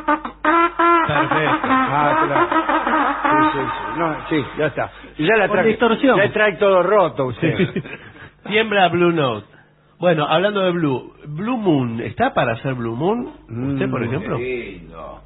Ah, claro. Sí, sí, sí. No, sí, ya está. Y ya la Por trae, distorsión. ya trae todo roto usted. Tiembla Blue Note. Bueno, hablando de Blue, Blue Moon, ¿está para hacer Blue Moon? ¿Usted, por ejemplo? Qué lindo.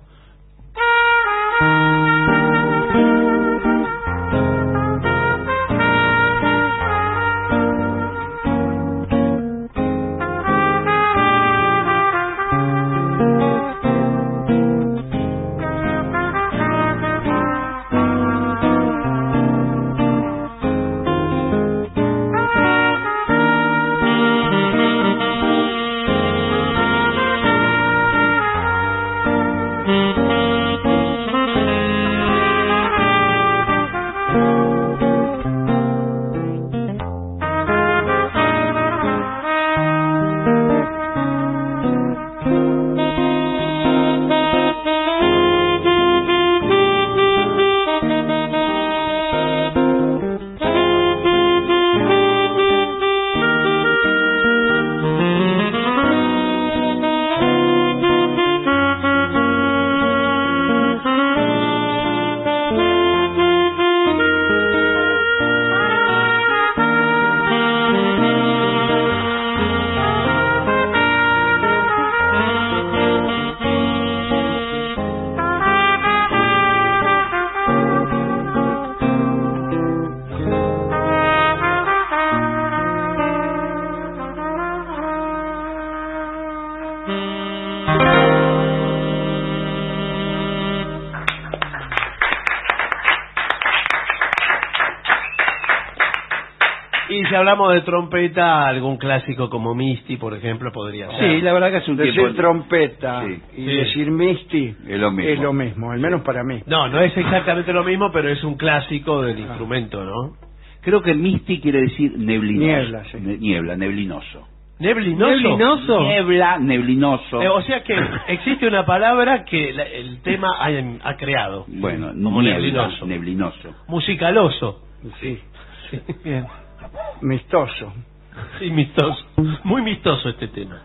Y si hablamos de trompeta, algún clásico como Misty, por ejemplo, podría ser. Sí, la verdad que es un Decir tiempo... trompeta Sí. y Sí. decir Misty Es lo mismo. es lo mismo, al menos para mí. No, no es exactamente lo mismo, pero es un clásico del instrumento, ¿no? Creo que Misty quiere decir neblinoso. Niebla, sí. Ne- Niebla, neblinoso. ¿Neblinoso? ¿Neblinoso? Niebla, neblinoso. Eh, o sea que existe una palabra que la- el tema ha, ha creado. Bueno, como niebla, neblinoso. neblinoso. Musicaloso. Sí. Sí, bien. Mistoso. Sí, mistoso. Muy mistoso este tema.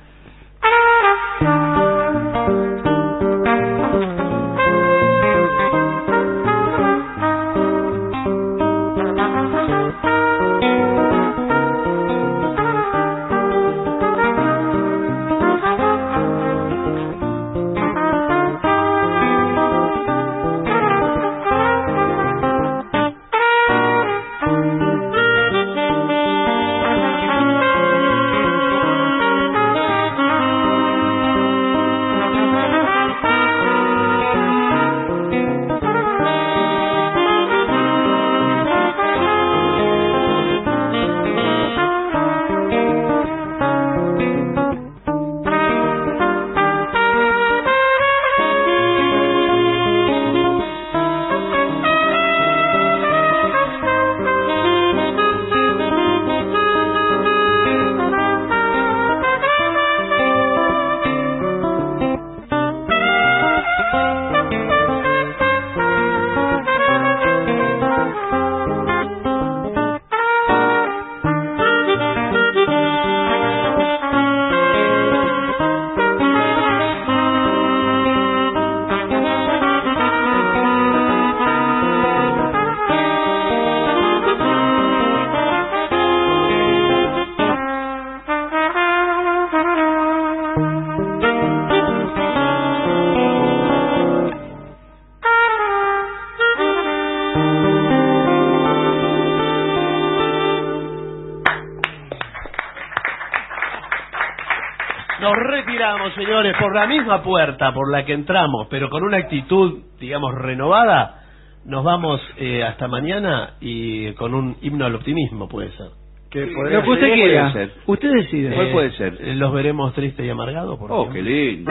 Nos retiramos, señores, por la misma puerta por la que entramos, pero con una actitud, digamos, renovada. Nos vamos eh, hasta mañana y con un himno al optimismo, puede ser. Que Sí, podría Lo que usted ser- quiera. ser. Usted decide. ¿Cuál Eh, puede ser? eh, Los veremos tristes y amargados, por Oh, ejemplo. qué lindo.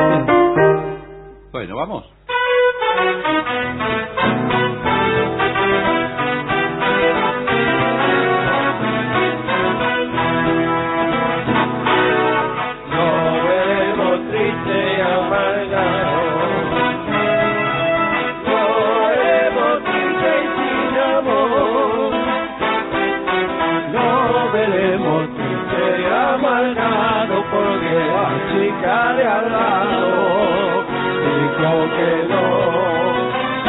Bueno, vamos. No dolor.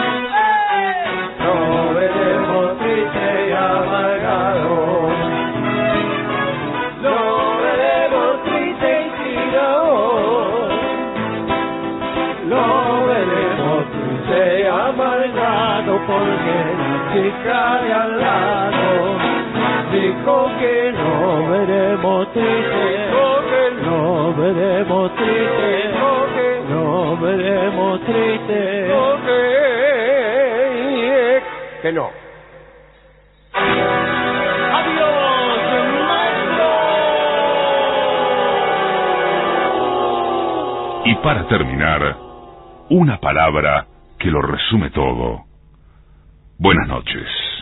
Lo veremos triste y amargado. Lo veremos triste y sin amor. Lo veremos triste y amargado porque la chica de al lado dijo que no veremos triste, dijo que no veremos triste, dijo que no veremos triste, dijo que, que no. ¡Adiós, maestro! Y para terminar, una palabra que lo resume todo. Buenas noches.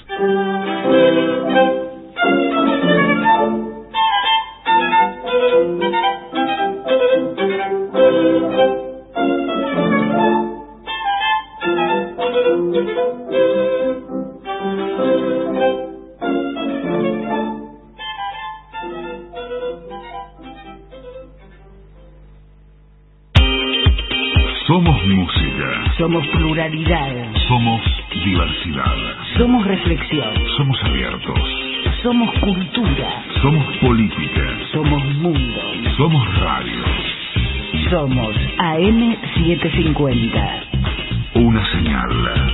Somos música. Somos pluralidad. Somos diversidad. Somos reflexión. Somos abiertos. Somos cultura. Somos política. Somos mundo. Somos radio. Somos A M setecientos cincuenta. Una señal.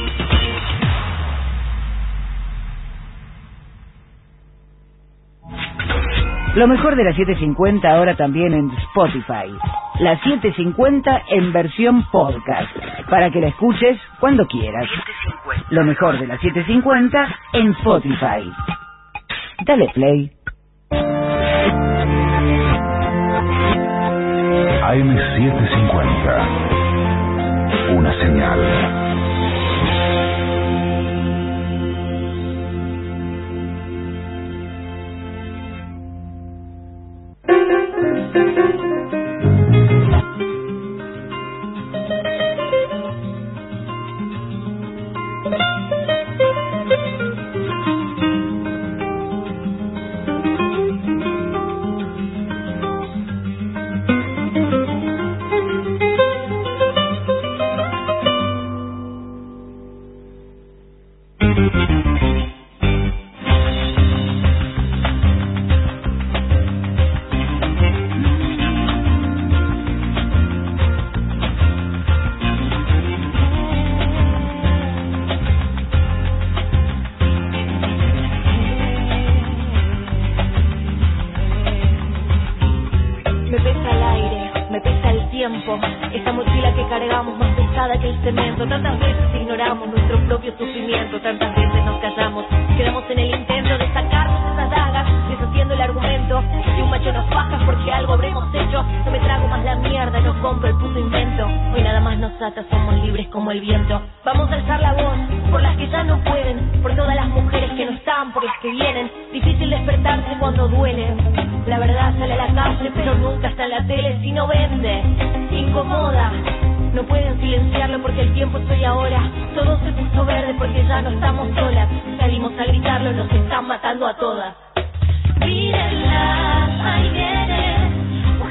Lo mejor de la setecientos cincuenta ahora también en Spotify. La setecientos cincuenta en versión podcast, para que la escuches cuando quieras. Lo mejor de la setecientos cincuenta en Spotify. Dale play. A M setecientos cincuenta. Una señal. Me pesa el aire, me pesa el tiempo, esta mochila que cargamos más pesada que el cemento. Tantas veces ignoramos nuestro propio sufrimiento, tantas veces nos callamos, quedamos en el intento de sacarnos esas dagas, deshaciendo el argumento. Si un macho nos faja porque algo habremos hecho, no me trago más la mierda, no compro el puto invento. Hoy nada más nos ata, somos libres como el viento. Vamos a alzar la voz por las que ya no pueden, por todas las mujeres que no están, por las que vienen. Difícil despertarse cuando duele. La verdad sale a la calle, pero nunca está en la tele. Si no vende, incomoda. No pueden silenciarlo porque el tiempo soy ahora. Todo se puso verde porque ya no estamos solas. Salimos a gritarlo, nos están matando a todas. Mírenlas, ahí vienen.